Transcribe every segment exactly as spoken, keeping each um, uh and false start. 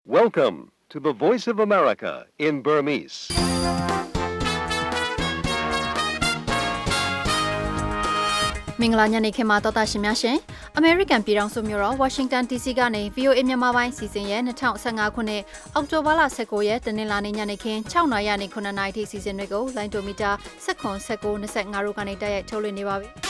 Welcome to the Voice of America in Burmese. ။မင်္ဂလာညနေခင်းမှာတော်တာရှင်များရှင်။ American ပြည်ထောင်စုမြို့တော် Washington ဒီ စီ ကနေ ဗွီအိုအေ မြန်မာပိုင်းစီစဉ်ရဲ့၂၀၁၅ခုနှစ်အောက်တိုဘာလ၁၉ရက်တနင်္လာနေ့ညနေခင်း၆နာရီကနေ9နာရီထိစီစဉ်တွေကိုလိုင်းဒိုမီတာ၁၇ ၁၉ ၂၅တို့ကနေတိုက်ရိုက်ထုတ်လွှင့်နေပါပြီ။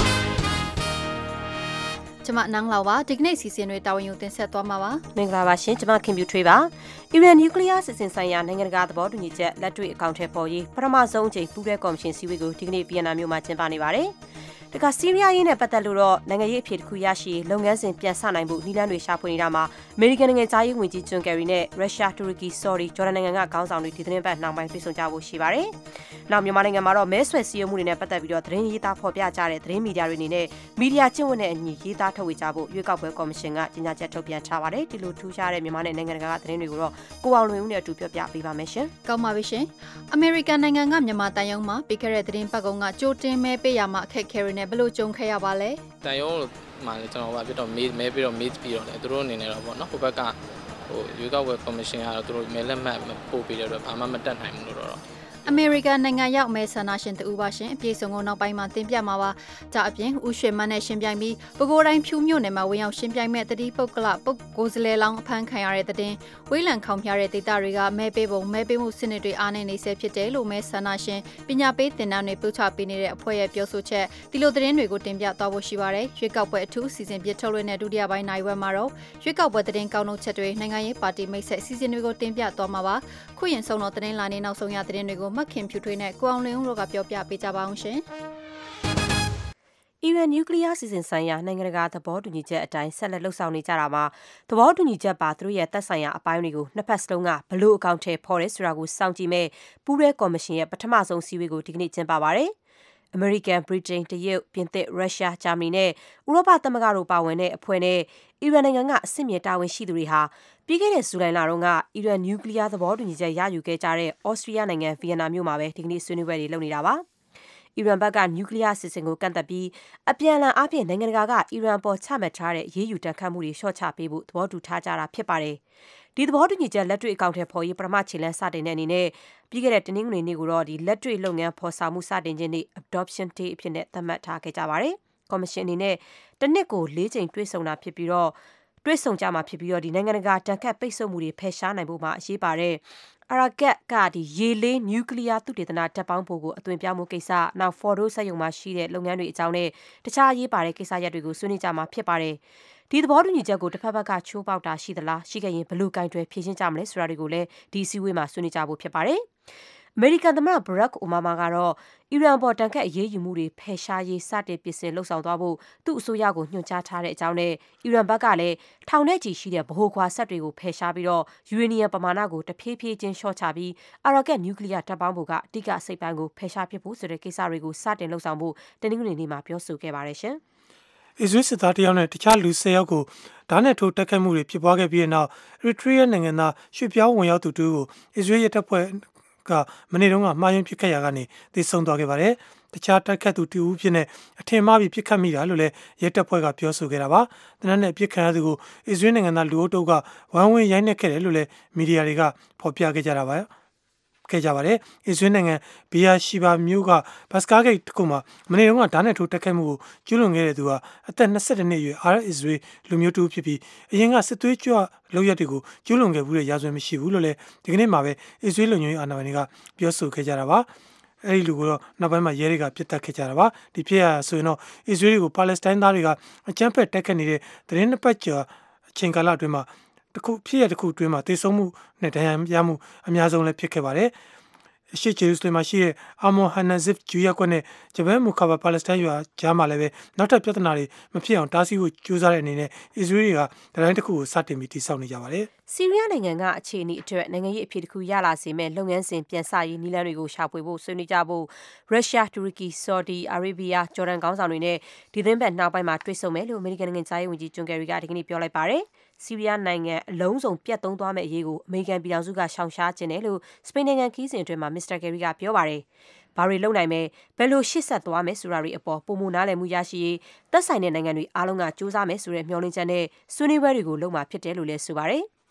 ကျမနန်းလောက်ပါဒီကနေ့စီစဉ်တွေတာဝန်ယူတင်ဆက်သွားမှာပါမင်္ဂလာပါရှင်ကျမခင်ဗျူထွေးပါအီရန်နျူကလ িয়ার စစ်စင်ဆိုင်ရာနိုင်ငံတကာသဘောတူညီချက်လက်တွေ့အကောင့်ထဲပေါ်ရေးပထမဆုံးအကြိမ်ပူးတွဲကော်မရှင်စည်းဝေးကိုဒီကနေ့ဗီယက်နမ်မြို့မှာကျင်းပနေပါတယ်တခါဆီးရီးယားရေးနဲ့ပတ်သက်လို့တော့နိုင်ငံရေးအဖြစ်တစ်ခုရရှိလုပ်ငန်းစဉ်ပြန်ဆနိုင်ဖို့နီလန်းတွေရှာဖွေနေတာမှာအမေရိကန်နိုင်ငံသားရေးဝန်ကြီးဂျွန်ကယ်ရီနဲ့ရုရှားတူရကီဆော်ဒီဂျော်ဒန်နိုင်ငံကခေါင်းဆောင်တွေဒီသတင်းပတ်နှောင်းပိုင်းတွေ့ဆုံကြဖို့ရှိပါတယ်။နောက်မြန်မာနိုင်ငံမှာတော့မဲဆွယ်စည်းရုံးမှုတွေနဲ့ပတ်သက်ပြီးတော့သတင်းရေးသားဖော်ပြကြတဲ့သတင်းမီဒီယာတွေအနေနဲ့မီဒီယာကျင့်ဝတ်နဲ့အညီရေးသားထုတ်ဝေကြဖို့ရွေးကောက်ပွဲကော်မရှင်ကကြေညာချက်ထုတ်ပြန်ထားပါတယ်။ဒီလိုထူးခြားတဲ့မြန်မာနဲ့နိုင်ငံတကာကသတင်းတွေကိုတော့ကိုအောင်လွင်ဦးနဲ့အတူပြောပြပေးပါမယ်ရှင်။ကောင်းပါပြီရှင်။အမေရိကန်နိုင်ငံကမြန်မာတန်ယုံမှာပြီးခဲ့တဲ့သတင်းပတ်ကုန်းကကြိုတင်မဲပေးရမှာအခက်ခဲတွေနဲ့ဘယ်လိုကြုံခဲ့ရပါလဲတန်ယုံလို့မှလည်းကျွန်တော်ကပြတော့မေးမဲပြီးတော့မေးပြီးတော့လေသူတို့အနေနဲ့တော့ပေါ့နော်ဟိုဘက်ကဟိုရွေးကောက်ပွဲကော်မရှင်ကတော့သူတို့မဲလက်မှတ်ပို့ပေးတဲ့အတွက်ဘာမှမတက်နိုင်ဘူးလို့တော့အမေရိကန်နိုင်ငံရောက်မဲဆန္ဒရှင်တူပါရှင်အပြည့်စုံကိုနောက်ပိုင်းမှာတင်ပြမှာပါ။ဒါအပြင်ဦးရွှေမန်းနဲ့ရှင်ပြိုင်ပြီးပဲခူးတိုင်းဖြူမြို့နယ်မှာဝင်ရောက်ရှင်ပြိုင်မဲ့တတိပုတ်ကလပုတ်ကိုစလဲလောင်းအဖမ်းခံရတဲ့တဲ့ဝေးလံခေါင်ဖျားတဲ့ဒေသတွေကမဲပေးပုံမဲပေးမှုစနစ်တွေအားနည်းနေဆဲဖြစ်တယ်လို့မဲဆန္ဒရှင်ပညာပေးတင်နန်းတွေပြုချပေးနေတဲ့အဖွဲ့ရဲ့ပြောဆိုချက်ဒီလိုသတင်းတွေကိုတင်ပြသွားဖို့ရှိပါတယ်။ရွေးကောက်ပွဲအထူးစီစဉ်ပြထုတ်လွှင့်တဲ့ဒုတိယပိုင်းနိုင်ဝက်မှာတော့ရွေးကောက်ပွဲသတင်းကောက်နှုတ်ချက်တွေနိုင်ငံရေးပါတီမိတ်ဆက်စီစဉ်တွေကိုတင်ပြသွားမှာပါ။ခုရင်ဆုံးတော့သတင်းလာနေနောက်ဆုံးရသတင်းတွေကိုမခင်ဖြူထွေးနဲ့ကိုအောင်လင်းဦးတို့ကပြောပြပေးကြပါအောင်ရှင်။အီရန်နျူကလ িয়ার စစ်စင်ဆိုင်ရာနိုင်ငံတကာသဘောတူညီချက်အတိုင်းဆက်လက်လှုပ်ဆောင်နေကြတာမှာသဘောတူညီချက်ပါသူတို့ရဲ့သက်ဆိုင်ရာအပိုင်းတွေကိုနှစ်ဖက်စလုံးကဘလို့အကောင့်ထဲပေါ်ရဲဆိုတာကိုစောင့်ကြည့်မဲ့ပူးရဲကော်မရှင်ရဲ့ပထမဆုံးစည်းဝေးကိုဒီကနေ့ကျင်းပပါတယ်။အမေရိကန်၊ဗြိတိန်၊တရုတ်၊ပြင်သစ်၊ရုရှား၊ဂျာမနီနဲ့ဥရောပသမဂ္ဂတို့ပါဝင်တဲ့အဖွဲ့နဲ့အီရန်နိုင်ငံကအဆင့်မြင့်တာဝန်ရှိသူတွေဟာပြီးခဲ့တဲ့ဇူလိုင်လတုန်းကအီရန်နျူကလ িয়ার သဘောတူညီချက်ရယူခဲ့ကြတဲ့ဩစတြီးယားနိုင်ငံဗီယက်နမ်မြို့မှာပဲဒီကနေ့ဆွေးနွေးပွဲတွေလုပ်နေတာပါ။အီရန်ဘက်ကနျူကလ িয়ার စစ်စင်ကိုကန့်သက်ပြီးအပြန်အလှန်အားဖြင့်နိုင်ငံတကာကအီရန်ပေါ်ချမှတ်ထားတဲ့ရေးယူတန်ခတ်မှုတွေလျှော့ချပေးဖို့သဘောတူထားကြတာဖြစ်ပါတယ်။ဒီသဘောတူညီချက်လက်တွေ့အကောင့်ထဲပေါ်ရေးပထမခြေလှမ်းစတင်တဲ့အနေနဲ့ပြီးခဲ့တဲ့တနင်္ဂနွေနေ့ကိုတော့ဒီလက်တွေ့လုပ်ငန်းဖော်ဆောင်မှုစတင်ခြင်းနေ့ Adoption Day အဖြစ်နဲ့သတ်မှတ်ထားခဲ့ကြပါတယ်။ကော်မရှင်အနေနဲ့တစ်နှစ်ကို၄ချိန်တွေ့ဆုံတာဖြစ်ပြီးတော့တွေ့ဆုံကြမှာဖြစ်ပြီးတော့ဒီနိုင်ငံတကာတန်ခတ်ပိတ်ဆို့မှုတွေဖယ်ရှားနိုင်ဖို့မှာအရေးပါတဲ့အာရကတ်ကဒီရေလေးနျူကလ িয়ার သုတေသနတပ်ပေါင်းဖို့ကိုအသွင်ပြောင်းမှုကိစ္စနောက်ဖော်ဒိုစက်ရုံမှာရှိတဲ့လုပ်ငန်းတွေအကြောင်းနဲ့တခြားအရေးပါတဲ့ကိစ္စရပ်တွေကိုဆွေးနွေးကြမှာဖြစ်ပါတယ်ဒီသဘောတူညီချက်ကိုတစ်ဖက်ဘက်ကချိုးပေါက်တာရှိသလားရှိခဲ့ရင်ဘယ်လိုကင်တွယ်ဖြေရှင်းကြမလဲဆိုတာတွေကိုလည်းဒီစည်းဝေးမှာဆွေးနွေးကြဖို့ဖြစ်ပါတယ်အမေရိကန်သမ္မတဘရက်အိုဘားမားကတော့အီရန်ပေါ်တန်ခတ်အရေးယူမှုတွေဖယ်ရှားရေးစတင်ပြင်ဆင်လှုပ်ဆောင်သွားဖို့သူ့အစိုးရကိုညွှန်ကြားထားတဲ့အကြောင်းနဲ့အီရန်ဘက်ကလည်းထောင်ထဲချီရှိတဲ့ဗဟိုခွာဆက်တွေကိုဖယ်ရှားပြီးတော့ယူရေနီယံပမာဏကိုတဖြည်းဖြည်းချင်းလျှော့ချပြီးအာရကတ်နျူကလ িয়ার တပ်ပေါင်းဖို့ကအဓိကအစိတ်ပိုင်းကိုဖယ်ရှားပစ်ဖို့ဆိုတဲ့ကိစ္စတွေကိုစတင်လှုပ်ဆောင်ဖို့တနင်္ဂနွေနေ့မှာပြောဆိုခဲ့ပါတယ်ရှင်။အစ္စရေးစစ်သားတယောက်နဲ့တခြားလူ၁၀ယောက်ကိုဓာတ်နဲ့ထိုးတက်ခတ်မှုတွေဖြစ်ပွားခဲ့ပြီးတဲ့နောက်အရီထရီးယားနိုင်ငံသားရွှေ့ပြောင်းဝင်ရောက်သူတူကိုအစ္စရေးရဲတပ်ဖွဲ့ကမနေ့တုန်းကမှားယွင်းပစ်ခတ်ရာကနေသေဆုံးသွားခဲ့ပါတယ်။တခြားတိုက်ခတ်သူတူဦးဖြစ်နေအထင်မှားပြီးပစ်ခတ်မိတာလို့လည်းရဲတပ်ဖွဲ့ကပြောဆိုခဲ့တာပါ။တနက်နဲ့ပစ်ခတ်ရသူကိုအစ္စရေးနိုင်ငံသားလူအုပ်တုပ်ကဝမ်းဝင်းရိုက်နှက်ခဲ့တယ်လို့လည်းမီဒီယာတွေကဖော်ပြခဲ့ကြတာပါ။ခဲ့ကြပါတယ်။အစ္စရေးနိုင်ငံဘီယာရှိဘာမြို့ကဘတ်စကားဂိတ်တစ်ခုမှာမနေ့တုန်းကဓာတ်နဲ့ထိုးတက်ခဲ့မှုကိုကျူးလွန်ခဲ့တဲ့သူဟာအသက်၂၁နှစ်အရွယ်အာရဗ်အစ္စရေးလူမျိုးတူဖြစ်ပြီးအရင်ကစစ်သွေးကြွလုပ်ရက်တွေကိုကျူးလွန်ခဲ့မှုတွေရာဇဝင်မရှိဘူးလို့လည်းဒီကနေ့မှာပဲအစ္စရေးလူမျိုးရေးအာဏာပိုင်တွေကပြောဆိုခဲ့ကြတာပါ။အဲဒီလူကိုတော့နောက်ပိုင်းမှာရဲတွေကပြစ်တက်ခဲ့ကြတာပါ။ဒီဖြစ်ရဆိုရင်တော့အစ္စရေးတွေကိုပါလက်စတိုင်းသားတွေကအကြမ်းဖက်တိုက်ခတ်နေတဲ့သတင်းနှစ်ပတ်ကျော်အချိန်ကာလအတွင်းမှာတခုဖြစ်ရတခုအတွင်းမှာတေဆုံးမှုနဲ့ဒဏ်ရာရမှုအများဆုံးလည်းဖြစ်ခဲ့ပါတယ်။အရှိဂျေရုဆလင်မှာရှိတဲ့အာမွန်ဟန်နဇစ်ဂျူယာကွက်နဲ့ဂျပန်မူခါဘာပါလက်စတိုင်းရွာကြားမှာလည်းပဲနောက်ထပ်ပြဿနာတွေမဖြစ်အောင်တားဆီးဖို့ကြိုးစားတဲ့အနေနဲ့အစ္စရေးတွေကဒတိုင်းတစ်ခုကိုစတင်ပြီးတည်ဆောက်နေကြပါတယ်။ဆီးရီးယားနိုင်ငံကအခြေအနေအတွက်နိုင်ငံရေးအဖြစ်တစ်ခုရလာစေမဲ့လုပ်ငန်းစဉ်ပြန်စရေးနည်းလမ်းတွေကိုရှာဖွေဖို့ဆွေးနွေးကြဖို့ရုရှား၊တူရကီ၊ဆော်ဒီအာရေဗီးယား၊ဂျော်ဒန်ခေါင်းဆောင်တွေနဲ့ဒီသင်းဘက်နောက်ပိုင်းမှာတွေ့ဆုံမယ်လို့အမေရိကန်နိုင်ငံသားရေးဝန်ကြီးဂျွန်ကယ်ရီကဒီကနေ့ပြောလိုက်ပါတယ်။ဆီးရီးယားနိုင်ငံအလုံးစုံပြတ်သုံးသွားမဲ့အရေးကိုအမေရိကန်ပြည်ထောင်စုကရှောင်ရှားခြင်းတယ်လို့စပိန်နိုင်ငံခီးစဉ်အတွင်းမှာမစ္စတာကယ်ရီကပြောပါတယ်။ဘာတွေလုပ်နိုင်မယ်ဘယ်လိုရှေ့ဆက်သွားမယ်ဆိုတာတွေအပေါ်ပုံမနားလည်မှုရရှိရေးသက်ဆိုင်တဲ့နိုင်ငံတွေအားလုံးကစူးစမ်းမယ်ဆိုတဲ့မျှော်လင့်ချက်နဲ့ဆွေးနွေးပွဲတွေကိုလုပ်မှာဖြစ်တယ်လို့လည်းဆိုပါတယ်။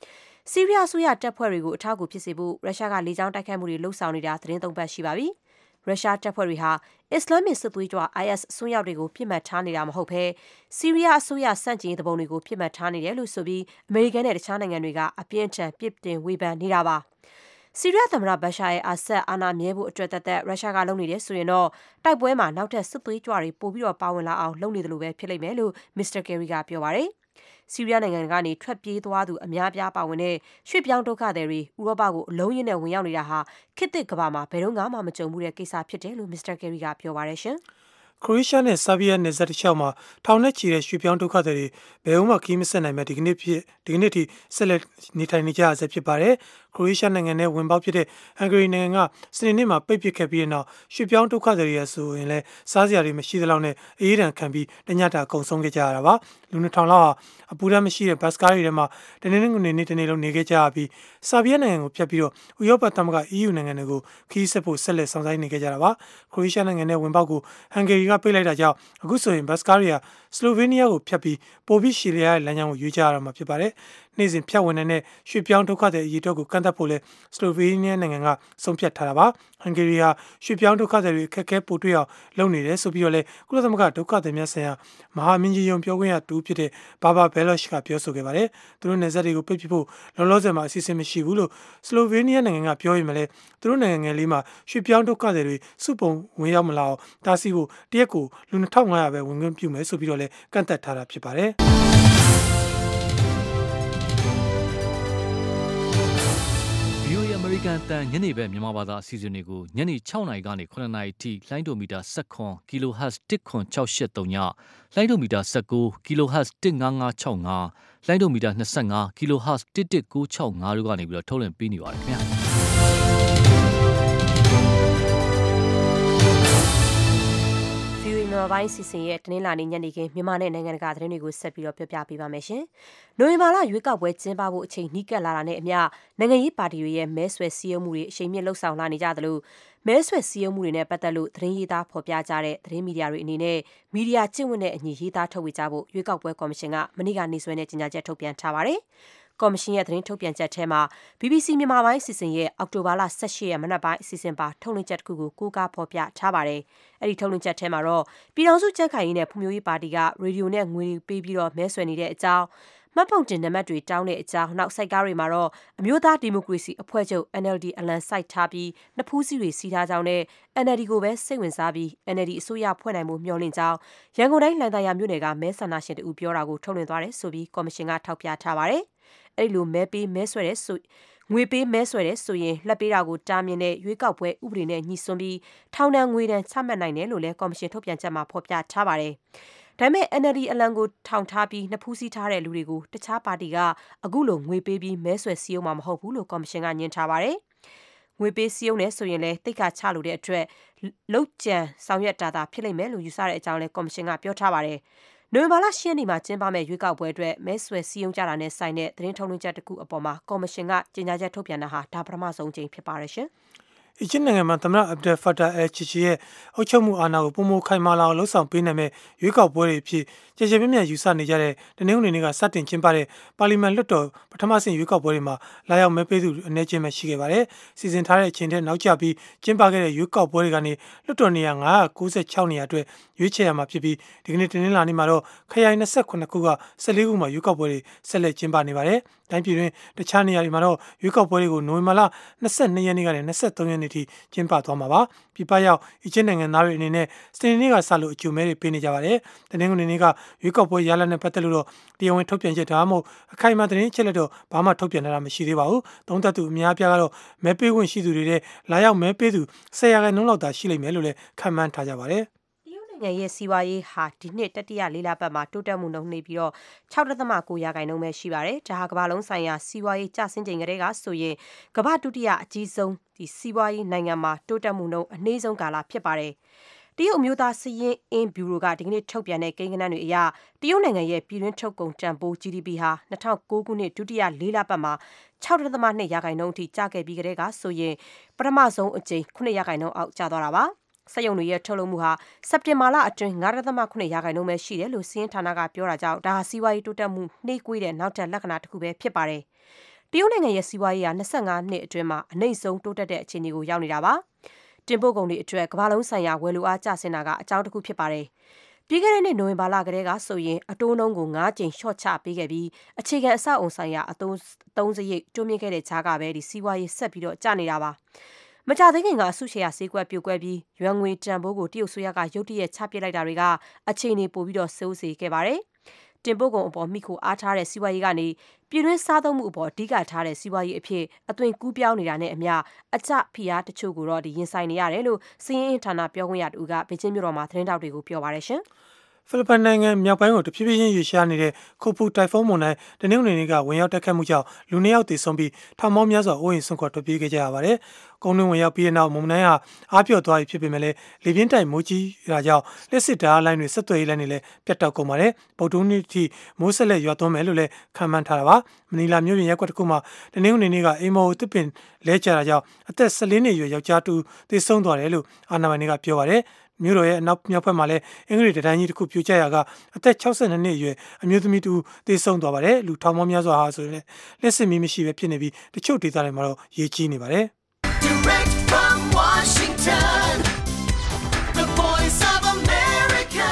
ဆီးရီးယားအစိုးရတပ်ဖွဲ့တွေကိုအထောက်အကူဖြစ်စေဖို့ရုရှားကလေကြောင်းတိုက်ခိုက်မှုတွေလှုပ်ဆောင်နေတာသတင်းသုံးပတ်ရှိပါပြီ။ရုရှားတပ်ဖွဲ့တွေဟာအစ္စလာမစ်စစ်သွေးကြွ အိုင်အက်စ် အစွန်းရောက်တွေကိုပြစ်မှတ်ထားနေတာမဟုတ်ဘဲဆီးရီးယားအစိုးရစန့်ကျင်ရေးတပုံတွေကိုပြစ်မှတ်ထားနေတယ်လို့ဆိုပြီးအမေရိကန်နဲ့တခြားနိုင်ငံတွေကအပြင်းထန်ပြစ်တင်ဝေဖန်နေတာပါ။ဆီးရီးယားသမ္မတဘရှာရဲ့အာဆတ်အာဏာမြဲဖို့အတွက်သက်သက်ရုရှားကလုပ်နေတယ်ဆိုရင်တော့တိုက်ပွဲမှာနောက်ထပ်စစ်သွေးကြွတွေပိုပြီးတော့ပါဝင်လာအောင်လုပ်နေတယ်လို့ပဲဖြစ်လိမ့်မယ်လို့မစ္စတာကယ်ရီကပြောပါတယ်။ဆီးရီးယားနိုင်ငံကနေထွက်ပြေးသွားသူအများပြားပါဝင်တဲ့ရွှေ့ပြောင်းဒုက္ခသည်တွေဥရောပကိုအလုံးရင်းနဲ့ဝင်ရောက်နေတာဟာခေတ်သစ်ကမ္ဘာမှာဘယ်တော့မှမကြုံဘူးတဲ့ကိစ္စဖြစ်တယ်လို့မစ္စတာကယ်ရီကပြောပါတယ်ရှင်။ခရိုအေးရှားနဲ့ဆာဗီးယားနယ်စပ်တစ်လျှောက်မှာထောင်နဲ့ချီတဲ့ရွှေပြောင်းဒုက္ခသည်တွေဘယ်မှခီးမဆက်နိုင်မဲ့ဒီကနေ့ဖြစ်ဒီကနေ့ထိဆက်လက်နေထိုင်နေကြရဆဲဖြစ်ပါတယ်။ခရိုအေးရှားနိုင်ငံနဲ့ဝင်ပေါက်ဖြစ်တဲ့ဟန်ဂေရီနိုင်ငံကစနေနေ့မှာပိတ်ပစ်ခဲ့ပြီးတဲ့နောက်ရွှေပြောင်းဒုက္ခသည်တွေရဆိုရင်လည်းစားစရာတွေမရှိသလောက်နဲ့အေးဒဏ်ခံပြီးတညတာအကုန်ဆုံးခဲ့ကြရတာပါ။လူနှစ်ထောင်လောက်ဟာအပူဓာတ်မရှိတဲ့ဘတ်စကားတွေထဲမှာတနေ့နေ့ကနေနေ့တနေ့လုံးနေခဲ့ကြရပြီးဆာဗီးယားနိုင်ငံကိုဖြတ်ပြီးတော့ဥရောပသမဂ္ဂ E U နိုင်ငံတွေကိုခီးဆက်ဖို့ဆက်လက်ဆောင်ဆိုင်နေခဲ့ကြတာပါ။ခရိုအေးရှားနိုင်ငံနဲ့ဝင်ပေါက်ကိုဟန်ဂေရီကပိတ်လိုက်တာကြောင့်အခုဆိုရင်ဘတ်စကားတွေကစလိုဗေးနီးယားကိုဖြတ်ပြီးပိုပြီးရှည်လျားတဲ့လမ်းကြောင်းကိုရွေးကြရတော့မှာဖြစ်ပါတယ်။နေ့စဉ်ဖြတ်ဝင်တဲ့ရွှေပြောင်းဒုက္ခသည်အရေးအတွက်ကိုကန့်သတ်ဖို့လဲစလိုဗေးနီးယားနိုင်ငံကဆုံးဖြတ်ထားတာပါ။ဟန်ဂေရီဟာရွှေပြောင်းဒုက္ခသည်တွေအခက်အခဲပိုတွေ့အောင်လုပ်နေတယ်ဆိုပြီးတော့လဲကုလသမဂ္ဂဒုက္ခသည်များဆိုင်ရာမဟာမင်းကြီးရုံးပြောခွင့်ရတူဖြစ်တဲ့ဘာဘာဘဲလော့ရှ်ကပြောဆိုခဲ့ပါတယ်။သူတို့နယ်စပ်တွေကိုပိတ်ပစ်ဖို့လောလောဆယ်မှာအစီအစဉ်မရှိဘူးလို့စလိုဗေးနီးယားနိုင်ငံကပြောရင်မလဲသူတို့နိုင်ငံငယ်လေးမှာရွှေပြောင်းဒုက္ခသည်တွေစုပုံဝင်ရောက်မလာအောင်တားဆီးဖို့တရက်ကိုလူနှစ်ထောင်ငါးရာပဲဝင်ခွင့်ပြုမယ်ဆိုပြီးတော့လဲကန့်သတ်ထားတာဖြစ်ပါတယ်။ American တန်ညနေပဲမြန်မာဘာသာအစီအစဉ်တွေကိုညနေ၆နာရီကနေခုနှစ်နာရီထိလိုင်းဒိုမီတာ၁၇ kHz ၁ခွန်၆၈၃ညလိုင်းဒိုမီတာ၁၉ kHz ၁၅၅၆၅လိုင်းဒိုမီတာ၂၅ kHz ၁၁၉၆၅တို့ကနေပြီးတော့ထုတ်လွှင့်ပေးနေပါတယ်ခင်ဗျာမြန်မာပိုင်းစီစဉ်ရဲ့တနင်္လာနေ့ညနေခင်းမြန်မာနဲ့နိုင်ငံတကာသတင်းတွေကိုဆက်ပြီးတော့ပြောပြပေးပါမယ်ရှင်။နိုဝင်ဘာလရွေးကောက်ပွဲကျင်းပဖို့အချိန်နီးကပ်လာတာနဲ့အမျှနိုင်ငံရေးပါတီတွေရဲ့မဲဆွယ်စည်းရုံးမှုတွေအရှိန်မြင့်လှုပ်ဆောင်လာနေကြသလိုမဲဆွယ်စည်းရုံးမှုတွေနဲ့ပတ်သက်လို့သတင်းရေးသားဖော်ပြကြတဲ့သတင်းမီဒီယာတွေအနေနဲ့မီဒီယာကျင့်ဝတ်နဲ့အညီရေးသားထုတ်ဝေကြဖို့ရွေးကောက်ပွဲကော်မရှင်ကမနေ့ကနေ့စွဲနဲ့ကြေညာချက်ထုတ်ပြန်ထားပါတယ်။ကော်မရှင်ရဲ့သတင်းထုတ်ပြန်ချက်ထဲမှာ ဘီဘီစီမြန်မာပိုင်းစီစဉ်ရဲ့အောက်တိုဘာလ၁၈ရက်မနက်ပိုင်းအစီအစဉ်ပါထုတ်လွှင့်ချက်တစ်ခုကိုကိုးကားဖော်ပြထားပါတယ်။အဲဒီထုတ်လွှင့်ချက်ထဲမှာတော့ပြည်ထောင်စုကြံ့ခိုင်ရေးနဲ့ဖွံ့ဖြိုးရေးပါတီကရေဒီယိုနဲ့ငွေပေးပြီးတော့မဲဆွယ်နေတဲ့အကြောင်းမှတ်ပုံတင်နံပါတ်တွေတောင်းတဲ့အကြောင်းနောက်စိုက်ကားတွေမှာတော့အမျိုးသားဒီမိုကရေစီအဖွဲ့ချုပ် N L D အလံစိုက်ထားပြီးနှစ်ဖူးစီတွေစီးထားကြောင်းနဲ့ N L D ကိုပဲစိတ်ဝင်စားပြီး N L D အစိုးရဖွဲ့နိုင်မှုမျှော်လင့်ကြောင်းရန်ကုန်တိုင်းလှိုင်သာယာမြို့နယ်ကမဲဆန္ဒရှင်တူပြောတာကိုထုတ်လွှင့်သွားတယ်ဆိုပြီးကော်မရှင်ကထောက်ပြထားပါတယ်။အဲ့လိုမဲပေးမဲဆွဲတဲ့ဆိုငွေပေးမဲဆွဲတဲ့ဆိုရင်လက်ပေးတာကိုတားမြင်တဲ့ရွေးကောက်ပွဲဥပဒေနဲ့ညှိစွန်းပြီးထောင်ဒဏ်ငွေဒဏ်ချမှတ်နိုင်တယ်လို့လည်းကော်မရှင်ထုတ်ပြန်ချက်မှာဖော်ပြထားပါတယ်။ဒါပေမဲ့ N L D အလံကိုထောင်ထားပြီးနှစ်ဖူးစီးထားတဲ့လူတွေကိုတခြားပါတီကအခုလိုငွေပေးပြီးမဲဆွယ်စည်းရုံးမှာမဟုတ်ဘူးလို့ကော်မရှင်ကညွှန်ထားပါတယ်။ငွေပေးစည်းရုံးနေဆိုရင်လည်းတိတ်ခါချလို့တဲ့အတွက်လုတ်ကြံဆောင်ရွက်တာသာဖြစ်လိမ့်မယ်လို့ယူဆတဲ့အကြောင်းလည်းကော်မရှင်ကပြောထားပါတယ်။နိုဝင်ဘာလ၈ရက်နေ့မှာကျင်းပမယ့်ရွေးကောက်ပွဲအတွက်မဲဆွယ်စည်းရုံးကြတာနဲ့ဆိုင်တဲ့သတင်းထုတ်လွှင့်ချက်တစ်ခုအပေါ်မှာကော်မရှင်ကကြေညာချက်ထုတ်ပြန်တာဟာဒါပထမဆုံးအကြိမ်ဖြစ်ပါရဲ့ရှင်။အီဂျစ်နိုင်ငံမှာသမ္မတအဗ်ဒယ်ဖတ်တာအယ်ချီချီရဲ့အုပ်ချုပ်မှုအာဏာကိုပုံမခိုင်မာလာအောင်လှုံ့ဆော်ပေးနိုင်မဲ့ရွေးကောက်ပွဲတွေအဖြစ်ကြေကြေပြန့်ပြန့်ယူဆနေကြတဲ့တနင်္ဂနွေနေ့ကစတင်ကျင်းပတဲ့ပါလီမန်လွှတ်တော်ပထမဆင့်ရွေးကောက်ပွဲတွေမှာလာရောက်မဲပေးသူအနေချင်းပဲရှိခဲ့ပါတယ်။စီစဉ်ထားတဲ့အချိန်ထက်နောက်ကျပြီးကျင်းပခဲ့တဲ့ရွေးကောက်ပွဲတွေကနေလွှတ်တော်နေရာငါးရာကိုးဆယ်ခြောက်နေရာအတွက်ရွေးချယ်ရမှာဖြစ်ပြီးဒီကနေ့တနင်္လာနေ့မှာတော့ခရိုင်၂၇ခုက၁၄ခုမှာရွေးကောက်ပွဲတွေဆက်လက်ကျင်းပနေပါတယ်။တိုင်းပြည်တွင်တခြားနေရာတွေမှာတော့ရွေးကောက်ပွဲတွေကိုနိုဝင်ဘာလ၂၂ရက်နေ့ကနေ၂၃ရက်နေ့ထိကျင်းပသွားမှာပါ။ပြပရောက်အီဂျစ်နိုင်ငံသားတွေအနေနဲ့စနေနေ့ကစလို့အကျိုးမဲတွေပေးနေကြပါတယ်။တနင်္ဂနွေနေ့ကရွေးကောက်ပွဲရလဒ်နဲ့ပတ်သက်လို့တော့တရားဝင်ထုတ်ပြန်ချက်ဒါမှမဟုတ်အခိုင်အမာသတင်းချက်လက်တော့ဘာမှထုတ်ပြန်တာမရှိသေးပါဘူး။သုံးသပ်သူအများအပြားကတော့မဲပေးခွင့်ရှိသူတွေတဲ့လာရောက်မဲပေးသူ၁၀ရာခိုင်နှုန်းလောက်သာရှိလိမ့်မယ်လို့လည်းခန့်မှန်းထားကြပါတယ်။နိုင်ငံရဲ့စီးပွားရေးဟာဒီနှစ်တတိယလေးလပတ်မှာတိုးတက်မှုနှုန်းနှေးပြီးတော့၆ဒသမ၉ရာခိုင်နှုန်းပဲရှိပါတယ်။ဒါဟာကမ္ဘာလုံးဆိုင်ရာစီးပွားရေးကျဆင်းချိန်ကလေးကဆိုရင်ကမ္ဘာဒုတိယအကြီးဆုံးဒီစီးပွားရေးနိုင်ငံမှာတိုးတက်မှုနှုန်းအနည်းဆုံးကာလဖြစ်ပါတယ်။တရုတ်မျိုးသားစီးရင်အင်းဘျူရိုကဒီကနေ့ထုတ်ပြန်တဲ့ကိန်းဂဏန်းတွေအရတရုတ်နိုင်ငံရဲ့ပြည်တွင်းထုတ်ကုန်တန်ဖိုး G D P ဟာ၂၀၀၉ခုနှစ်ဒုတိယလေးလပတ်မှာ၆ဒသမ၂ရာခိုင်နှုန်းအထိကျခဲ့ပြီးကလေးကဆိုရင်ပထမဆုံးအကြိမ်ခုနှစ်ရာခိုင်နှုန်းအောက်ကျသွားတာပါ။စက်ရုံတွေရဲ့ထုတ်လုပ်မှုဟာစက်တင်ဘာလအတွင်း၅ဒသမ၇ရာခိုင်နှုန်းပဲရှိတယ်လို့စီးရင်ဌာနကပြောတာကြောင့်ဒါဟာစီးပွားရေးတိုးတက်မှုနှေးကွေးတဲ့နောက်ထပ်လက္ခဏာတစ်ခုပဲဖြစ်ပါတယ်။တရုတ်နိုင်ငံရဲ့စီးပွားရေးဟာ၂၅နှစ်အတွင်းမှာအနိမ့်ဆုံးတိုးတက်တဲ့အခြေအနေကိုရောက်နေတာပါတင်ပို့ကုန်တွေအတွက်ကမ္ဘာလုံးဆိုင်ရာဝယ်လိုအားကျဆင်းတာကအကြောင်းတစ်ခုဖြစ်ပါတယ်ပြီးခဲ့တဲ့နှစ်နိုဝင်ဘာလကတည်းကဆိုရင်အတိုးနှုန်းကို၅ကြိမ်လျှော့ချပေးခဲ့ပြီးအခြေခံအဆောက်အုံဆိုင်ရာအသုံးသုံးစရိတ်တိုးမြင့်ခဲ့တဲ့ကြားကပဲဒီစီးပွားရေးဆက်ပြီးတော့ကျနေတာပါမကြသေးခင်ကအစုရှယ်ယာဈေးကွက်ပြိုကွဲပြီးရွှေငွေတန်ဖိုးကိုတရုတ်ဆိုရကရုတ်တရက်ချပစ်လိုက်တာတွေကအခြေအနေပိုပြီးတော့ဆိုးစေခဲ့ပါတယ်တင်ပို့ကုန်အပေါ်မိခိုအားထားတဲ့စီးပွားရေးကနေပြည်တွင်းစားသုံးမှုအပေါ်အဓိကထားတဲ့စီးပွားရေးအဖြစ်အသွင်ကူးပြောင်းနေတာနဲ့အမျှအကျဖိအားတချို့ကိုတော့ဒီရင်ဆိုင်နေရတယ်လို့စီးရင်ဌာနပြောခွင့်ရတူကဘေကျင်းမြို့တော်မှာသတင်းတောက်တွေကိုပြောပါရရှင်ဖိလစ်ပိုင်နိုင်ငံမြောက်ပိုင်းကိုတဖြည်းဖြည်းချင်းရွေ့ရှားနေတဲ့ခိုပူတိုင်ဖုန်းမုန်တိုင်းတနင်္ဂနွေနေ့ကဝင်ရောက်တိုက်ခတ်မှုကြောင့်လူနှစ်ယောက်သေဆုံးပြီးထောင်ပေါင်းများစွာအိုးအိမ်ဆွန့်ခွာထွက်ပြေးခဲ့ကြရပါတယ်။ကုန်းတွင်းဝင်ရောက်ပြီးတဲ့နောက်မုန်တိုင်းဟာအားပြော့သွားပြီဖြစ်ပေမဲ့လည်းလေပြင်းတိုက်မိုးကြီးတာကြောင့်လက်စစ်ဓာတ်လိုင်းတွေဆက်သွယ်ရေးလိုင်းတွေလည်းပြတ်တောက်ကုန်ပါတယ်။ဗုဒ္ဓဟူးနေ့ထိမိုးဆက်လက်ရွာသွန်းမယ်လို့လည်းခန့်မှန်းထားတာပါ။မနီလာမြို့ပြင်ရပ်ကွက်တစ်ခုမှာတနင်္ဂနွေနေ့ကအိမ်မော်တစ်ပင်လဲကျတာကြောင့်အသက်၁၄နှစ်အရွယ်ယောက်ျားတူသေဆုံးသွားတယ်လို့အာဏာပိုင်တွေကပြောပါတယ်။မြို့တော်ရဲ့အနောက်မြောက်ဘက်မှာလည်းအင်္ဂလိပ်တတိုင်းကြီးတစ်ခုပြိုကျရာကအသက်၆၂နှစ်အရွယ်အမျိုးသမီးတူသေဆုံးသွားပါတယ်လူထောင်ပေါင်းများစွာဟာဆိုရင်လက်စစ်မီးမရှိပဲဖြစ်နေပြီးတချို့ဒေသတွေမှာတော့ရေကြီးနေပါတယ် Direct from Washington The Voice of America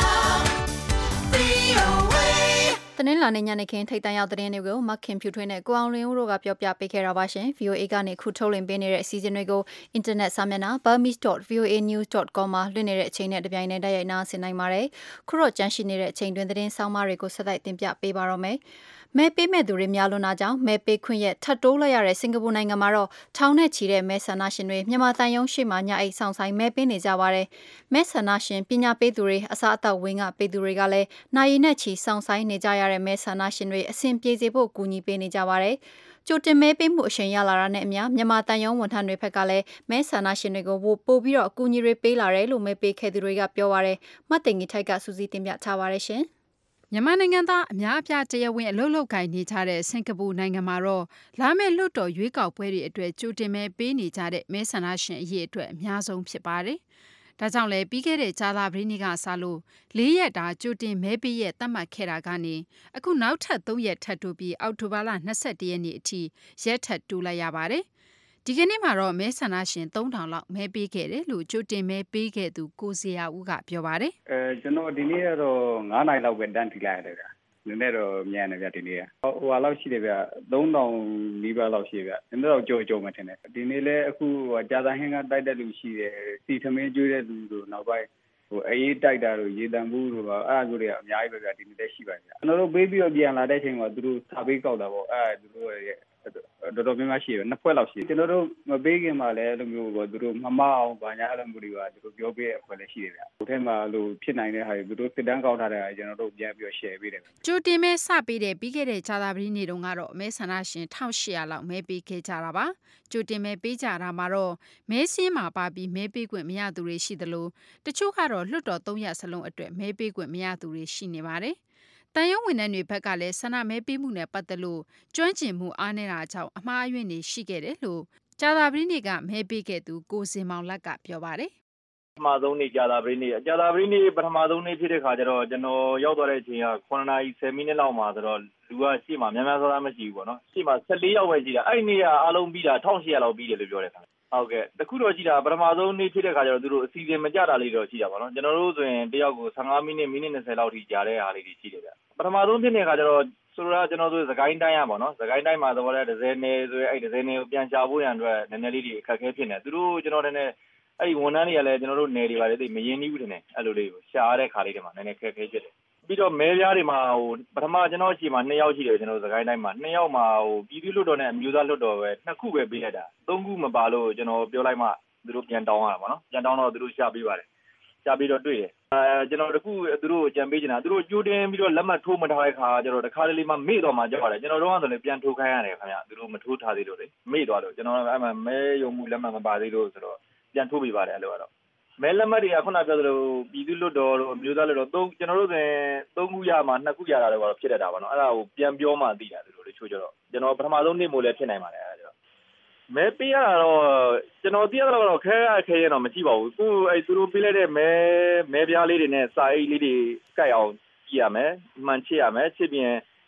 V O A တနင်္လာနေ့ညနေခင်းထိပ်တန်းရောက်သတင်းတွေကိုမခင်ဖြူထွေးနဲ့ကိုအောင်လင်းဦးတို့ကပြောပြပေးခဲ့တာပါရှင် V O A ကနေခုထုတ်လွှင့်ပေးနေတဲ့အစီအစဉ်တွေကိုအင်တာနက်စာမျက်နှာ burmese dot voa news dot com မှာလွှင့်နေတဲ့အချိန်နဲ့တပြိုင်နက်တည်းရိုက်နားဆင်နိုင်ပါတယ်ခုတော့ကြန့်ရှိနေတဲ့အချိန်တွင်သတင်းဆောင်မတွေကိုဆက်တိုက်တင်ပြပေးပါတော့မယ်မဲပေးမဲ့သူတွေများလွန်တာကြောင့်မဲပေးခွင့်ရဲ့ထပ်တိုးလိုက်ရတဲ့စင်ကာပူနိုင်ငံမှာတော့ထောင်နဲ့ချီတဲ့မဲဆန္ဒရှင်တွေမြန်မာတန်ယုံရှိမှညအိတ်ဆောင်ဆိုင်မဲပေးနေကြပါတယ်မဲဆန္ဒရှင်ပညာပေးသူတွေအစားအသောက်ဝင်းကပေးသူတွေကလည်းနိုင်ရည်နဲ့ချီဆောင်ဆိုင်နေကြရတဲ့မဲဆန္ဒရှင်တွေအဆင်ပြေစေဖို့ကူညီပေးနေကြပါတယ်ကြိုတင်မဲပေးမှုအရှင်ရလာတာနဲ့အမျှမြန်မာတန်ယုံဝန်ထမ်းတွေဘက်ကလည်းမဲဆန္ဒရှင်တွေကိုပို့ပြီးတော့အကူအညီတွေပေးလာတယ်လို့မဲပေးခဲ့သူတွေကပြောပါတယ်မှတ်တင်ကြီးထိုက်ကစူးစီးတင်ပြထားပါတယ်ရှင်မြန်မာနိုင်ငံသားအများအပြားတရားဝင်အလုပ်လုပ်ကိုင်နေကြတဲ့စင်ကာပူနိုင်ငံမှာတော့လာမယ့်လွှတ်တော်ရွေးကောက်ပွဲတွေအတွက်ကြိုတင်မဲပေးနေကြတဲ့မဲဆန္ဒရှင်အရေးအတွက်အများဆုံးဖြစ်ပါတယ်။ဒါကြောင့်လည်းပြီးခဲ့တဲ့ကြာသပတေးနေ့ကစလို့လေးရက်တာကြိုတင်မဲပေးရက်သတ်မှတ်ခဲ့တာကနေအခုနောက်ထပ်သုံးရက်ထပ်တိုးပြီးအောက်တိုဘာလ၂၁ရက်နေ့အထိရက်ထပ်တိုးလိုက်ရပါတယ်။ဒီကနေ့မှာတော့မဲဆန္ဒရှင်သုံးထောင်လောက်မဲပေးခဲ့တယ်လို့ကြိုတင်မဲပေးခဲ့သူကိုဇေယျဦးကပြောပါတယ်။အဲကျွန်တော်ဒီနေ့ကတော့ငါးနာရီလောက်ပဲတန်းထိလိုက်ရတယ်ဗျ။နည်းနည်းတော့မြန်တယ်ဗျဒီနေ့က။ဟိုဟာလောက်ရှိတယ်ဗျသုံးထောင်နီးပါးလောက်ရှိတယ်ဗျ။နည်းနည်းတော့ကြော်ကြော်မှထင်တယ်။ဒီနေ့လည်းအခုကြာသာဟင်းကတိုက်တဲ့လူရှိတယ်။စီသမင်းကျွေးတဲ့လူတို့နောက်ပိုင်းဟိုအေးတိုက်တာတို့ရေတံဘူးတို့ပါအဲ့ဒါမျိုးတွေကအများကြီးပဲဗျဒီနေ့လည်းရှိပါဗျ။ကျွန်တော်တို့ပေးပြီးတော့ပြန်လာတဲ့အချိန်မှာသူတို့စာပေးကောက်တာပေါ့အဲ့ဒါသူတို့ရဲ့တော်တော်များများရှိတယ်နှစ်ဖွဲ့လောက်ရှိတယ်ကျွန်တော်တို့မပေးခင်မှာလည်းအဲ့လိုမျိုးပေါ့သူတို့မမအောင်ဗာညာအဲ့လိုမျိုးတွေပါသူတို့ပြောပေးတဲ့အဖွဲ့လည်းရှိတယ်ဗျဟိုထဲမှာလို့ဖြစ်နိုင်တဲ့ဟာတွေသူတို့စစ်တမ်းကောက်ထားတဲ့ဟာကျွန်တော်တို့ပြန်ပြီးတော့ share ပေးတယ်ကြိုတင်မဲစပေးတဲ့ပြီးခဲ့တဲ့ကြာသပတေးနေ့တုန်းကတော့မဲဆန္ဒရှင်၁၈၀၀လောက်မဲပေးခဲ့ကြတာပါကြိုတင်မဲပေးကြတာမှာတော့မဲစင်းမှာပါပြီးမဲပေးခွင့်မရသူတွေရှိသလိုတချို့ကတော့လွှတ်တော်သုံးရပ်စလုံးအတွက်မဲပေးခွင့်မရသူတွေရှိနေပါတယ်တန်ယုံဝန်ထမ်းတွေဘက်ကလည်းဆန္ဒမဲပေးမှုနဲ့ပတ်သက်လို့ကျွမ်းကျင်မှုအားနည်းတာကြောင့်အမှားအယွင်းတွေရှိခဲ့တယ်လို့ကြာသပတေးနေ့ကမဲပေးခဲ့သူကိုစင်မောင်လက်ကပြောပါတယ်ပထမဆုံးနေ့ကြာသပတေးနေ့ကြာသပတေးနေ့ပထမဆုံးနေ့ဖြစ်တဲ့ခါကျတော့ကျွန်တော်ရောက်သွားတဲ့အချိန်ကခုနှစ်နာရီဆယ်မိနစ်လောက်မှာဆိုတော့လူကရှေ့မှာများများစားစားမရှိဘူးပေါ့နော်ရှေ့မှာ၁၄ယောက်ပဲရှိတာအဲ့ဒီနေ့ကအားလုံးပြီးတာ၁၈၀၀လောက်ပြီးတယ်လို့ပြောတယ်ခင်ဗျဟုတ်ကဲ့တခုတော့ရှိတာပထမဆုံးနေ့ဖြစ်တဲ့ခါကျတော့သူတို့အစီအစဉ်မကြတာလေးတော့ရှိတာပေါ့နော်ကျွန်တော်တို့ဆိုရင်တယောက်ကို၁၅မိနစ်မိနစ်၂၀လောက်ထိကြာတဲ့အားလေးတွေရှိတယ်ဗျပထမဆုံးဖြစ်နေတဲ့ခါကျတော့ဆိုတော့ကျွန်တော်တို့စကိုင်းတိုင်းရပါတော့စကိုင်းတိုင်းမှာသဘောလဲဒဇယ်နယ်ဆိုရင်အဲ့ဒဇယ်နယ်ကိုပြန်ချဖို့ရန်အတွက်နည်းနည်းလေးတွေအခက်အခဲဖြစ်နေသူတို့ကျွန်တော်နည်းနည်းအဲ့ဒီဝန်ထမ်းတွေကလည်းကျွန်တော်တို့နယ်တွေပါလေသိမရင်နှီးဘူးထင်တယ်အဲ့လိုလေးကိုရှာရတဲ့ခါလေးတွေမှာနည်းနည်းခက်ခဲဖြစ်တယ်ပြီးတော့မဲပြားတွေမှာဟိုပထမကျွန်တော်ရှိမှာနှစ်ယောက်ရှိတယ်ကျွန်တော်စကိုင်းတိုင်းမှာနှစ်ယောက်မှာဟိုပြည်သူ့လွှတ်တော်နဲ့အမျိုးသားလွှတ်တော်ပဲနှစ်ခုပဲပေးလိုက်တာသုံးခုမပါလို့ကျွန်တော်ပြောလိုက်မှသူတို့ပြန်တောင်းရတာပေါ့နော်ပြန်တောင်းတော့သူတို့ရှာပေးပါတယ်ရှာပြီးတော့တွေ့တယ်အဲကျွန်တော်တခုသူတို့ကြံပေးနေတာသူတို့ကြိုတင်ပြီးတော့လက်မှတ်ထိုးမထားတဲ့ခါကျွန်တော်တခါတလေမှမေ့တော့မှကြောက်ရတယ်ကျွန်တော်တို့ကဆိုလည်းပြန်ထိုးခိုင်းရတယ်ခင်ဗျသူတို့မထိုးထားသေးလို့လေမေ့သွားလို့ကျွန်တော်အဲ့မှာမဲယုံမှုလက်မှတ်မပါသေးလို့ဆိုတော့ပြန်ထိုးပေးပါတယ်အဲ့လိုကတော့မဲလက်မှတ်တွေကခုနပြောသလိုပြည်သူ့လွှတ်တော်တို့အမျိုးသားလွှတ်တော်သုံးကျွန်တော်တို့ဆိုရင်သုံးခုရမှာနှစ်ခုရတာတော့ဖြစ်တတ်တာပါနော်အဲ့ဒါကိုပြန်ပြောမှသိတာသူတို့လေချိုးကြတော့ကျွန်တော်ပထမဆုံးနေ့မို့လည်းဖြစ်နိုင်ပါတယ်အဲ့ဒါမဲပေးရတာတော့ကျွန်တော်သိရတော့ခဲခဲရတော့မရှိပါဘူးခုအဲ့သူတို့ပေးလိုက်တဲ့မဲမဲပြားလေးတွေနဲ့စာအိတ်လေးတွေကိုက်အောင်ကြည့်ရမယ်မှန်ချစ်ရမယ်ချစ်ပြင်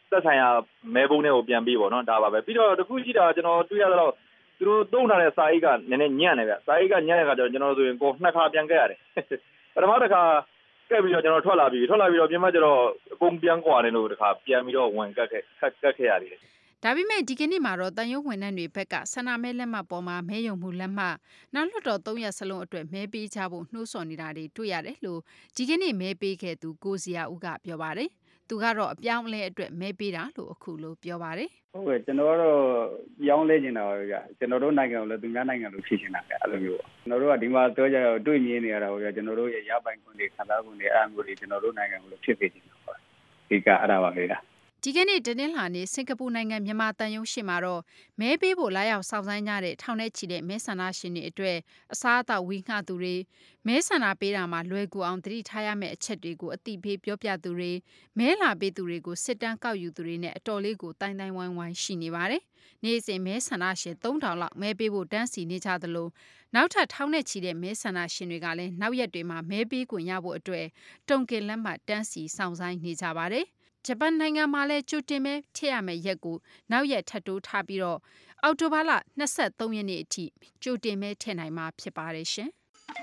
သက်ဆိုင်ရာမဲပုံးတွေကိုပြန်ပြီးပေါ့နော်ဒါပါပဲပြီးတော့တခုရှိတာကျွန်တော်တွေ့ရတော့သူတို့တုံးထားတဲ့စာအိတ်ကနည်းနည်းညံ့နေဗျစာအိတ်ကညံ့တဲ့ခါကျတော့ကျွန်တော်ဆိုရင်ကိုနှစ်ခါပြန်ခဲ့ရတယ်ပထမတစ်ခါကက်ပြီးတော့ကျွန်တော်ထွက်လာပြီးထွက်လာပြီးတော့ပြင်မကျတော့အကုန်ပြန်ကွာနေလို့တစ်ခါပြန်ပြီးတော့ဝင်ကတ်ခဲ့ကတ်ခဲ့ရတယ်ဒါပေမဲ့ဒီကနေ့မှာတော့တန်ရုံးဝန်ထမ်းတွေဘက်ကဆန္ဒမဲလက်မှတ်ပေါ်မှာမဲယုံမှုလက်မှတ်နောက်လွှတ်တော်သုံးရက်စလုံးအတွက်မဲပေးချဖို့နှိုးဆော်နေတာတွေတွေ့ရတယ်လို့ဒီကနေ့မဲပေးခဲ့သူကိုစီယာဦးကပြောပါတယ်သူကတော့အပြောင်းအလဲအတွက်မဲပေးတာလို့အခုလိုပြောပါတယ်ဟုတ်ကဲ့ကျွန်တော်ကတော့ပြောင်းလဲနေတာပါဗျာကျွန်တော်တို့နိုင်ငံကိုလည်းသူများနိုင်ငံလိုဖြစ်နေတာပဲအဲ့လိုမျိုးပေါ့ကျွန်တော်တို့ကဒီမှာပြောကြတော့တွေ့မြင်နေရတာပေါ့ဗျာကျွန်တော်တို့ရဲ့ရပိုင်ခွင့်တွေခံစားခွင့်တွေအဲ့အမျိုးတွေကျွန်တော်တို့နိုင်ငံကိုလည်းဖြစ်ဖြစ်နေတာပေါ့ဒီကအဲ့ဒါပါပဲဗျာဒီကနေ့တနင်္လာနေ့စင်ကာပူနိုင်ငံမြန်မာတန်ယုံရှိမှာတော့မဲပေးဖို့လာရောက်စောင့်ဆိုင်းကြတဲ့ထောင်ထဲချီတဲ့မဲဆန္ဒရှင်တွေအတွက်အစားအသောက်ဝေငှသူတွေမဲဆန္ဒပေးတာမှာလွယ်ကူအောင်သတိထားရမယ့်အချက်တွေကိုအသိပေးပြောပြသူတွေမဲလာပေးသူတွေကိုစစ်တမ်းကောက်ယူသူတွေနဲ့အတော်လေးကိုတိုင်းတိုင်းဝိုင်းဝိုင်းရှိနေပါတယ်။နေ့စဉ်မဲဆန္ဒရှင်သုံးထောင်လောက်မဲပေးဖို့တန်းစီနေကြသလိုနောက်ထပ်ထောင်ထဲချီတဲ့မဲဆန္ဒရှင်တွေကလည်းနောက်ရက်တွေမှာမဲပေးခွင့်ရဖို့အတွက်တုံကင်လက်မှတ်တန်းစီစောင့်ဆိုင်းနေကြပါတယ်။ဂျပန်နိုင်ငံမှာလည်းကြိုတင်မဲထည့်ရမယ့်ရက်ကိုနောက်ရက်ထပ်တိုးထားပြီးတော့အောက်တိုဘာလ၂၃ရက်နေ့အထိကြိုတင်မဲထည့်နိုင်မှာဖြစ်ပါတယ်ရှင်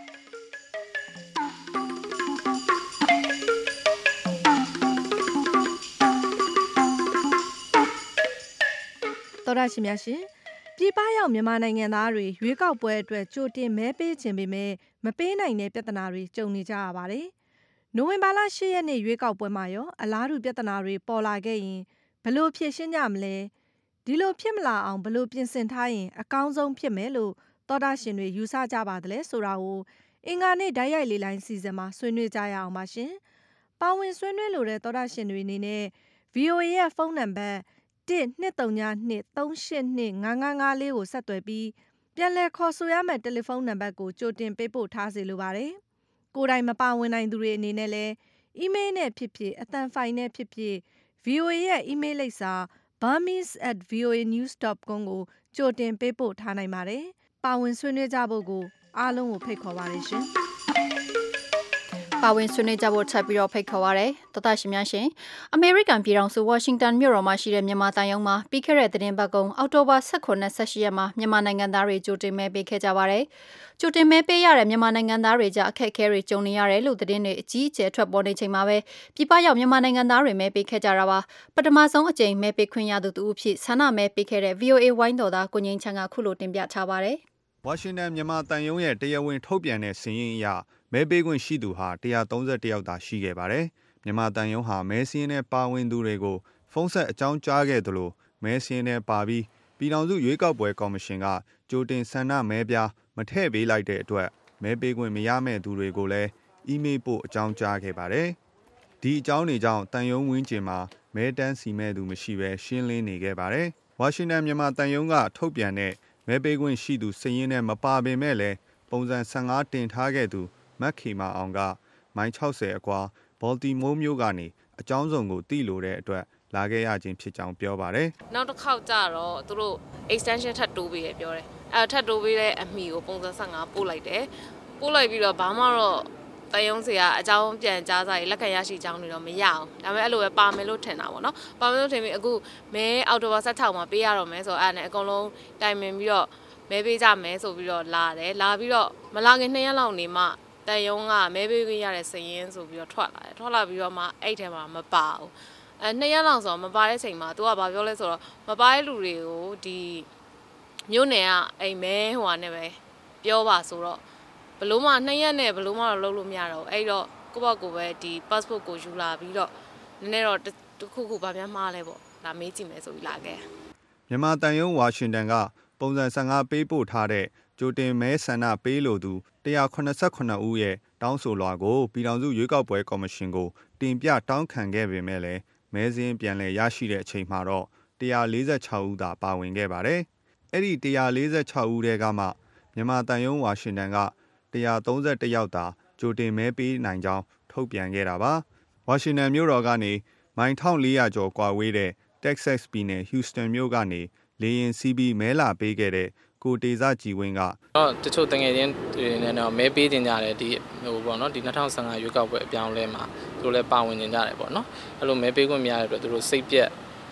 တော်ရရှိများရှင်ပြည်ပရောက်မြန်မာနိုင်ငံသားတွေရွေးကောက်ပွဲအတွက်ကြိုတင်မဲပေးခြင်းပေမဲ့မပေးနိုင်တဲ့ပြဿနာတွေကြုံနေကြရပါတယ်နိုဝင်ဘာလ၈ရက်နေ့ရွေးကောက်ပွဲမှာရောအလားတူပြဿနာတွေပေါ်လာခဲ့ရင်ဘယ်လိုဖြေရှင်းကြမလဲဒီလိုဖြစ်မလာအောင်ဘယ်လိုပြင်ဆင်ထားရင်အကောင်းဆုံးဖြစ်မယ်လို့သောတာရှင်တွေယူဆကြပါသလဲဆိုတာကိုအင်္ဂါနေ့ဓာတ်ရိုက်လေးလိုင်းစီစဉ်မှာဆွေးနွေးကြရအောင်ပါရှင်ပါဝင်ဆွေးနွေးလိုတဲ့သောတာရှင်တွေအနေနဲ့ ဗီအိုအေ ရဲ့ဖုန်းနံပါတ်တစ် နှစ် သုံး နှစ် သုံး ရှစ် နှစ် ငါး ငါး ငါး လေးကိုဆက်သွယ်ပြီးပြန်လည်ခေါ်ဆိုရမယ့်တယ်လီဖုန်းနံပါတ်ကိုကြိုတင်ပေးပို့ထားစေလိုပါတယ်ကိုယ်တိုင်မပါဝင်နိုင်သူတွေအနေနဲ့လည်းအီးမေးလ်နဲ့ဖြစ်ဖြစ်အသံဖိုင်နဲ့ဖြစ်ဖြစ် ဗီအိုအေ ရဲ့အီးမေးလ်လိပ်စာ burmese at v o a news dot com ကိုကြိုတင်ပေးပို့ထားနိုင်ပါတယ်။ပါဝင်ဆွေးနွေးကြဖို့ကိုအားလုံးကိုဖိတ်ခေါ်ပါတယ်ရှင်။ပါဝင်ဆွေးနွေးကြဖို့ထပ်ပြီးတော့ဖိတ်ခေါ်ပါရစေ။သောတာရှင်များရှင်အမေရိကန်ပြည်ထောင်စုဝါရှင်တန်မြို့တော်မှာရှိတဲ့မြန်မာတန်ယုံမှာပြီးခဲ့တဲ့သတင်းပတ်ကုန်အောက်တိုဘာ၁၇နဲ့၁၈ရက်မှာမြန်မာနိုင်ငံသားတွေကြိုတင်မဲပေးခဲ့ကြပါတယ်။ကြိုတင်မဲပေးရတဲ့မြန်မာနိုင်ငံသားတွေကြားအခက်အခဲတွေကြုံနေရတယ်လို့သတင်းတွေအကြီးအကျယ်ထွက်ပေါ်နေချိန်မှာပဲပြည်ပရောက်မြန်မာနိုင်ငံသားတွေမဲပေးခဲ့ကြတာပါ။ပထမဆုံးအကြိမ်မဲပေးခွင့်ရသူတူအဖြစ်ဆန္ဒမဲပေးခဲ့တဲ့ ဗီအိုအေ ဝိုင်းတော်သားကိုငင်းချမ်းကခုလိုတင်ပြထားပါတယ်။ဝါရှင်တန်မြန်မာတန်ယုံရဲ့တရားဝင်ထုတ်ပြန်တဲ့စာရင်းအရမဲပေးခွင့်ရှိသူဟာ၁၃၁ယောက်သာရှိခဲ့ပါတယ်။မြန်မာတန်ယုံဟာမဲစင်းနဲ့ပါဝင်သူတွေကိုဖုန်းဆက်အကြောင်းကြားခဲ့သလိုမဲစင်းနဲ့ပါပြီးပြည်ထောင်စုရွေးကောက်ပွဲကော်မရှင်ကကြိုတင်ဆန္ဒမဲပြားမထည့်ပေးလိုက်တဲ့အတွက်မဲပေးခွင့်မရမဲ့သူတွေကိုလည်းအီးမေးလ်ပို့အကြောင်းကြားခဲ့ပါတယ်။ဒီအကြောင်းတွေကြောင့်တန်ယုံဝင်းကျင်မှာမဲတန်းစီမဲ့သူမရှိဘဲရှင်းလင်းနေခဲ့ပါတယ်။ဝါရှင်တန်မြန်မာတန်ယုံကထုတ်ပြန်တဲ့မဲပေးခွင့်ရှိသူစာရင်းနဲ့မပါပေမဲ့လည်းပုံစံ၁၅တင်ထားခဲ့သူမက်ခေမာအောင်ကမိုင်၆၀အကွာဘော်တီမိုးမြို့ကနေအကြောင်းစုံကိုသိလိုတဲ့အတွက်လာခဲ့ရခြင်းဖြစ်ကြောင်းပြောပါတယ်။နောက်တစ်ခေါက်ကျတော့သူတို့ extension ထပ်တိုးပေးရပြောတယ်။အဲထပ်တိုးပေးတဲ့အမီကိုပုံစံ၁၅ပို့လိုက်တယ်။ပို့လိုက်ပြီးတော့ဘာမှတော့တယုံစီကအကြောင်းပြန်ကြားစားရေးလက်ခံရရှိကြောင်းတွေတော့မရအောင်။ဒါပေမဲ့အဲ့လိုပဲပါမယ်လို့ထင်တာပေါ့နော်။ပါမယ်လို့ထင်ပြီးအခုမဲအော်တိုဘာ၁၆မှာပေးရတော့မယ်ဆိုတော့အဲ့ဒါနဲ့အကုန်လုံးတိုင်ပင်ပြီးတော့မဲပေးကြမယ်ဆိုပြီးတော့လာတယ်။လာပြီးတော့မလာခင်နှစ်ရက်လောက်နေမှတန်ယုံကမဲပေးခွင့်ရတဲ့စည်ရင်းဆိုပြီးတော့ထွက်လာတယ်ထွက်လာပြီးတော့မှအဲ့ထဲမှာမပါဘူးအဲနှစ်ရက်လောက်ဆိုတော့မပါတဲ့ချိန်မှာသူကဘာပြောလဲဆိုတော့မပါတဲ့လူတွေကိုဒီမြို့နယ်ကအိမ်မဲဟိုဟာနဲ့ပဲပြောပါဆိုတော့ဘလို့မှနှစ်ရက်နဲ့ဘလို့မှတော့လုပ်လို့မရတော့ဘူးအဲ့တော့ကိုယ့်ဘက်ကိုပဲဒီ passport ကိုယူလာပြီးတော့နည်းနည်းတော့တခုခုဗာများမှားလဲပေါ့ဒါမေးကြည့်မယ်ဆိုပြီးလာခဲ့မြန်မာတန်ယုံဝါရှင်တန်ကပုံစံ၁၅ပေးပို့ထားတဲ့ကြိုတင်မဲဆန္ဒပေးလို့သူ၁၇၇ဦးရဲ့တောင်းဆိုလွှာကိုပြည်ထောင်စုရွေးကောက်ပွဲကော်မရှင်ကိုတင်ပြတောင်းခံခဲ့ပေမဲ့လည်းမဲစင်းပြန်လည်ရရှိတဲ့အချိန်မှာတော့၁၄၆ဦးသာပါဝင်ခဲ့ပါတယ်။အဲ့ဒီ၁၄၆ဦးထဲကမှမြန်မာတန်ယုံဝါရှင်တန်က၁၃၁ယောက်သာကြိုတင်မဲပေးနိုင်ကြောင်းထုတ်ပြန်ခဲ့တာပါ။ဝါရှင်တန်မြို့တော်ကနေမိုင်၁၄၀၀ကျော်ကွာဝေးတဲ့ Texas ပြည်နယ် Houston မြို့ကနေလေယာဉ်စီးပြီးမဲလာပေးခဲ့တဲ့ကိုတေဇကြည်ဝင်းကတော့တချို့တငယ်ချင်းတွေနဲ့တော့မဲပေးတင်ကြတယ်ဒီဟိုပေါ့နော်ဒီ၂၀၁၅ရွေးကောက်ပွဲအပြောင်းလဲမှာသူတို့လည်းပါဝင်နေကြတယ်ပေါ့နော်အဲ့လိုမဲပေးခွင့်မရတဲ့အတွက်သူတို့စိတ်ပြက်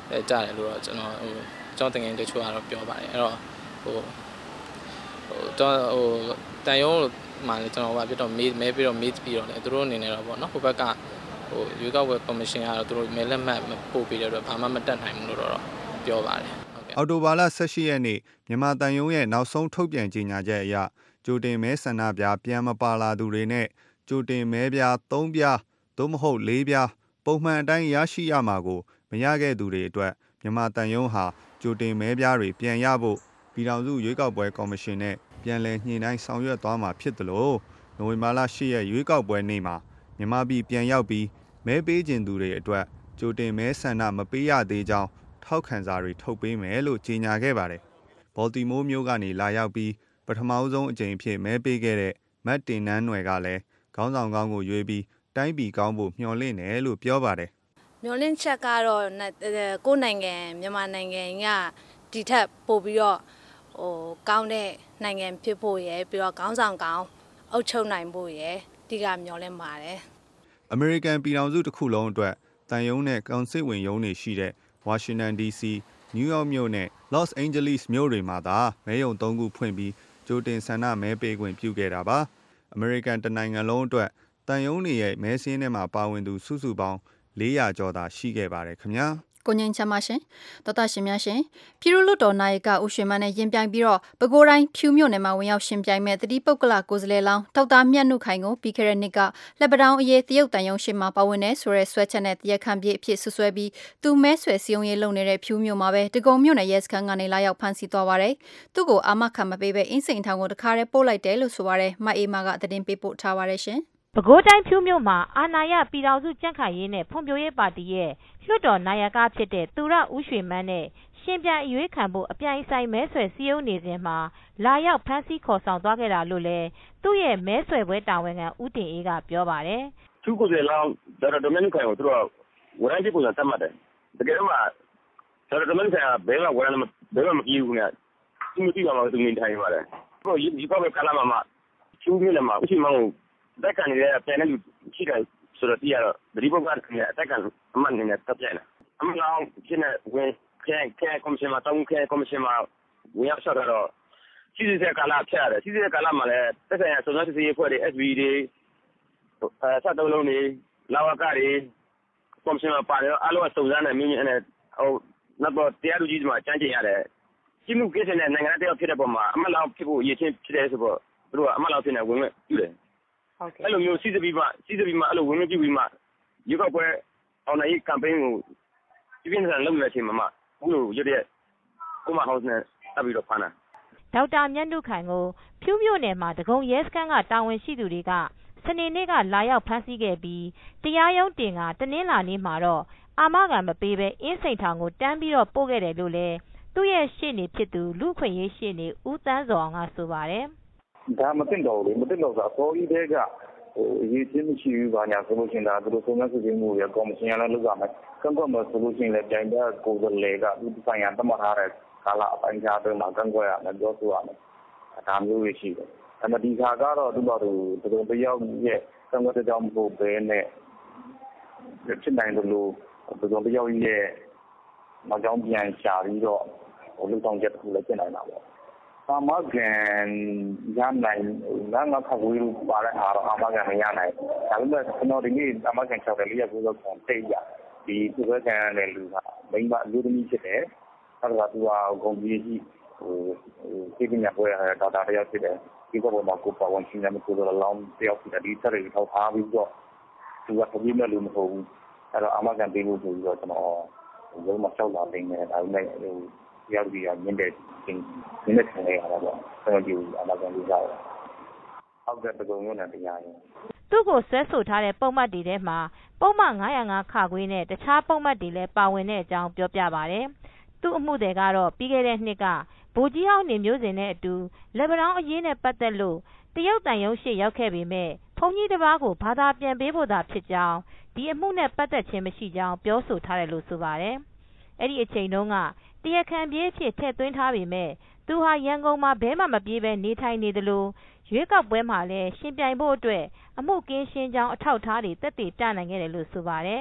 အဲကြားတယ်လို့တော့ကျွန်တော်ဟိုကျွန်တော်တကယ်တချို့ကတော့ပြောပါတယ်အဲ့တော့ဟိုဟိုတော့ဟိုတန်ယုံမှလည်းကျွန်တော်ဟိုဖြစ်တော့မေးမဲပြီးတော့မေးပြီးတော့လည်းသူတို့အနေနဲ့တော့ပေါ့နော်ဟိုဘက်ကဟိုရွေးကောက်ပွဲကော်မရှင်ကတော့သူတို့မဲလက်မှတ်ပို့ပေးတဲ့အတွက်ဘာမှမတက်နိုင်ဘူးလို့တော့ပြောပါတယ်အော်တိုဘာလဆယ့်ရှစ်ရက်နေ့မြန်မာတန်ယုံရဲ့နောက်ဆုံးထုတ်ပြန်ကြေညာချက်အရကြိုတင်မဲဆန္ဒပြပြန်မပါလာသူတွေနဲ့ကြိုတင်မဲပြားသုံးပြားသို့မဟုတ်လေးပြားပုံမှန်အတိုင်းရရှိရမှာကိုမရခဲ့သူတွေအတွက်မြန်မာတန်ယုံဟာကြိုတင်မဲပြားတွေပြန်ရဖို့ပြည်ထောင်စုရွေးကောက်ပွဲကော်မရှင်နဲ့ပြန်လည်ညှိနှိုင်းဆောင်ရွက်သွားမှာဖြစ်တယ်လို့နိုဝင်ဘာလရှစ်ရက်ရွေးကောက်ပွဲနေ့မှာမြန်မာပြည်ပြန်ရောက်ပြီးမဲပေးခြင်းသူတွေအတွက်ကြိုတင်မဲဆန္ဒမပေးရသေးကြောင်းထောက်ခံစာတွေထုတ်ပေးမယ်လို့ကြေညာခဲ့ပါတယ်။ဘော်တီမိုးမြို့ကနေလာရောက်ပြီးပထမဆုံးအကြိမ်ဖြစ်မဲပေးခဲ့တဲ့မတ်တင်နန်းနွယ်ကလည်းခေါင်းဆောင်ကောင်းကိုရွေးပြီးတိုင်းပြည်ကောင်းဖို့မျှော်လင့်တယ်လို့ပြောပါတယ်။မျှော်လင့်ချက်ကတော့ကိုယ်နိုင်ငံမြန်မာနိုင်ငံကဒီထက်ပိုပြီးတော့ဟိုကောင်းတဲ့နိုင်ငံဖြစ်ဖို့ရယ်ပြီးတော့ခေါင်းဆောင်ကောင်းအုပ်ချုပ်နိုင်ဖို့ရယ်ဒီကမျှော်လင့်ပါတယ်။အမေရိကန်ပြည်ထောင်စုတစ်ခုလုံးအတွက်တန်ယုံနဲ့ကောင်စစ်ဝင်ရုံးတွေရှိတဲ့ဝါရှင်တန် ဒီ စီ နယူးယောက်မြို့နဲ့လော့စ်အိန်ဂျလိစ်မြို့တွေမှာသာမဲရုံသုံးခုဖွင့်ပြီးကြိုတင်ဆန္ဒမဲပေးခွင့်ပြုခဲ့တာပါအမေရိကန်တနိုင်ငံလုံးအတွက်တန်ယုံတွေရဲ့မဲစင်းထဲမှာပါဝင်သူစုစုပေါင်းလေးရာကျော်သာရှိခဲ့ပါတယ်ခင်ဗျာကိုငင်းချမ်းပါရှင်တော်တာရှင်များရှင်ပြည်သူ့လွှတ်တော်နိုင်ကဦးရွှေမန်းနဲ့ရင်ပြိုင်ပြီးတော့ပဲခူးတိုင်းဖြူမြို့နယ်မှာဝင်ရောက်ရှင်ပြိုင်မဲ့တတိပုဂ္ဂလကိုယ်စားလှယ်လောင်းထောက်သားမြတ်နုခိုင်ကိုပြီးခဲ့တဲ့နှစ်ကလက်ပတောင်းအရေးတရုတ်တန်ယုံရှိမှာပါဝင်နေဆိုရဲဆွဲချက်နဲ့တရားခံပြေအဖြစ်ဆွဆွဲပြီးသူမဲဆွယ်စီယုံရေးလုပ်နေတဲ့ဖြူမြို့မှာပဲတကုံမြို့နယ်ရဲစခန်းကနေလာရောက်ဖမ်းဆီးသွားပါတယ်သူ့ကိုအာမခံမပေးပဲအင်းစိန်ထောင်ကိုတခါတည်းပို့လိုက်တယ်လို့ဆိုပါတယ်မအေးမာကသတင်းပေးပို့ထားပါတယ်ရှင်ပဲခူးတိုင်းဖြူမြို့မှာအာဏာရပြည်ထောင်စုကြံ့ခိုင်ရေးနဲ့ဖွံ့ဖြိုးရေးပါတီရဲ့လွှတ်တော်နာယကဖြစ်တဲ့သူရဦးရွှေမန်းနဲ့ရှင်ပြိုင်အရွေးခံဖို့အပြိုင်ဆိုင်မဲဆွယ်စည်းရုံးနေစဉ်မှာလာရောက်ဖမ်းဆီးခေါ်ဆောင်သွားခဲ့တာလို့လည်းသူ့ရဲ့မဲဆွယ်ပွဲတာဝန်ခံဦးတင်အေးကပြောပါတယ်။သူကိုယ်စားလောင်းဒေါက်တာဒေါ်မင်းခိုင်ကိုသူတို့ကဝရမ်းကြီးပုံစံသတ်မှတ်တယ်။တကယ်တော့မှဒေါက်တာဒေါ်မင်းခိုင်ကဘယ်မှာဝရမ်းဘယ်မှာမကြည့်ဘူးခင်ဗျ။သူမကြည့်ပါမှသူနေထိုင်ပါတယ်။သူဒီကောက်ပဲကလာမှာမှကျူးမြို့နယ်မှာဦးရှိမောင်ကိုတက်ကန်နေတဲ့ပြန်တဲ့လူရှိတယ်ဆိုတော့ဒီကတော့ဒီဘက်ကလည်းတက်ကန်အမှန်နဲ့တက်ပြန်တယ်။အမှန်တော့ရှင်းတဲ့ဝင်ခဲခဲကော်မရှင်မှာတောင်းခဲကော်မရှင်မှာဝင်ရောက်ဆက်တော့စီစီစက်ကာလာဖြတ်ရတယ်စီစီစက်ကာလာမှာလည်းတက်ဆိုင်ရာစုံစမ်းစစ်ဆေးရေးဖွဲ့တွေ S V တွေအဲဆက်တုံးလုံးတွေလာဝကတွေကော်မရှင်မှာပါတယ်အားလုံးစုံစမ်းနေမြင်းမြင်းနဲ့ဟိုနောက်တော့တရားသူကြီးဒီမှာကြမ်းကျင်ရတယ်စီမှုကိစ္စနဲ့နိုင်ငံတကာဖြစ်တဲ့ပုံမှာအမှန်လောက်ဖြစ်ဖို့ရည်ချင်းဖြစ်တယ်ဆိုတော့သူတို့ကအမှန်လောက်ဖြစ်နေဝင်ဝင်ပြုတယ်ဟုတ်ကဲ့အဲ့လိုမျိုးစီစီပြီးမှစီစီပြီးမှအဲ့လိုဝင်ဝင်ပြုပြီးမှရုပ်ောက်ပွဲအောင်နိုင်ကမ်ပိန်းကိုဒီပြင်းထန်လုပ်နေတဲ့အချိန်မှာဘူးလို့ရတဲ့ကိုမဟောင်းနဲ့တက်ပြီးတော့ဖမ်းတာဒေါက်တာမြတ်နုခိုင်ကိုဖြူးမြို့နယ်မှာတကုံရဲစခန်းကတာဝန်ရှိသူတွေကစနေနေ့ကလာရောက်ဖမ်းဆီးခဲ့ပြီးတရားရုံးတင်ကတနင်္လာနေ့မှာတော့အာမခံမပေးဘဲအင်းစိန်ထောင်ကိုတန်းပြီးတော့ပို့ခဲ့တယ်လို့လည်းသူ့ရဲ့ရှေ့နေဖြစ်သူလူခွင့်ရေးရှေ့နေဦးတန်းစောအောင်ကဆိုပါတယ်ဒါမသိတော့ဘူးမသိတော့ဆိုတော့ဒီတဲကဟိုအရေးချင်းမရှိဘူးဘာညာဆိုလို့ရှိရင်ဒါသူတို့ဆုံးမစစ်ဆေးမှုရကော်မရှင်ကလည်းလုပ်ရမယ်ကန့်ကွက်မှာဆိုလို့ရှိရင်လည်းကြိုင်တဲ့ကိုယ်စားလှယ်ကသူဆိုင်ရာတမထားတဲ့ကာလအပိုင်းခြားတွေမှာကန့်ကွက်ရမယ်ပြောဆိုရမယ်ဒါမျိုးတွေရှိတယ်ဒါမှဒီခါကတော့သူတို့တို့တယောက်ရဲ့ကန့်ကွက်တဲ့ကြောင့်မဟုတ်ဘဲနဲ့ဖြစ်နိုင်တယ်လို့သူတို့တယောက်ရဲ့နောက်ကြောင်းပြန်ရှာပြီးတော့ဟိုလူဆောင်ချက်တစ်ခုလည်းဖြစ်နိုင်တာပေါ့အာမကန်ရနိုင်ငါငါခဝေးလို့ပါတဲ့အားတော့အာမကန်မရနိုင်ဒါပေမဲ့ကျွန်တော်ဒီနေ့အာမကန်၆တယ်လေးရကိုတော့တိတ်ရဒီသူပဲကန်ရတဲ့လူကမိန်းမအမျိုးသမီးဖြစ်တယ်အဲ့ဒါကသူကဂုံကြီးကြီးဟိုဟိုသိပညာပွဲရတဲ့ဒေါက်တာတယောက်ဖြစ်တယ်ဒီကောပေါ်မှာကိုပါဝင်ရှင်ရမယ်ကိုတော့လောင်းတယောက်ဖြစ်တယ်ဒီဆက်တွေထောက်ထားပြီးတော့သူကပြင်းမဲ့လူမဟုတ်ဘူးအဲ့တော့အာမကန်ပေးလို့ဆိုပြီးတော့ကျွန်တော်လုံးမလျှောက်လာနိုင်တယ်ဒါပေမဲ့ဟိုရောက်ပြီးရမြင့်တဲ့ချင်းမြင့်တဲ့ခံရတာပေါ့ကျွန်တော်ဒီအနာဂတ်ကြီးရောက်အောက်ကတကုံမျိုးနဲ့တရားရင်သူ့ကိုဆွဲဆိုထားတဲ့ပုံမှတ်တွေထဲမှာပုံမှန်၅၀၅ခခွေးနဲ့တခြားပုံမှတ်တွေလည်းပါဝင်တဲ့အကြောင်းပြောပြပါတယ်သူ့အမှုတွေကတော့ပြီးခဲ့တဲ့နှစ်ကဗိုလ်ကြီးဟောင်းနေမျိုးစင်နဲ့အတူလက်ပံတောင်းအရေးနဲ့ပတ်သက်လို့တရုတ်တန်ယုံရှိရောက်ခဲ့ပေမဲ့ဘုန်းကြီးတစ်ပါးကိုဘာသာပြန်ပေးဖို့သာဖြစ်ကြောင်းဒီအမှုနဲ့ပတ်သက်ခြင်းမရှိကြောင်းပြောဆိုထားတယ်လို့ဆိုပါတယ်အဲ့ဒီအချိန်တုန်းကတရားခံပြေးဖြစ်ထည့်သွင်းထားပေမဲ့သူဟာရန်ကုန်မှာဘဲမှမပြေးပဲနေထိုင်နေတယ်လို့ရွေးကောက်ပွဲမှာလည်းရှင်ပြိုင်ဖို့အတွက်အမှုကင်းရှင်းကြောင်းအထောက်အထားတွေတက်တည်ပြနိုင်ခဲ့တယ်လို့ဆိုပါတယ်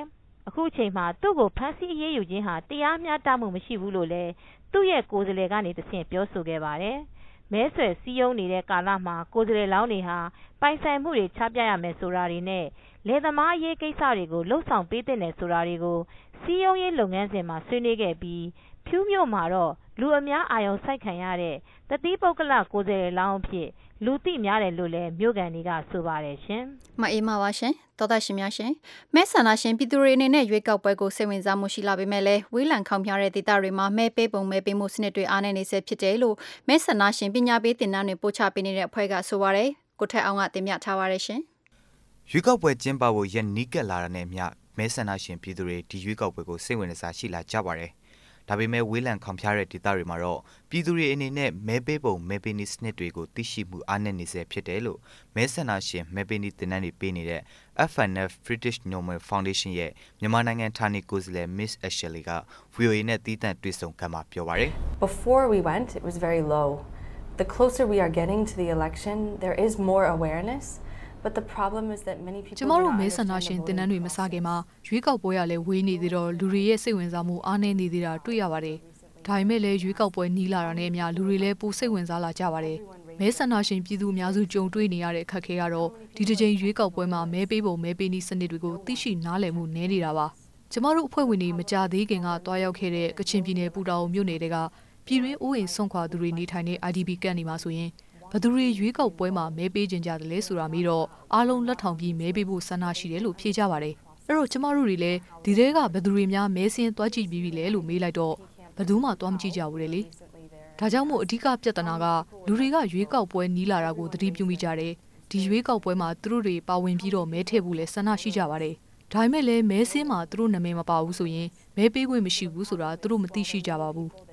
အခုအချိန်မှာသူ့ကိုဖမ်းဆီးအရေးယူခြင်းဟာတရားမျှတမှုမရှိဘူးလို့လည်းသူ့ရဲ့ကိုယ်စားလှယ်ကနေတဆင့်ပြောဆိုခဲ့ပါတယ်။မဲဆွယ်စည်းရုံးနေတဲ့ကာလမှာကိုယ်စားလှယ်လောင်းတွေဟာပိုင်ဆိုင်မှုတွေချပြရမယ်ဆိုတာတွေနဲ့လယ်သမားအရေးကိစ္စတွေကိုလှုပ်ဆောင်ပေးတဲ့နယ်ဆိုတာတွေကိုစည်းရုံးရေးလုပ်ငန်းစဉ်မှာဆွေးနွေးခဲ့ပြီးဖြူးမြို့မှာတော့လူအများအာရုံစိုက်ခံရတဲ့တတိပုဂ္ဂလကိုယ်စားလှယ်လောင်းအဖြစ်လူသိများတယ်လို့လည်းမြို့ကန်တွေကဆိုပါတယ်ရှင်။မအေးမပါရှင်။သောတာရှင်များရှင်။မဲဆန္ဒရှင်ပြည်သူတွေအနေနဲ့ရွေးကောက်ပွဲကိုစိတ်ဝင်စားမှုရှိလာပေမဲ့လည်းဝေးလံခေါင်ဖျားတဲ့ဒေသတွေမှာမဲပေးပုံမဲပေးမှုစနစ်တွေအားနည်းနေဆဲဖြစ်တယ်လို့မဲဆန္ဒရှင်ပညာပေးသင်တန်းတွေပို့ချပေးနေတဲ့အဖွဲ့ကဆိုပါတယ်။ကိုထက်အောင်ကတင်ပြထားပါရရှင်။ရွေးကောက်ပွဲကျင်းပဖို့ရန်နီးကပ်လာတာနဲ့မျှမဲဆန္ဒရှင်ပြည်သူတွေဒီရွေးကောက်ပွဲကိုစိတ်ဝင်စားရှိလာကြပါတယ်။ဒါပေမဲ့ဝေးလံခေါင်ဖျားတဲ့ဒေသတွေမှာတော့ပြည်သူတွေအနေနဲ့မဲပေးပုံမဲပေးနည်းစနစ်တွေကိုသိရှိမှုအားနည်းနေဆဲဖြစ်တယ်လို့မဲဆန္ဒရှင်မဲပေးနည်းသင်တန်းတွေပေးနေတဲ့ F N F British Normal Foundation ရဲ့မြန်မာနိုင်ငံဌာနေကိုယ်စားလှယ် Miss Ashley က V O A နဲ့တီးတန့်တွေ့ဆုံခံမှာပြောပါတယ် Before we went it was very low. The closer we are getting to the election there is more awareness.But the problem is that many people ကျမတို့မဲဆန္ဒရှင်တင်နန်းတွေမစခင်မှာရွေးကောက်ပွဲရလဲဝေးနေသေးတော့လူတွေရဲ့စိတ်ဝင်စားမှုအားနည်းနေသေးတာတွေ့ရပါတယ်။ဒါပေမဲ့လည်းရွေးကောက်ပွဲနီးလာတာနဲ့အမျှလူတွေလည်းပိုစိတ်ဝင်စားလာကြပါတယ်။မဲဆန္ဒရှင်ပြည်သူအများစုကြုံတွေ့နေရတဲ့အခက်အခဲကတော့ဒီတစ်ချိန်ရွေးကောက်ပွဲမှာမဲပေးပုံမဲပေးနည်းစနစ်တွေကိုသိရှိနားလည်မှုနည်းနေတာပါ။ကျမတို့အဖွဲ့ဝင်တွေမကြသေးခင်ကတွားရောက်ခဲ့တဲ့ကချင်ပြည်နယ်ပူတာအိုမြို့နယ်တွေကပြည်တွင်းအိုးအိမ်ဆွန့်ခွာသူတွေနေထိုင်တဲ့ I D P ကန့်နေမှာဆိုရင်ဘသူတွေရွေးကောက်ပွဲမှာမဲပေးကြကြတယ်လဲဆိုတာမျိုးတော့အားလုံးလက်ထောင်ပြီးမဲပေးဖို့ဆန္ဒရှိတယ်လို့ဖြေကြပါတယ်။အဲ့တော့ကျမတို့တွေလည်းဒီတဲကဘသူတွေများမဲစင်းသွားကြည့်ပြီးပြီလဲလို့မေးလိုက်တော့ဘသူမှသွားမကြည့်ကြဘူးလေ။ဒါကြောင့်မို့အဓိကပြဿနာကလူတွေကရွေးကောက်ပွဲနီးလာတာကိုသတိပြုမိကြတယ်။ဒီရွေးကောက်ပွဲမှာသူတို့တွေပါဝင်ပြီးတော့မဲထည့်ဖို့လဲဆန္ဒရှိကြပါတယ်။ဒါပေမဲ့လည်းမဲစင်းမှာသူတို့နာမည်မပါဘူးဆိုရင်မဲပေးခွင့်မရှိဘူးဆိုတာသူတို့မသိရှိကြပါဘူး။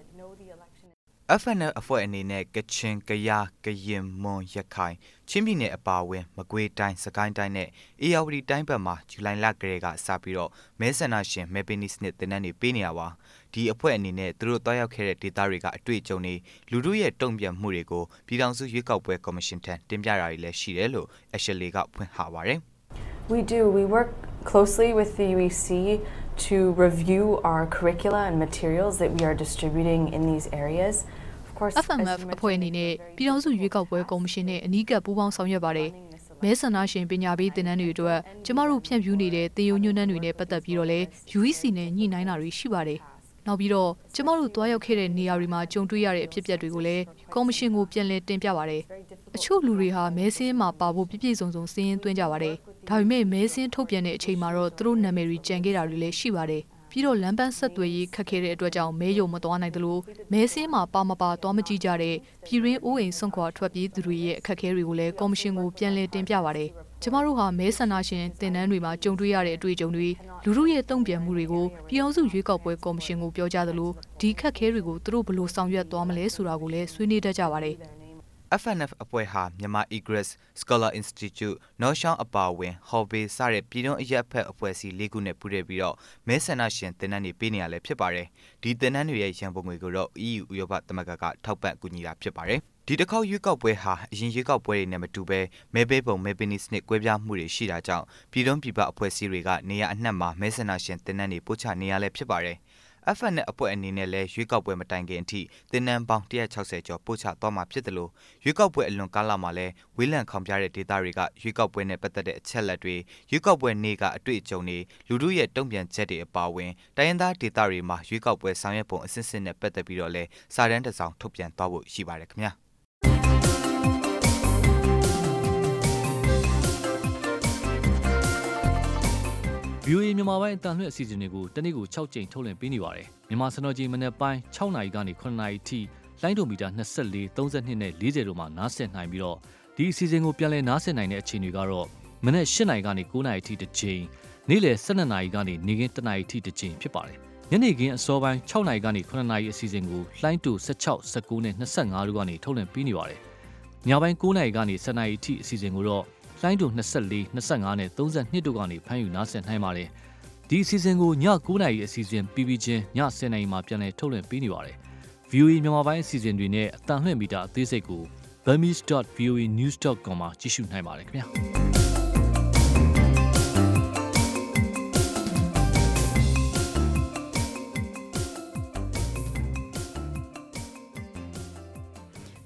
F N F အဖွဲ့အနေနဲ့ကချင်ကယားကရင်မွန်ရခိုင်ချင်းပြည်နယ်အပါအဝင်မကွေးတိုင်းစကိုင်းတိုင်းနဲ့အေရဝတီတိုင်းဘက်မှာဇူလိုင်လကတည်းကစပြီးတော့မဲဆန္ဒရှင်မဲပေးနည်းစနစ်တင်နန်းတွေပေးနေရပါဒီအဖွဲ့အနေနဲ့သူတို့တွားရောက်ခဲ့တဲ့ဒေသတွေကအတွေ့အကြုံတွေလူတို့ရဲ့တုံ့ပြန်မှုတွေကိုပြည်ထောင်စုရွေးကောက်ပွဲကော်မရှင်ထံတင်ပြတာတွေလည်းရှိတယ်လို့ Ashley ကဖွင့်ဟပါတယ် We do we work closely with the U E C to review our curricula and materials that we are distributing in these areas.F M F အဖွဲ့အနေနဲ့ပြည်ထောင်စုရွေးကောက်ပွဲကော်မရှင်နဲ့အနီးကပ်ပူးပေါင်းဆောင်ရွက်ပါတယ်။မဲဆန္ဒရှင်ပညာပေးသင်တန်းတွေအတွက်ကျမတို့ဖြန့်ဖြူးနေတဲ့သင်ယူညွှန်းတန်းတွေနဲ့ပတ်သက်ပြီးတော့လည်း U E C နဲ့ညှိနှိုင်းတာတွေရှိပါတယ်။နောက်ပြီးတော့ကျမတို့တွားရောက်ခဲ့တဲ့နေရာတွေမှာကြုံတွေ့ရတဲ့အဖြစ်အပျက်တွေကိုလည်းကော်မရှင်ကိုပြန်လည်တင်ပြပါတယ်။အချို့လူတွေဟာမဲစင်းမှာပါဖို့ပြည့်ပြည့်စုံစုံစီးရင်သွင်းကြပါတယ်။ဒါပေမဲ့မဲစင်းထုတ်ပြန်တဲ့အချိန်မှာတော့သူတို့နာမည်တွေကြံခဲ့တာတွေလည်းရှိပါတယ်။ပြီးတော့လမ်းပန်းဆက်သွယ်ရေးခက်ခဲတဲ့အတွက်ကြောင့်မဲယုံမသွားနိုင်သလိုမဲစင်းမှာပါမပါသွားမကြည့်ကြတဲ့ပြည်ရင်းအိုးအိမ်ဆွန့်ခွာထွက်ပြေးသူတွေရဲ့အခက်အခဲတွေကိုလည်းကော်မရှင်ကိုပြန်လည်တင်ပြပါတယ်။ကျမတို့ဟာမဲဆန္ဒရှင်တင်နန်းတွေမှာကြုံတွေ့ရတဲ့အတွေ့အကြုံတွေလူတို့ရဲ့တုံ့ပြန်မှုတွေကိုပြည်အောင်စုရွေးကောက်ပွဲကော်မရှင်ကိုပြောကြားသလိုဒီခက်ခဲတွေကိုသူတို့ဘယ်လိုဆောင်ရွက်သွားမလဲဆိုတာကိုလည်းဆွေးနွေးတတ်ကြပါတယ်။ F N F အဖွဲ့ဟာမြန်မာ Egress Scholar Institute နော်ရှောင်းအပါဝင်ဟော်ဘေးစတဲ့ပြည်တွင်းအရက်ဖက်အဖွဲ့အစည်းလေးခုနဲ့ပူးရဲပြီးတော့မဲဆန္ဒရှင်တင်နန်းတွေပေးနေရလဲဖြစ်ပါတယ်။ဒီတင်နန်းတွေရဲ့ရန်ပုံငွေကိုတော့ E U ဥရောပသမဂ္ဂကထောက်ပံ့ကူညီတာဖြစ်ပါတယ်။ဒီတစ်ခေါက်ရွေးကောက်ပွဲဟာအရင်ရွေးကောက်ပွဲတွေနဲ့မတူဘဲမဲပေးပုံမဲပေးနည်းစနစ်ကွဲပြားမှုတွေရှိတာကြောင့်ပြည်တွင်းပြည်ပအဖွဲ့အစည်းတွေကနေရာအနှံ့မှာမဲဆန္ဒရှင်တင်နန်းတွေပို့ချနေရလဲဖြစ်ပါတယ်။ F N F အဖွဲ့အနေနဲ့လည်းရွေးကောက်ပွဲမတိုင်ခင်အထိတင်နန်းပေါင်းone hundred sixtyကျော်ပို့ချသွားမှာဖြစ်တယ်လို့ရွေးကောက်ပွဲအလွန်ကာလမှာလည်းဝေးလံခေါင်ပြတဲ့ဒေသတွေကရွေးကောက်ပွဲနဲ့ပတ်သက်တဲ့အချက်လက်တွေရွေးကောက်ပွဲနေ့ကအတွေ့အကြုံတွေလူတို့ရဲ့တုံ့ပြန်ချက်တွေအပါအဝင်တိုင်းရင်းသားဒေသတွေမှာရွေးကောက်ပွဲဆောင်ရွက်ပုံအစစ်စစ်နဲ့ပတ်သက်ပြီးတော့လည်းစာတမ်းတစ်စောင်ထုတ်ပြန်သွားဖို့ရှိပါတယ်ခင်ဗျာ V O A မြန်မာပိုင်းအတန်လွှင့်အစီအစဉ်တွေကိုတနေ့ကိုsixကြိမ်ထုတ်လွှင့်ပေးနေပါတယ်။မြန်မာစံတော်ချိန်မနေ့ပိုင်းsixနာရီကနေsevenနာရီထိလိုင်းဒိုမီတာtwenty-four, thirty-twoနဲ့fortyတို့မှာနားဆင်နိုင်ပြီးတော့ဒီအစီအစဉ်ကိုပြန်လည်နားဆင်နိုင်တဲ့အချိန်တွေကတော့မနေ့eightနာရီကနေnineနာရီထိတစ်ချိန်နေ့လယ်twelveနာရီကနေနေ့ခင်းoneနာရီထိတစ်ချိန်ဖြစ်ပါတယ်။ညနေခင်းအစောပိုင်းsixနာရီကနေsevenနာရီအစီအစဉ်ကိုလိုင်းဒိုsixteen, nineteenနဲ့twenty-fiveတို့ကနေထုတ်လွှင့်ပေးနေပါတယ်။ညပိုင်းnineနာရီကနေtenနာရီထိအစီအစဉ်ကိုတော့လိုင်းဒိုtwenty-four, twenty-fiveနဲ့thirty-twoတို့ကနေဖမ်းယူနားဆင်နိုင်ပါတယ်။ဒီအစီအစဉ်ကိုညnineနာရီအစီအစဉ်ပြီးပြီးချင်းညtenနာရီမှာပြန်လည်ထုတ်လွှင့်ပေးနေပါတယ်။ V O A မြန်မာပိုင်းအစီအစဉ်တွေနဲ့အတန်လွှင့်မီတာအသေးစိတ်ကို burmese dot v o a news dot com မှာကြည့်ရှုနိုင်ပါတယ်ခင်ဗျာ။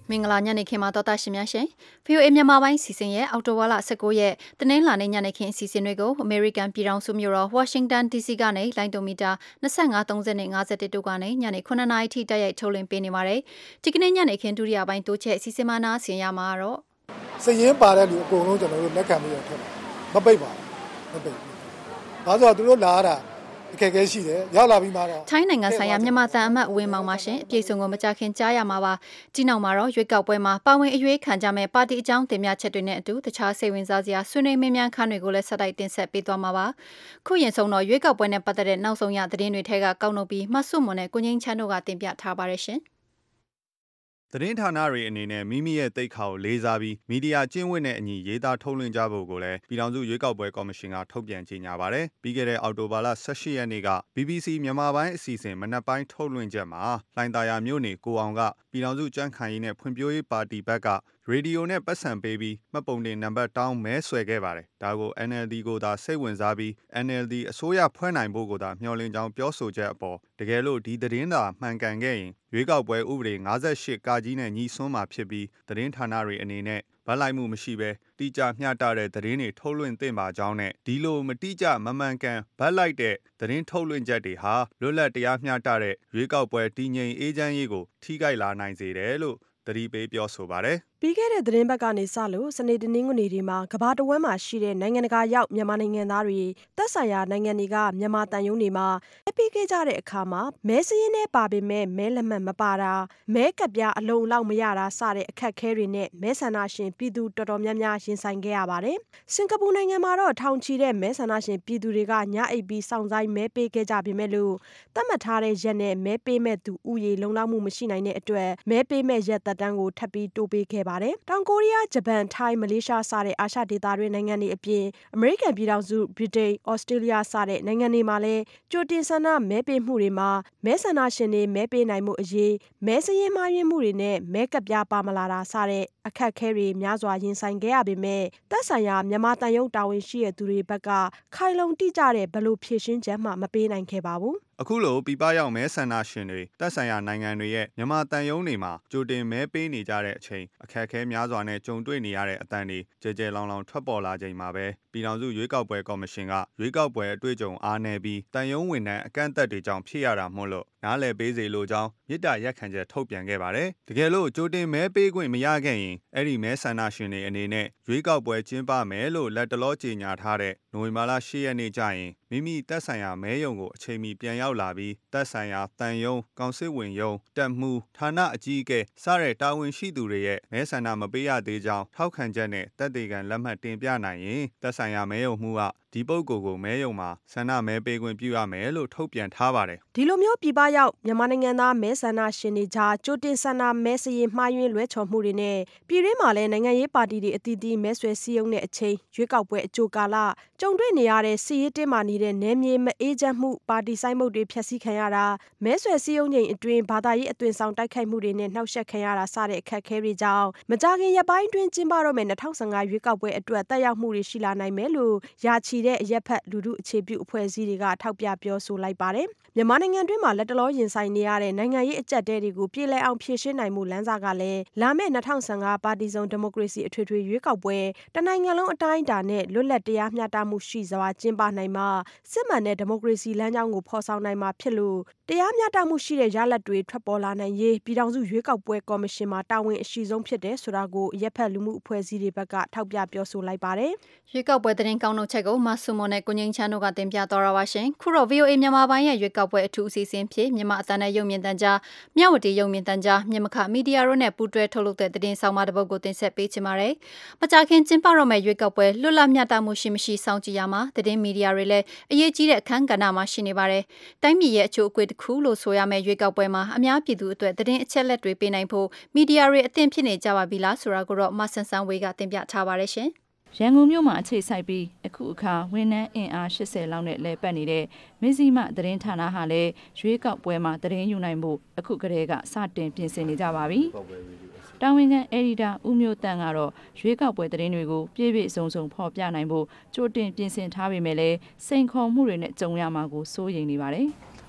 မင်္ဂလာညနေခင်းမှာတော်တာရှင်များရှင် ဗီအိုအေ မြန်မာပိုင်းစီစဉ်ရဲ့အော်တိုဝါလာ၁၉ရက်တနင်္လာနေ့ညနေခင်းစီစဉ်တွေကိုအမေရိကန်ပြည်ထောင်စုမြို့တော်ဝါရှင်တန် ဒီစီ ကနေလိုင်းတိုမီတာ၂၅ ၃၀နဲ့၅၁တို့ကနေညနေ9နာရီထိတိုက်ရိုက်ထုတ်လွှင့်ပေးနေပါတယ်ဒီကနေ့ညနေခင်းဒုတိယပိုင်းတိုးချက်စီစဉ်မနာဆင်ရမှာတော့စည်ရင်းပါတဲ့လူအကုန်လုံးကျွန်တော်တို့လက်ခံပြီးရထက်မပိတ်ပါဘူးမပိတ်ဘူးဒါဆိုတော့သူတို့လာတာအခက်အခဲရှိတယ်ရောက်လာပြီးမှတော့ထိုင်းနိုင်ငံဆိုင်ရာမြန်မာသံအမတ်ဦးဝင်းမောင်ပါရှင်အပြည့်စုံကိုမကြခင်ကြားရမှာပါဒီနောက်မှာတော့ရွေးကောက်ပွဲမှာပါဝင်အရွေးခံကြမဲ့ပါတီအကြောင်းတင်ပြချက်တွေနဲ့အတူတခြားစိတ်ဝင်စားစရာဆွေးနွေးမေးမြန်းခန်းတွေကိုလည်းဆက်တိုက်တင်ဆက်ပေးသွားမှာပါခုရင်ဆုံးတော့ရွေးကောက်ပွဲနဲ့ပတ်သက်တဲ့နောက်ဆုံးရသတင်းတွေထဲကကောက်နှုတ်ပြီးမှတ်စုမွန်နဲ့ကိုငင်းချမ်းတို့ကတင်ပြထားပါရရှင်သတင်းဌာနတွေအနေနဲ့မိမိရဲ့တိတ်ခါကိုလေးစားပြီးမီဒီယာကျင့်ဝတ်နဲ့အညီရေးသားထုတ်လွှင့်ကြဖို့ကိုလည်းပြည်ထောင်စုရွေးကောက်ပွဲကော်မရှင်ကထုတ်ပြန်ကြေညာပါတယ်။ပြီးခဲ့တဲ့အောက်တိုဘာလ၁၈ရက်နေ့က ဘီဘီစီ မြန်မာပိုင်းအစီအစဉ်မနက်ပိုင်းထုတ်လွှင့်ချက်မှာလှိုင်သာယာမြို့နေကိုအောင်ကပြည်ထောင်စုကြံ့ခိုင်ရေးနဲ့ဖွံ့ဖြိုးရေးပါတီဘက်ကရေဒီယိုနဲ့ပတ်စံပေးပြီးမှတ်ပုံတင်နံပါတ်တောင်းမဲဆွဲခဲ့ပါတယ်။ဒါကို အန်အယ်လ်ဒီ ကိုသာစိတ်ဝင်စားပြီး အန်အယ်လ်ဒီ အစိုးရဖွဲ့နိုင်ဖို့ကိုသာမျှော်လင့်ကြောင်းပြောဆိုချက်အပေါ်တကယ်လို့ဒီသတင်းသာမှန်ကန်ခဲ့ရင်ရွေးကောက်ပွဲဥပဒေ၅၈ ကကြီးနဲ့ညီစွန်းမှာဖြစ်ပြီးသတင်းဌာနတွေအနေနဲ့ဗတ်လိုက်မှုမရှိဘဲတိကျမျှတတဲ့သတင်းတွေထုတ်လွှင့်သင့်ပါကြောင်းနဲ့ဒီလိုမတိကျမမှန်ကန်ဗတ်လိုက်တဲ့သတင်းထုတ်လွှင့်ချက်တွေဟာလွတ်လပ်တရားမျှတတဲ့ရွေးကောက်ပွဲတည်ငြိမ်အေးချမ်းရေးကိုထိခိုက်လာနိုင်စေတယ်လို့သတိပေးပြောဆိုပါတယ်။ပြီးခဲ့တဲ့သတင်းပတ်ကနေစလို့စနေတနင်္ဂနွေတွေမှာကမ္ဘာတဝန်းမှာရှိတဲ့နိုင်ငံတကာရောက်မြန်မာနိုင်ငံသားတွေသက်ဆိုင်ရာနိုင်ငံတွေကမြန်မာတန်ယုံတွေမှာအပိခဲ့ကြတဲ့အခါမှာမဲစင်းနဲ့ပါပေမဲ့မဲလက်မှတ်မပါတာမဲကပ်ပြားအလုံးလောက်မရတာစတဲ့အခက်အခဲတွေနဲ့မဲဆန္ဒရှင်ပြည်သူတော်တော်များများရင်ဆိုင်ခဲ့ရပါတယ်။စင်ကာပူနိုင်ငံမှာတော့ထောင်ချီတဲ့မဲဆန္ဒရှင်ပြည်သူတွေကညအိပ်ပြီးစောင့်ဆိုင်မဲပေးခဲ့ကြပေမဲ့လို့သတ်မှတ်ထားတဲ့ရက်နဲ့မဲပေးမဲ့သူဥယေလုံလောက်မှုမရှိနိုင်တဲ့အတွက်မဲပေးမဲ့ရက်သက်တမ်းကိုထပ်ပြီးတိုးပေးခဲ့ပါတယ်။တောင်ကိုရီးယားဂျပန်ထိုင်းမလေးရှားစတဲ့အာရှဒေသတွင်းနိုင်ငံတွေအပြင်အမေရိကန်ပြည်ထောင်စုဗြိတိန်ဩစတြေးလျစတဲ့နိုင်ငံတွေမှာလည်းကြိုတင်ဆန္ဒမဲပေးမှုတွေမှာမဲဆန္ဒရှင်တွေမဲပေးနိုင်မှုအရေးမဲစရင်းမှားယွင်းမှုတွေနဲ့မဲကပ်ပြားပါမလာတာစတဲ့အခက်အခဲတွေများစွာရင်ဆိုင်ခဲ့ရပေမဲ့သက်ဆိုင်ရာမြန်မာတန်ယုံတာဝန်ရှိတဲ့သူတွေဘက်ကခိုင်လုံတိကျတဲ့ဘလို့ဖြည့်ရှင်းချက်မှမပေးနိုင်ခဲ့ပါဘူးအခုလိုပြပရောက်မဲဆန္ဒရှင်တွေသက်ဆိုင်ရာနိုင်ငံတွေရဲ့မြန်မာတန်ယုံတွေမှာကြိုတင်မဲပေးနေကြတဲ့အချိန်အခက်အခဲများစွာနဲ့ကြုံတွေ့နေရတဲ့အတန်တွေကြဲကြဲလောင်လောင်ထွက်ပေါ်လာချိန်မှာပဲပြည်ထောင်စုရွေးကောက်ပွဲကော်မရှင်ကရွေးကောက်ပွဲအတွေ့အကြုံအားနည်းပြီးတန်ယုံဝန်ထမ်းအကန့်အသတ်တွေကြောင့်ဖြစ်ရတာမို့လို့နားလည်ပေးစေလိုကြောင်းမြစ်တာရက်ခံချက်ထုတ်ပြန်ခဲ့ပါတယ်။တကယ်လို့ကြိုတင်မဲပေးခွင့်မရခဲ့ရင်အဲ့ဒီမဲဆန္ဒရှင်တွေအနေနဲ့ရွေးကောက်ပွဲကျင်းပမယ်လို့လက်တလောကြေညာထားတဲ့နိုဝင်ဘာလ၈ရက်နေ့ကျရင်မိမိသက်ဆိုင်ရာမဲရုံကိုအချိန်မီပြန်ရောက်လာပြီးသက်ဆိုင်ရာတန်ယုံကောင်စစ်ဝင်ယုံတပ်မှုဌာနအကြီးအကဲစတဲ့တာဝန်ရှိသူတွေရဲ့မဲဆန္ဒမပေးရသေးကြောင်းထောက်ခံချက်နဲ့တပ်သေးခံလက်မှတ်တင်ပြနိုင်ရင်သက်ဆိုင်ရာမဲရုံမှုကဒီပုဂ္ဂိုလ်ကိုမဲရုံမှာဆန္ဒမဲပေးခွင့်ပြုရမယ်လို့ထုတ်ပြန်ထားပါတယ်ဒီလိုမျိုးပြပရောက်မြန်မာနိုင်ငံသားမဲဆန္ဒရှင်တွေကြားကြိုတင်ဆန္ဒမဲစရင်မှားယွင်းလွဲချော်မှုတွေနဲ့ပြည်တွင်းမှာလည်းနိုင်ငံရေးပါတီတွေအသီးသီးမဲဆွယ်စည်းရုံးတဲ့အချိန်ရွေးကောက်ပွဲအကြိုကာလကြုံတွေ့နေရတဲ့စီရေးတင်းမာနေတဲ့နယ်မြေမအေးချမ်းမှုပါတီဆိုင်မှုတွေဖျက်ဆီးခံရတာမဲဆွယ်စည်းရုံးချိန်အတွင်းဘာသာရေးအသွင်ဆောင်တိုက်ခိုက်မှုတွေနဲ့နှောက်ယှက်ခံရတာစတဲ့အခက်အခဲတွေကြောင့်မကြခင်ရက်ပိုင်းတွင်ကျင်းပတော့မယ့်၂၀၁၅ရွေးကောက်ပွဲအတွက်တက်ရောက်မှုတွေရှိလာနိုင်မယ်လို့ယာချီတဲ့အရက်ဖက်လူထုအခြေပြုအဖွဲ့အစည်းတွေကထောက်ပြပြောဆိုလိုက်ပါတယ်မြန်မာနိုင်ငံတွင်းမှာလက်တလောရင်ဆိုင်နေရတဲ့နိုင်ငံရေးအကျပ်တဲတွေကိုပြည်လဲအောင်ဖြည့်ရှင်းနိုင်မှုလမ်းစာကလည်းလာမယ့်၂၀၁၅ပါတီစုံဒီမိုကရေစီအထွေထွေရွေးကောက်ပွဲတနိုင်ငံလုံးအတိုင်းအတာနဲ့လွတ်လပ်တရားမျှတမှုရှိစွာကျင်းပနိုင်မှာစစ်မှန်တဲ့ဒီမိုကရေစီလမ်းကြောင်းကိုဖော်ဆောင်နိုင်မှာဖြစ်လို့တရားမျှတမှုရှိတဲ့ရလဒ်တွေထွက်ပေါ်လာနိုင်ရေးပြည်ထောင်စုရွေးကောက်ပွဲကော်မရှင်မှာတာဝန်အရှိဆုံးဖြစ်တယ်ဆိုတာကိုရက်ဖက်လူမှုအဖွဲ့အစည်းတွေဘက်ကထောက်ပြပြောဆိုလိုက်ပါတယ်ရွေးကောက်ပွဲသတင်းကောင်းနှုတ်ချက်ကိုမဆုမွန်နဲ့ကိုငင်းချမ်းတို့ကတင်ပြတော်ရပါရှင်ခုတော့ ဗီအိုအေ မြန်မာပိုင်းရဲ့ရွေးကောက်ပွဲအထူးအစီအစဉ်ဖြစ်မြန်မာအသံနဲ့ရုပ်မြင်သံကြားမြဝတီရုပ်မြင်သံကြားမြန်မာခမီဒီယာတို့နဲ့ပူးတွဲထုတ်လုပ်တဲ့သတင်းဆောင်မတစ်ပုဒ်ကိုတင်ဆက်ပေးချင်ပါတယ်မကြာခင်ကျင်းပတော့မယ့်ရွေးကောက်ပွဲလွတ်လပ်မျှတမှုရှိမရှိစောင့်ကြည့်ရမှာသတင်းမီဒီယာတွေလည်းအရေးကြီးတဲ့အခန်းကဏ္ဍမှာရှိနေပါတယ်တိုင်းပြည်ရဲ့အချို့အကွေတစ်ခုလို့ဆိုရမယ့်ရွေးကောက်ပွဲမှာအများပြည်သူအတွက်သတင်းအချက်လက်တွေပေးနိုင်ဖို့မီဒီယာတွေအသင့်ဖြစ်နေကြပါပြီလားဆိုတာကိုတော့မဆန်ဆန်ဝေကတင်ပြထားပါတယ်ရှင်ရန်ကုန်မြို့မှာအခြေစိုက်ပြီးအခုအခါဝန်ထမ်းအင်အား၈၀လောက်နဲ့လဲပတ်နေတဲ့မဇ္ဈိမသတင်းဌာနဟာလည်းရွေးကောက်ပွဲမှာသတင်းယူနိုင်မှုအခုကတည်းကစတင်ပြင်ဆင်နေကြပါပြီ။တာဝန်ခံအယ်ဒီတာဦးမျိုးတန်းကတော့ရွေးကောက်ပွဲသတင်းတွေကိုပြည့်ပြည့်စုံစုံဖော်ပြနိုင်ဖို့ကြိုတင်ပြင်ဆင်ထားပေမဲ့လည်းစိန်ခေါ်မှုတွေနဲ့ကြုံရမှာကိုစိုးရိမ်နေပါတယ်။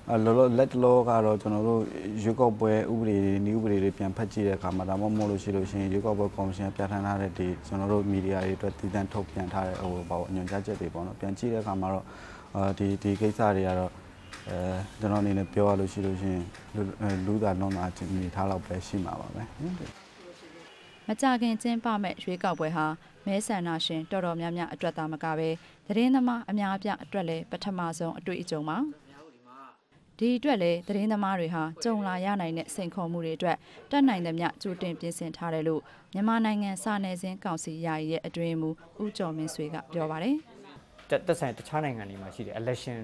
လောလောလက်လောကတော့ကျွန်တော်တို့ရွေးကောက်ပွဲဥပဒေတွေနည်းဥပဒေတွေပြန်ဖတ်ကြည့်တဲ့အခါမှာဒါမှမဟုတ်လို့ရှိလို့ရှိရင်ရွေးကောက်ပွဲကော်မရှင်ပြဋ္ဌာန်းထားတဲ့ဒီကျွန်တော်တို့မီဒီယာတွေအတွက်တည်တံ့ထုတ်ပြန်ထားတဲ့ဟိုဘာအညွှန်ကြားချက်တွေပေါ့နော်ပြန်ကြည့်တဲ့အခါမှာတော့အာဒီဒီကိစ္စတွေကတော့အဲကျွန်တော်အနေနဲ့ပြောရလို့ရှိလို့ရှိရင်လူသားလုံးသားအနေထားတော့ပဲရှိမှာပါပဲမကြခင်ကျင်းပမဲ့ရွေးကောက်ပွဲဟာမဲဆန္ဒရှင်တော်တော်များများအတွက်သာမကပဲသတင်းသမားအများအပြားအတွက်လည်းပထမဆုံးအတွေ့အကြုံပါဒီအတွက်လည်းသတင်းသမားတွေဟာကြုံလာရနိုင်တဲ့စိန်ခေါ်မှုတွေအတွက်တက်နိုင်သမျှကြိုတင်ပြင်ဆင်ထားတယ်လို့မြန်မာနိုင်ငံစာနယ်ဇင်းကောင်စီယာယီရဲ့အတွင်းမှူးဦးကျော်မင်းဆွေကပြောပါတယ်တက်ဆိုင်တခြားနိုင်ငံတွေမှာရှိတဲ့ election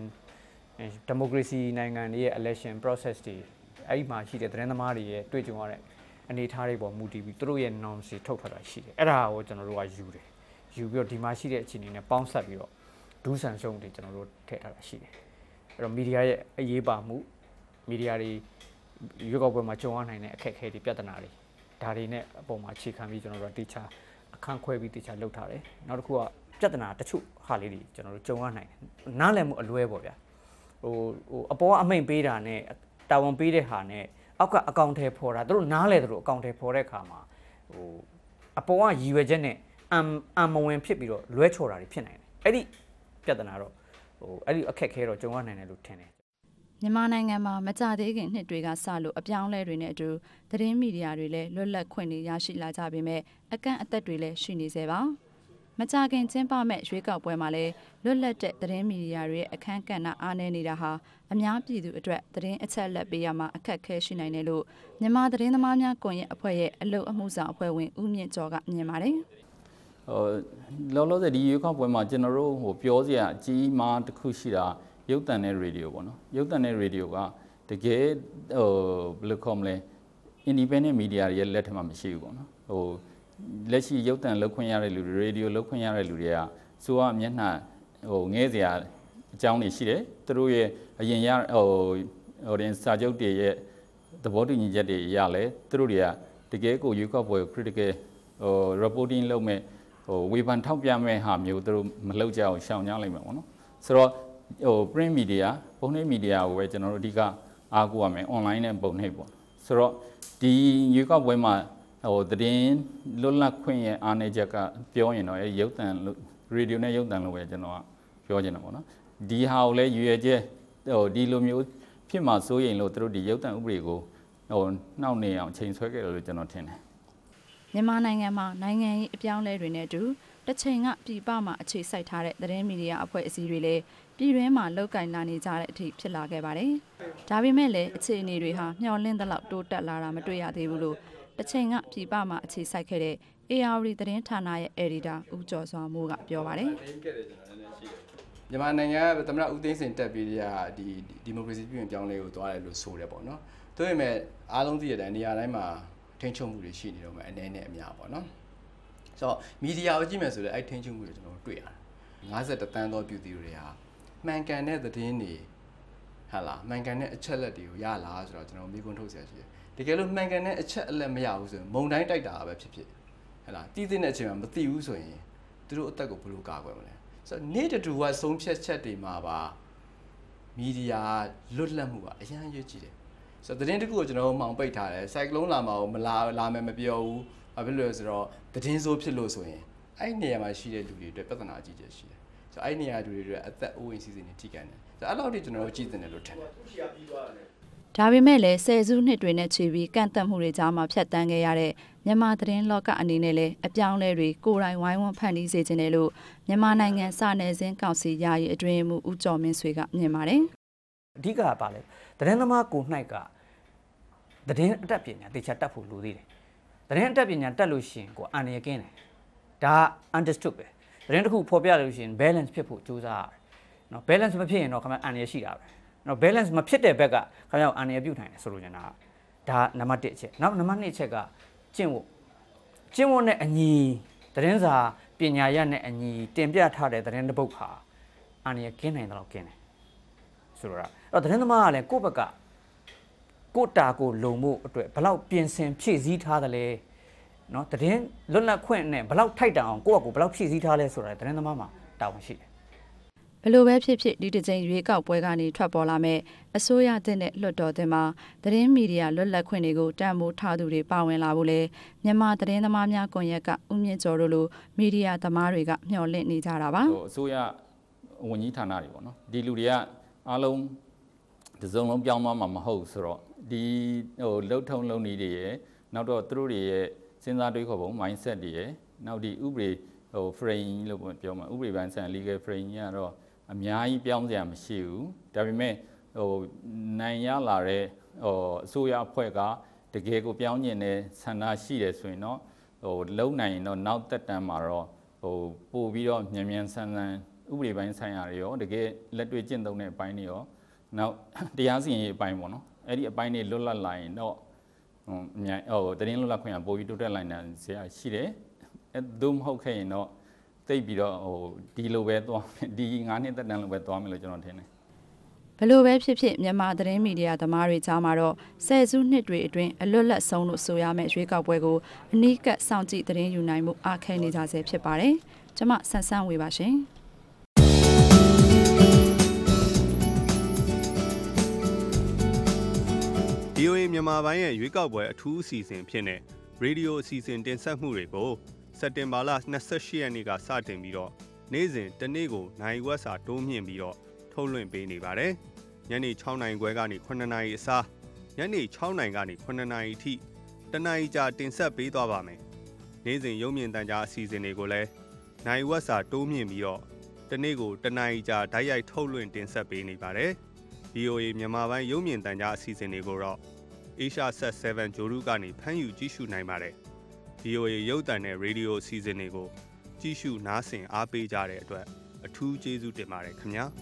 democracy နိုင်ငံတွေရဲ့ election process တွေအဲ့ဒီမှာရှိတဲ့သတင်းသမားတွေရဲ့တွေ့ကြုံရတဲ့အနေထားတွေပေါ်မူတည်ပြီးသူတို့ရဲ့ norms တွေထုတ်ထွက်တာရှိတယ်အဲ့ဒါကိုကျွန်တော်တို့ကယူတယ်ယူပြီးတော့ဒီမှာရှိတဲ့အခြေအနေနဲ့ပေါင်းစပ်ပြီးတော့ဒူးဆန်ရှုံးတွေကျွန်တော်တို့ထည့်ထားတာရှိတယ်အဲ့တော့မီဒီယာရဲ့အရေးပါမှုမီဒီယာတွေရွေးကောက်ပွဲမှာကြုံရနိုင်တဲ့အခက်အခဲတွေပြဿနာတွေဒါတွေနဲ့အပေါ်မှာအခြေခံပြီးကျွန်တော်တို့တေချာအခန်းခွဲပြီးတေချာလုပ်ထားတယ်နောက်တစ်ခုကပြဿနာတချို့ဟာလေးတွေကျွန်တော်တို့ကြုံရနိုင်တယ်နားလည်မှုအလွဲပေါ့ဗျာဟိုဟိုအပေါ်ကအမိန်ပေးတာနဲ့တာဝန်ပေးတဲ့ဟာနဲ့အောက်ကအကောင့်ထဲပေါ်တာသူတို့နားလဲသူတို့အကောင့်ထဲပေါ်တဲ့အခါမှာဟိုအပေါ်ကရည်ရွယ်ချက်နဲ့အမ်အမ်မဝင်ဖြစ်ပြီးတော့လွဲချော်တာတွေဖြစ်နိုင်တယ်အဲ့ဒီပြဿနာတော့ဟိုအဲ့ဒီအခက်ခဲတော့ကြုံရနိုင်တယ်လို့ထင်တယ်မြန်မာနိုင်ငံမှာမကြသေးခင်နှစ်တွေကစလို့အပြောင်းလဲတွေနဲ့အတူသတင်းမီဒီယာတွေလည်းလွတ်လပ်ခွင့်တွေရရှိလာကြပေမဲ့အကန့်အသတ်တွေလည်းရှိနေသေးပါမကြခင်ကျင်းပမဲ့ရွေးကောက်ပွဲမှာလည်းလွတ်လပ်တဲ့သတင်းမီဒီယာတွေရဲ့အခမ်းကဏ္ဍအားနည်းနေတာဟာအများပြည်သူအတွက်သတင်းအချက်အလက်ပေးရမှာအခက်အခဲရှိနိုင်တယ်လို့မြန်မာသတင်းသမားများကွန်ရက်အဖွဲ့ရဲ့အလုပ်အမှုဆောင်အဖွဲ့ဝင်ဦးမြင့်ကျော်ကမြင်ပါတယ်ဟိုလောလောဆယ်ဒီရွေးကောက်ပွဲမှာကျွန်တော်တို့ဟိုပြောစရာအကြီးမားတစ်ခုရှိတာရုပ်သံနဲ့ရေဒီယိုပေါ့နော်ရုပ်သံနဲ့ရေဒီယိုကတကယ်ဟိုဘယ်လိုခေါ်မလဲ independent media တွေရဲ့လက်ထက်မှာမရှိဘူးပေါ့နော်ဟိုလက်ရှိရုပ်သံလောက်ခွင့်ရတဲ့လူတွေရေဒီယိုလောက်ခွင့်ရတဲ့လူတွေကစိုးရမျက်နှာဟိုငဲစရာအကြောင်းတွေရှိတယ်သူတို့ရဲ့အရင်ရဟိုဟိုတင်စာချုပ်တွေရဲ့သဘောတူညီချက်တွေရလဲသူတို့တွေကတကယ်ကိုရွေးကောက်ပွဲကို critical ဟို reporting လုပ်မဲ့ဟိုဝေဖန်ထောက်ပြမဲ့ဟာမျိုးသူတို့မလုပ်ကြအောင်ရှောင်ကြလိုက်မှာပေါ့နော်ဆိုတော့ဟို print media ပုံနှိပ် media ကိုပဲကျွန်တော်တို့အဓိကအားကိုးရမယ် online နဲ့ပုံနှိပ်ပေါ့ဆိုတော့ဒီရွေးကောက်ပွဲမှာဟိုသတင်းလွတ်လပ်ခွင့်ရဲ့အားနည်းချက်ကပြောရင်တော့အဲရုပ်သံရေဒီယိုနဲ့ရုပ်သံလို့ပဲကျွန်တော်ကပြောချင်တာပေါ့နော်ဒီဟာကိုလည်းရွေကျဲဟိုဒီလိုမျိုးဖြစ်မှာစိုးရင်လို့သူတို့ဒီရုပ်သံဥပဒေကိုဟိုနှောင့်နေအောင်ချိန်ဆွဲခဲ့တယ်လို့ကျွန်တော်ထင်တယ်မြန်မာနိုင်ငံမှာနိုင်ငံရေးအပြောင်းလဲတွေနဲ့အတူတစ်ချိန်ကပြည်ပမှာအခြေစိုက်ထားတဲ့သတင်းမီဒီယာအဖွဲ့အစည်းတွေလည်းပြည်တွင်းမှာလောက်ကင်လာနေကြတဲ့အထိဖြစ်လာခဲ့ပါတယ်။ဒါပေမဲ့လည်းအခြေအနေတွေဟာမျှော်လင့်သလောက်တိုးတက်လာတာမတွေ့ရသေးဘူးလို့တစ်ချိန်ကပြည်ပမှာအခြေစိုက်ခဲ့တဲ့ A R D သတင်းဌာနရဲ့ editor ဦးကျော်စွာမိုးကပြောပါတယ်။မြန်မာနိုင်ငံကသမ္မတဦးသိန်းစိန်တက်ပြီးတဲ့ဒီဒီမိုကရေစီပြည်ပြောင်းလဲကိုသွားတယ်လို့ဆိုတယ်ပေါ့နော်။ဒါပေမဲ့အားလုံးသိတဲ့အတိုင်းနေရာတိုင်းမှာထိန်းချုပ်မှုတွေရှိနေတော့မှအနေနဲ့အများပေါ့နော်။ဆိုတော့မီဒီယာကိုကြည့်မယ်ဆိုလည်းအဲ့ထိန်းချုပ်မှုတွေကျွန်တော်တို့တွေ့ရတယ်။၅၁တန်းသောပြည်သူတွေဟာမှန်ကန်တဲ့သတင်းတွေဟာလားမှန်ကန်တဲ့အချက်လက်တွေကိုရလားဆိုတော့ကျွန်တော်မေးခွန်းထုတ်ဆရာရှိတယ်။တကယ်လို့မှန်ကန်တဲ့အချက်အလက်မရဘူးဆိုရင်မုံတိုင်းတိုက်တာပဲဖြစ်ဖြစ်ဟဲ့လားတည်တဲ့အချိန်မှာမသိဘူးဆိုရင်သူတို့အသက်ကိုဘယ်လိုကာကွယ်မလဲဆိုတော့နေ့တူကဆုံးဖြတ်ချက်တွေမှာပါမီဒီယာလွတ်လပ်မှုကအရန်ရွေးကြည့်တယ်ဆိုတော့သတင်းတစ်ခုကိုကျွန်တော်တို့မှောင်ပိတ်ထားတယ်စိုက်ကလုံးလာမှာကိုမလာလာမယ်မပြောဘူးဘာဖြစ်လို့လဲဆိုတော့သတင်းစိုးဖြစ်လို့ဆိုရင်အဲ့နေရာမှာရှိတဲ့လူတွေအတွက်ပြဿနာအကြီးကြီးရှိတယ်ဆိုတော့အဲ့နေရာလူတွေအတွက်အသက်အိုးအိမ်စီစဉ်တွေထိကန်တယ်ဆိုတော့အဲ့လောက်ထိကျွန်တော်တို့ကြည့်တင်တယ်လို့ထင်တယ်ဒါပေမဲ့လည်းဆယ်စုနှစ်တွေနဲ့ချီပြီးကန့်သတ်မှုတွေကြားမှာဖြတ်တန်းခဲ့ရတဲ့မြန်မာသတင်းလောကအနေနဲ့လည်းအပြောင်းလဲတွေကိုယ်တိုင်ဝိုင်းဝန်းဖန်တီးစေချင်တယ်လို့မြန်မာနိုင်ငံစာနယ်ဇင်းကောင်စီယာယီအတွင်းမှူးဦးကျော်မင်းဆွေကမြင်ပါတယ်အဓိကကပါလေသတင်းသမားကိုနှိုက်ကသတင်းအတတ်ပညာတေချာတတ်ဖို့လိုသေးတယ်သတင်းအတတ်ပညာတတ်လို့ရှိရင်ကိုအန်ရကင်းတယ်ဒါ understood ပဲသတင်းတစ်ခုဖော်ပြလို့ရှိရင် balance ဖြစ်ဖို့ကြိုးစားရတယ်နော် balance မဖြစ်ရင်တော့ခမအန်ရရှိတာပဲနော် balance မဖြစ်တဲ့ဘက်ကခင်ဗျားအန်ရပြုတ်ထိုင်တယ်ဆိုလို့ကျွန်တော်ဒါနံပါတ်တစ်အချက်နောက်နံပါတ်နှစ်အချက်ကကျင့်ဝတ်ကျင့်ဝတ်နဲ့အညီသတင်းစာပညာရပ်နဲ့အညီတင်ပြထားတဲ့သတင်းတစ်ပုဒ်ဟာအန်ရကင်းနိုင်တယ်လို့ကင်းတယ်ဆိုတော့အဲ့တော့သတင်းသမားကလည်းကိုယ့်ဘက်ကကိုတာကိုလုံမှုအတွက်ဘလောက်ပြင်ဆင်ဖြည့်ဆည်းထားတယ်လဲနော်သတင်းလွတ်လပ်ခွင့်နဲ့ဘလောက်ထိုက်တန်အောင်ကိုယ့်အကူဘလောက်ဖြည့်ဆည်းထားလဲဆိုတာသတင်းသမားမှာတာဝန်ရှိတယ်ဘလို့ပဲဖြစ်ဖြစ်ဒီတစ်ကြိမ်ရွေးကောက်ပွဲကနေထွက်ပေါ်လာမဲ့အစိုးရတဲ့နဲ့လွှတ်တော်တဲ့မှာသတင်းမီဒီယာလွတ်လပ်ခွင့်တွေကိုတန်ဖိုးထားသူတွေပါဝင်လာဖို့လဲမြန်မာသတင်းသမားများကွန်ရက်ကဦးမြင့်ကျော်တို့လိုမီဒီယာသမားတွေကမျှော်လင့်နေကြတာပါဟိုအစိုးရဝန်ကြီးဌာနတွေပေါ့နော်ဒီလူတွေကအားလုံးဒီစုံလုံးပြောင်းသွားမှာမဟုတ်ဆိုတော့ဒီဟိုလှုပ်ထုံလုံးနေတွေရဲ့နောက်တော့သူတို့တွေရဲ့စဉ်းစားတွေးခေါ်ပုံ mindset တွေရဲ့နောက်ဒီဥပဒေဟို frame လို့ပြောမှာဥပဒေပိုင်းဆိုင် legal frame ကြီးကတော့အများကြီးပြောင်းစရာမရှိဘူးဒါပေမဲ့ဟိုနိုင်ရလာတဲ့ဟိုအစိုးရအဖွဲ့ကတကယ်ကိုပြောင်းကျင်တဲ့ဆန္ဒရှိတယ်ဆိုရင်တော့ဟိုလုံနိုင်ရင်တော့နောက်သက်တမ်းမှာတော့ဟိုပို့ပြီးတော့မြန်မြန်ဆန်ဆန်ဥပဒေပိုင်းဆိုင်ရာတွေရောတကယ်လက်တွေ့ကျင့်သုံးတဲ့အပိုင်းတွေရောနောက်တရားစီရင်ရေးအပိုင်းပေါ့နော်အဲ့ဒီအပိုင်းတွေလွတ်လပ်လာရင်တော့ဟိုအများဟိုသတင်းလွတ်လပ်ခွင့်ကပိုပြီးတိုးတက်လာနိုင်စရာရှိတယ်အဲဒုမဟုတ်ခဲ့ရင်တော့သိပြီးတော့ဟိုဒီလိုပဲသွားဒီငါးနှစ်သက်တမ်းလိုပဲသွားမယ်လို့ကျွန်တော်ထင်တယ်ဘလို့ပဲဖြစ်ဖြစ်မြန်မာသတင်းမီဒီယာသမားတွေကြားမှာတော့ဆယ်စုနှစ်တွေအတွင်းအလွတ်လပ်ဆုံးလို့ဆိုရမယ့်ရွေးကောက်ပွဲကိုအနီးကပ်စောင့်ကြည့်သတင်းယူနိုင်မှုအားခဲနေကြဆဲဖြစ်ပါတယ်။ကျွန်မဆန်းဆန်းဝေပါရှင်။ဗီအိုအေ မြန်မာပိုင်းရဲ့ရွေးကောက်ပွဲအထူးအစီအစဉ်ဖြစ်တဲ့ရေဒီယိုအစီအစဉ်တင်ဆက်မှုတွေကိုစက်တင်ဘာလ၂၈ရက်နေ့ကစတင်ပြီးတော့နေ့စဉ်တစ်နေ့ကိုနိုင်ဝက်စာတိုးမြင့်ပြီးတော့ထုတ်လွှင့်ပေးနေပါတယ်။ညနေ၆နာရီခွဲကနေခုနှစ်နာရီအစားညနေ၆နာရီကနေခုနှစ်နာရီထိတနာရီကြာတင်ဆက်ပေးသွားပါမယ်။နေ့စဉ်ရုပ်မြင်သံကြားအစီအစဉ်တွေကိုလည်းနိုင်ဝက်စာတိုးမြင့်ပြီးတော့တစ်နေ့ကိုတနာရီကြာဓာတ်ရိုက်ထုတ်လွှင့်တင်ဆက်ပေးနေပါတယ်။ဗီအိုအေ မြန်မာပိုင်းရုပ်မြင်သံကြားအစီအစဉ်တွေကိုတော့Asia Set 7 ဂျိုရုကနေဖမ်းယူကြည့်ရှုနိုင်ပါတယ်။ ဗီအိုအေ ရုပ်သံနဲ့ရေဒီယိုအစီအစဉ်တွေကိုကြည့်ရှုနားဆင်အားပေးကြတဲ့အတွက်အထူးကျေးဇူးတင်ပါတယ်ခင်ဗျာ။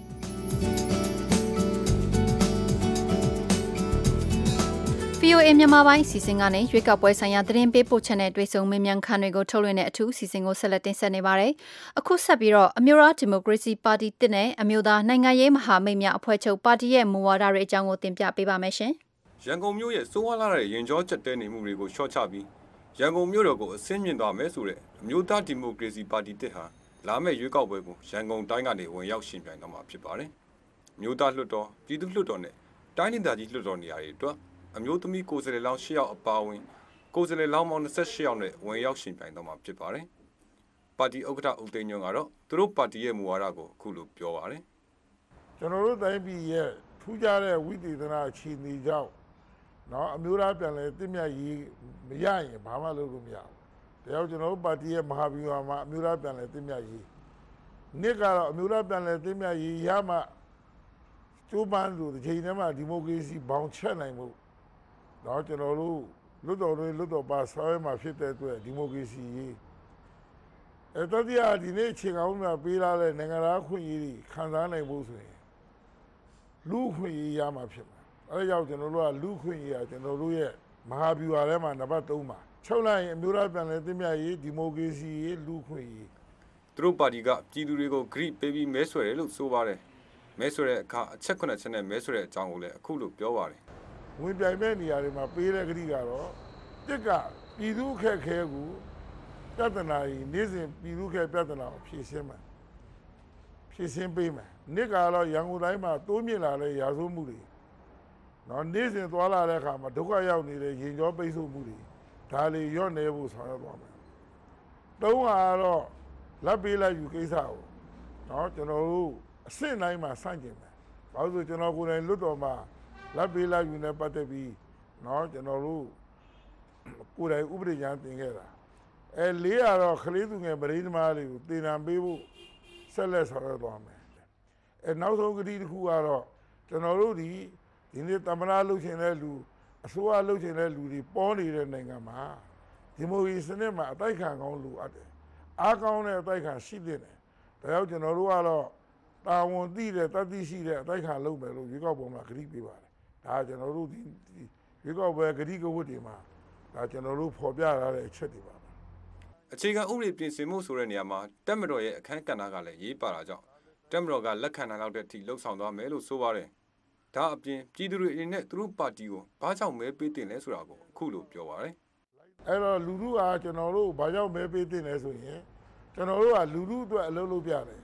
ဗီအိုအေ မြန်မာပိုင်းအစီအစဉ်ကနေရွေးကောက်ပွဲဆိုင်ရာသတင်းပေးပို့ချက်နဲ့တွေ့ဆုံမေးမြန်းခန်းတွေကိုထုတ်လွှင့်တဲ့အထူးအစီအစဉ်ကိုဆက်လက်တင်ဆက်နေပါတယ်။အခုဆက်ပြီးတော့အမျိုးသားဒီမိုကရေစီပါတီတစ်နဲ့အမျိုးသားနိုင်ငံရေးမဟာမိတ်များအဖွဲ့ချုပ်ပါတီရဲ့မူဝါဒတွေအကြောင်းကိုတင်ပြပေးပါမယ်ရှင်။ရန်ကုန်မြို့ရဲ့စိုးဝါးလာတဲ့ရင်ကျော်ကျက်တဲနေမှုတွေကိုရှော့ချပြီးရန်ကုန်မြို့တော်ကိုအဆင့်မြင့်သွားမယ်ဆိုတဲ့အမျိုးသားဒီမိုကရေစီပါတီတစ်ဟာလာမယ့်ရွေးကောက်ပွဲကိုရန်ကုန်တိုင်းကနေဝင်ရောက်ရှင်ပြိုင်တော့မှာဖြစ်ပါတယ်။မြို့သားလွှတ်တော်ပြည်သူ့လွှတ်တော်နဲ့တိုင်းဒေသကြီးလွှတ်တော်နေရာတွေအတွက်အမျိုးသမီးကိုယ်စားလှယ်လောင်း၈ယောက်အပါအဝင်ကိုယ်စားလှယ်လောင်းပေါင်း၂၈ယောက်နဲ့ဝင်ရောက်ရှင်ပြိုင်တော့မှာဖြစ်ပါတယ်။ပါတီဥက္ကဋ္ဌဦးသိန်းညွန့်ကတော့သူတို့ပါတီရဲ့မူဝါဒကိုအခုလိုပြောပါတယ်။ကျွန်တော်တို့တိုင်းပြည်ရဲ့ထူးခြားတဲ့ဝိသေသနာအခြေအနေကြောင့်နော်အမျိုးသားပြန်လဲတင့်မြတ်ရေးမရရင်ဘာမှလုပ်လို့မရဘူး။ဒါကြောင့်ကျွန်တော်တို့ပါတီရဲ့မဟာဗျူဟာမှာအမျိုးသားပြန်လဲတင့်မြတ်ရေးနှစ်ကတော့အမျိုးသားပြန်လဲတင့်မြတ်ရေးရမှကျိုးပန်းလို့ဒီချိန်ထဲမှာဒီမိုကရေစီဘောင်ချက်နိုင်မှုနော်ကျွန်တော်တို့လွတ်တော်တွေလွတ်တော်ပါဆွဲမှာဖြစ်တဲ့အတွက်ဒီမိုကရေစီရေးအဲတတိယဒီနေ့အချိန်ကောင်းများပေးလာတဲ့နိုင်ငံသားခွင့်ရေးခံစားနိုင်ဖို့ဆိုရင်လူခွင့်ရေးရမှာဖြစ်မှာအဲဒါကြောင့်ကျွန်တော်တို့ကလူခွင့်ရေးကကျွန်တော်တို့ရဲ့မဟာဗျူဟာထဲမှာနံပါတ်၃မှာချုပ်လိုက်ရင်အမျိုးသားပြန်လည်သင့်မြတ်ရေးဒီမိုကရေစီရေးလူခွင့်ရေးသူတို့ပါတီကပြည်သူတွေကိုဂရိပေးပြီးမဲဆွယ်တယ်လို့ဆိုပါတယ်မဲဆွယ်တဲ့အခါအချက်ခုနှစ်ချက်နဲ့မဲဆွယ်တဲ့အကြောင်းကိုလည်းအခုလိုပြောပါတယ်ဝင်ပြိုင်မဲ့နေရာတွေမှာပေးတဲ့ဂရိကတော့တစ်ကပြည်သူခက်ခဲကိုပြဿနာကြီးနေ့စဉ်ပြည်သူခက်ပြဿနာကိုဖြေရှင်းမှာဖြေရှင်းပေးမှာနှစ်ကတော့ရန်ကုန်တိုင်းမှာတိုးမြင့်လာတဲ့ရာဇဝမှုတွေနော်နေ့စဉ်သွားလာတဲ့အခါမှာဒုက္ခရောက်နေတဲ့ရင်ကြောပိတ်ဆို့မှုတွေဒါလေးရော့နေဖို့ဆောင်ရွက်သွားမယ်သုံးဟာတော့လက်ပေးလိုက်ယူကိစ္စကိုနော်ကျွန်တော်တို့အစစ်တိုင်းမှာစန့်ကျင်မယ်ဘာလို့ဆိုကျွန်တော်ကိုယ်တိုင်လွတ်တော်မှာလက်ပေးလိုက်ယူနေပတ်သက်ပြီးနော်ကျွန်တော်တို့ကိုယ်တိုင်ဥပဒေညာတင်ခဲ့တာအဲလေးရတော့ခလေးသူငယ်ပရိသမားတွေကိုတင်နံပေးဖို့ဆက်လက်ဆောင်ရွက်သွားမယ်အဲနောက်ဆုံးကတိတစ်ခုကတော့ကျွန်တော်တို့ဒီဒီနေ့တမနာလှုပ်ရှင်တဲ့လူအစိုးရလှုပ်ရှင်တဲ့လူတွေပေါ်နေတဲ့နိုင်ငံမှာဒီမိုကရေစီစနစ်မှာအတိုက်ခံကောင်းလူအပ်တယ်အားကောင်းတဲ့အတိုက်ခံရှိတဲ့တယ်ဒါကြောင့်ကျွန်တော်တို့ကတော့တာဝန်သိတဲ့တတိရှိတဲ့အတိုက်ခံလုပ်မယ်လို့ရွေးကောက်ပွဲမှာဂရုပေးပါတယ်ဒါကျွန်တော်တို့ဒီရွေးကောက်ပွဲဂရုကဝတ်တွေမှာဒါကျွန်တော်တို့ဖော်ပြထားတဲ့အချက်တွေပါအခြေခံဥပဒေပြင်ဆင်မှုဆိုတဲ့နေရာမှာတက်မတော်ရဲ့အခန်းကဏ္ဍကလည်းရေးပါတာကြောင့်တက်မတော်ကလက်ခံနိုင်လောက်တဲ့အထိလှုပ်ဆောင်သွားမယ်လို့ဆိုပါတယ်ဒါအပြင်ပြည်သူတွေအနေနဲ့သူတို့ပါတီကိုဘာကြောင့်မဲပေးတင်လဲဆိုတာကိုအခုလိုပြောပါတယ်အဲ့တော့လူလူကကျွန်တော်တို့ဘာကြောင့်မဲပေးတင်လဲဆိုရင်ကျွန်တော်တို့ကလူလူအတွက်အလုပ်လုပ်ပြတယ်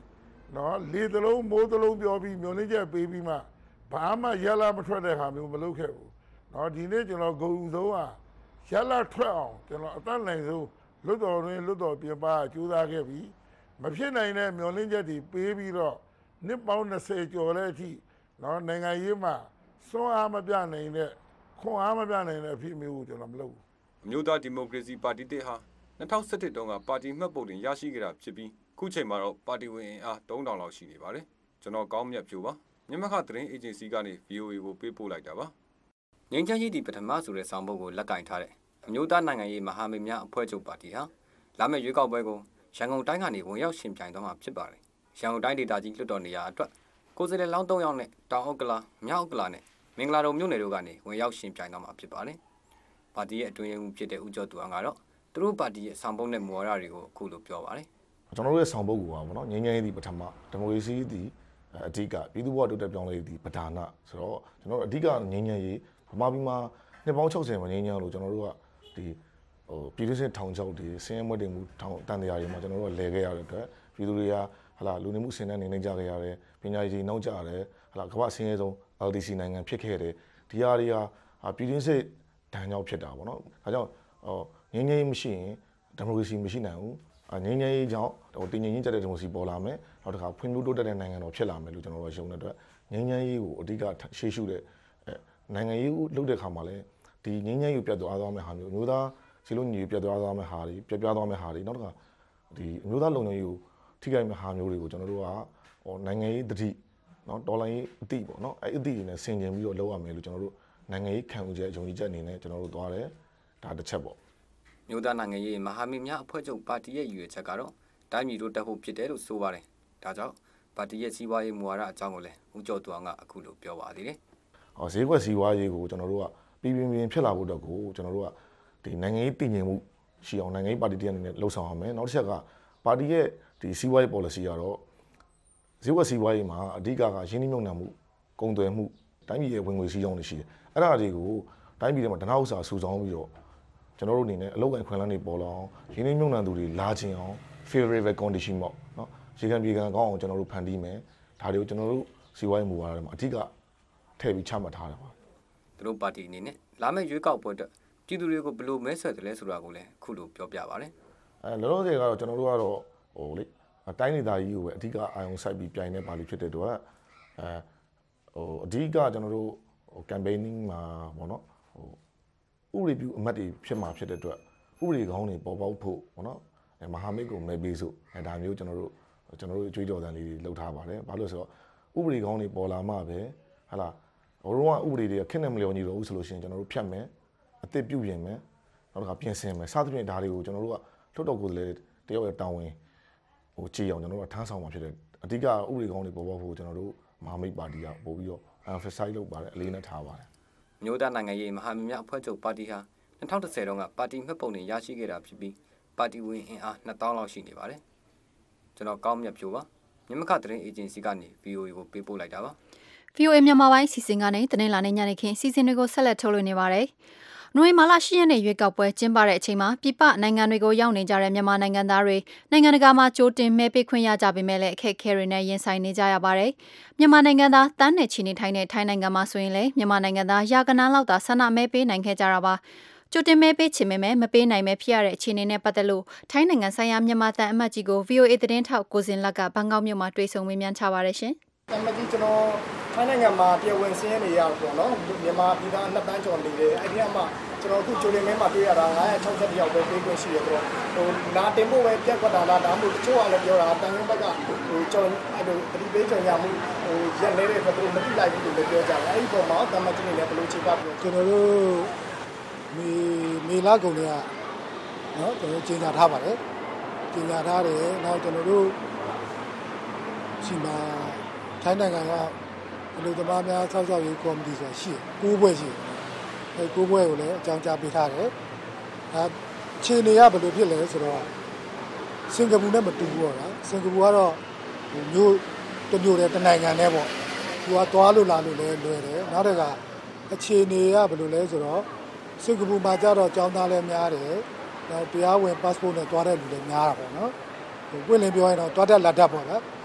နော်လေသလုံးမိုးသလုံးပြောပြီးမျောလင်းချက်ပေးပြီးမှဘာမှရလာမထွက်တဲ့ဟာမျိုးမလုပ်ခဲ့ဘူးနော်ဒီနေ့ကျွန်တော်ဂုဏ်ဆုံးဟာရလာထွက်အောင်ကျွန်တော်အတတ်နိုင်ဆုံးလွတ်တော်တွင်လွတ်တော်ပြင်ပကြိုးစားခဲ့ပြီးမဖြစ်နိုင်တဲ့မျောလင်းချက်တွေပေးပြီးတော့နှစ်ပေါင်း၂၀ကျော်တဲ့အထိနော်နိုင်ငံရေးမှာစွမ်းအားမပြနိုင်တဲ့ခွန်အားမပြနိုင်တဲ့အဖြစ်မျိုးကိုကျွန်တော်မလုပ်ဘူးအမျိုးသားဒီမိုကရေစီပါတီတစ်ဟာ၂၀၁၁တုန်းကပါတီမှတ်ပုံတင်ရရှိခဲ့တာဖြစ်ပြီးခုချိန်မှာတော့ပါတီဝင်အင်အား၃ထောင်လောက်ရှိနေပါတယ်ကျွန်တော်ကောင်းမြတ်ဖြိုပါမြန်မာခသတင်းအေဂျင်စီကနေ ဗီအိုအေ ကိုပေးပို့လိုက်တာပါငင်းချမ်းရေးဒီပထမဆိုတဲ့ဆောင်ပုဒ်ကိုလက်ကင်ထားတဲ့အမျိုးသားနိုင်ငံရေးမဟာမိတ်များအဖွဲ့ချုပ်ပါတီဟာလာမယ့်ရွေးကောက်ပွဲကိုရန်ကုန်တိုင်းကနေဝင်ရောက်ရှင်ပြိုင်သွားမှာဖြစ်ပါတယ်ရန်ကုန်တိုင်းဒေသကြီးလွှတ်တော်နေရာအတွက်ကိုယ်စားလှယ်လောင်း၃ယောက်နဲ့တောင်ဥက္ကလာမြောက်ဥက္ကလာနဲ့မင်္ဂလာတုံမြို့နယ်တို့ကနေဝင်ရောက်ရှင်ပြိုင်သွားမှာဖြစ်ပါတယ်ပါတီရဲ့အတွင်းရေးမှူးဖြစ်တဲ့ဦးကျော်သူအောင်ကတော့သူတို့ပါတီရဲ့ဆောင်ပုဒ်နဲ့မူဝါဒတွေကိုအခုလိုပြောပါတယ်ကျွန်တော်တို့ရဲ့ဆောင်ပုဒ်ကပေါ့နော်ငြိမ်းချမ်းရေးဒီပထမဒီမိုကရေစီဒီအဓိကပြည်သူ့ဘဝတိုးတက်ပြောင်းလဲဒီပဓာနဆိုတော့ကျွန်တော်တို့အဓိကငြိမ်းချမ်းရေးဗမာပြည်မှာနှစ်ပေါင်း၆၀မှာငြိမ်းချမ်းလို့ကျွန်တော်တို့ကဒီဟိုပြည်သူ့စစ်ထောင်ချောက်တွေဆင်းရဲမွဲတေမှုထောင်တန်တရားတွေမှာကျွန်တော်တို့ကလဲခဲ့ရတဲ့အတွက်ပြည်သူတွေကဟလာလူနေမှုစင်တန်းနေနေကြခဲ့ရတယ်ပညာရေးနောက်ကျရတယ်ဟလာကမ္ဘာဆင်းရဲဆုံး L D C နိုင်ငံဖြစ်ခဲ့တယ်ဒီဟာတွေကပြည်တွင်းစစ်ဒဏ်ကြောင့်ဖြစ်တာပေါ့နော်ဒါကြောင့်ဟိုငြိမ်းချမ်းရေးမရှိရင်ဒီမိုကရေစီမရှိနိုင်ဘူးငြိမ်းချမ်းရေးကြောင့်ဟိုတင်ငြိမ်းချမ်းတဲ့ဒီမိုကရေစီပေါ်လာမယ်နောက်တစ်ခါဖွံ့ဖြိုးတိုးတက်တဲ့နိုင်ငံတော်ဖြစ်လာမယ်လို့ကျွန်တော်တို့ရှုံးတဲ့အတွက်ငြိမ်းချမ်းရေးကိုအဓိကရှေ့ရှုတဲ့နိုင်ငံရေးကိုလုပ်တဲ့အခါမှာလည်းဒီငြိမ်းချမ်းရေးပြတ်သွားသွားမယ့်ဟာမျိုးအမျိုးသားစီလုံးညီပြတ်သွားသွားမယ့်ဟာတွေပြတ်ပြားသွားမယ့်ဟာတွေနောက်တစ်ခါဒီအမျိုးသားလုံခြုံရေးကိုထိခိုက်မယ့်ဟာမျိုးတွေကိုကျွန်တော်တို့ကဟိုနိုင်ငံရေးတတိနော်တော်လိုင်းရေးအတိပေါ့နော်အဲ့အတိတွေနဲ့ဆင်ခြင်ပြီးတော့လုပ်ရမယ်လို့ကျွန်တော်တို့နိုင်ငံရေးခံယူချက်အယုံကြည်ချက်အနေနဲ့ကျွန်တော်တို့သွားတယ်ဒါတစ်ချက်ပေါ့မြို့သားနိုင်ငံရေးမဟာမိတ်များအဖွဲ့ချုပ်ပါတီရဲ့ရည်ရွယ်ချက်ကတော့တိုင်းပြည်တို့တက်ဖို့ဖြစ်တယ်လို့ဆိုပါတယ်ဒါကြောင့်ပါတီရဲ့စီးပွားရေးမူဝါဒအကြောင်းကိုလည်းဦးကျော်သူအောင်ကအခုလိုပြောပါသေးတယ်ဟောဈေးကွက်စီးပွားရေးကိုကျွန်တော်တို့ကပြည်ပြင်းပြင်းဖြစ်လာဖို့အတွက်ကိုကျွန်တော်တို့ကဒီနိုင်ငံရေးတည်ငြိမ်မှုရှိအောင်နိုင်ငံရေးပါတီတည်းအနေနဲ့လှုပ်ဆောင်ရမယ်နောက်တစ်ချက်ကပါတီရဲ့ဒီစီးပွားရေး policy ကတော့ဈေးကွက်စီးပွားရေးမှာအဓိကကရင်းနှီးမြှုပ်နှံမှုကုန်သွယ်မှုတိုင်းပြည်ရဲ့ဝင်ငွေစီးကြောင်းတွေရှိတယ်အဲ့ဒါတွေကိုတိုင်းပြည်ထဲမှာတနောက်ဥစားစုဆောင်းပြီးတော့ကျွန်တော်တို့အနေနဲ့အလုပ်ကိုင်ခွင့်လန်းတွေပေါ်လာအောင်ရင်းနှီးမြှုပ်နှံသူတွေလာခြင်းအောင် favorable condition ပေါ့နော်ရေကန်ပြေကန်ကောင်းအောင်ကျွန်တော်တို့ဖန်တီးမယ်ဒါတွေကိုကျွန်တော်တို့စီးပွားရေးမူဝါဒတွေမှာအဓိကထည့်ပြီးချမှတ်ထားတယ်ပါသူတို့ပါတီအနေနဲ့လာမယ့်ရွေးကောက်ပွဲအတွက်ပြည်သူတွေကိုဘယ်လိုမဲဆွယ်တယ်လဲဆိုတာကိုလည်းအခုလိုပြောပြပါမယ်အဲလောလောဆယ်ကတော့ကျွန်တော်တို့ကတော့ဟိုလေတိုင်းဒေသကြီးကိုပဲအဓိကအာရုံစိုက်ပြီးပြိုင်နေပါလိမ့်ဖြစ်တဲ့အတွက်အဲဟိုအဓိကကျွန်တော်တို့ဟို campaigning မှာပေါ့နော်ဟိုဥပဒေပြုအမတ်တွေဖြစ်မှာဖြစ်တဲ့အတွက်ဥပဒေကောင်းတွေပေါ်ပေါက်ဖို့ပေါ့နော်မဟာမိတ်ကိုမဲပေးစို့အဲဒါမျိုးကျွန်တော်တို့ကျွန်တော်တို့အကြွေးကြော်တန်လေးတွေလုပ်ထားပါတယ်ဘာလို့လဲဆိုတော့ဥပဒေကောင်းတွေပေါ်လာမှပဲဟာလာဟိုတော့ဥပဒေတွေကခက်နေမလျော်ညီတော့ဘူးဆိုလို့ရှိရင်ကျွန်တော်တို့ဖြတ်မယ်အသစ်ပြုပြင်မယ်နောက်တစ်ခါပြင်ဆင်မယ်စသဖြင့်ဒါတွေကိုကျွန်တော်တို့ကလွှတ်တော်ကိုယ်စားလှယ်တယောက်ရဲ့တာဝန်ဟိုကြည်အောင်ကျွန်တော်တို့ကထမ်းဆောင်မှာဖြစ်တယ်အဓိကဥပဒေကောင်းတွေပေါ်ပေါက်ဖို့ကျွန်တော်တို့မဟာမိတ်ပါတီကပို့ပြီးတော့ emphasize လုပ်ပါတယ်အလေးနဲ့ထားပါတယ်မြို့သားနိုင်ငံရေးမဟာမိတ်များအဖွဲ့ချုပ်ပါတီဟာ၂၀၁၀တုန်းကပါတီမှတ်ပုံတင်ရရှိခဲ့တာဖြစ်ပြီးပါတီဝင်အင်အား၂သောင်းလောက်ရှိနေပါတယ်ကျွန်တော်ကောင်းမြတ်ဖြိုပါမြန်မာခသတင်းအေဂျင်စီကနေ ဗီအိုအေ ကိုပေးပို့လိုက်တာပါဗီအိုအေ မြန်မာပိုင်းစီစဉ်ကနေတင်လာနေညနေခင်းစီစဉ်တွေကိုဆက်လက်ထုတ်လွှင့်နေပါတယ်နိုဝင်ဘာလ၈ရက်နေ့ရွေးကောက်ပွဲကျင်းပတဲ့အချိန်မှာပြည်ပနိုင်ငံတွေကိုရောက်နေကြတဲ့မြန်မာနိုင်ငံသားတွေနိုင်ငံတကာမှာကြိုတင်မဲပေးခွင့်ရကြပေမဲ့လည်းအခက်အခဲတွေနဲ့ရင်ဆိုင်နေကြရပါတယ်။မြန်မာနိုင်ငံသားတန်းနဲ့ချီနေထိုင်တဲ့ထိုင်းနိုင်ငံမှာဆိုရင်လည်းမြန်မာနိုင်ငံသားရာဂဏန်းလောက်သာဆန္ဒမဲပေးနိုင်ခဲ့ကြတာပါ။ကြိုတင်မဲပေးချင်ပေမဲ့မပေးနိုင်မဲဖြစ်ရတဲ့အခြေအနေနဲ့ပတ်သက်လို့ထိုင်းနိုင်ငံဆိုင်ရာမြန်မာတန်အမတ်ကြီးကို ဗီအိုအေ သတင်းထောက်ကိုစင်လက်ကဘန်ကောက်မြို့မှာတွေ့ဆုံမေးမြန်းထားပါတယ်ရှင်။အမတ်ကြီးကျွန်တော်ထိုင်းနိုင်ငံမှာပြည်ဝင်စင်းနေရပေါ့နော်မြန်မာပြည်သားနှစ်တန်းကျော်နေတယ်အဲ့ဒီမှာကျွန်တော်အခုဂျိုလင်မဲမှာတွေ့ရတာ၅၆၁ယောက်ပဲပေးခွင့်ရှိရတော့ဟိုလာတင်ဖို့ပဲပြက်ကွက်တာလားဒါမှမဟုတ်တချို့ကလည်းပြောတာတန်ရုံးဘက်ကဟိုကျွန်တော်အဲ့လိုတတိပေးကြော်ရမှုဟိုရက်နေတဲ့အတွက်သူမတိလိုက်ဘူးလို့ပြောကြတယ်အဲ့ဒီပုံမှာတမတ်ကြီးနေလည်းဘယ်လိုချိပပြောကျွန်တော်တို့မေမေလာကုန်တွေကနော်ကျွန်တော်ကျင်းညာထားပါတယ်ကျင်းညာထားတယ်နောက်ကျွန်တော်တို့ရှိမှာထိုင်းနိုင်ငံကအလို့သမားများဆောက်ရှောက်ရေးကော်မတီဆိုတာရှိတယ်ကိုးဘွဲ့ရှိတယ်အဲကိုးဘွဲ့ကိုလည်းအကြောင်းကြားပေးထားတယ်အဲခြေနေရဘယ်လိုဖြစ်လဲဆိုတော့စင်ကာပူနဲ့မတူဘူးပေါ့နော်စင်ကာပူကတော့မျိုးတစ်မျိုးတည်းတစ်နိုင်ငံတည်းပေါ့သူကသွားလို့လာလို့လည်းလွယ်တယ်နောက်တစ်ခါအခြေအနေကဘယ်လိုလဲဆိုတော့စင်ကာပူမှာကျတော့ကျောင်းသားလည်းများတယ်နောက်တရားဝင် passport နဲ့သွားတဲ့လူလည်းများတာပေါ့နော်ပွင့်လင်းပြောရင်တော့သွားတတ်လာတတ်ပေါ့ဗျာ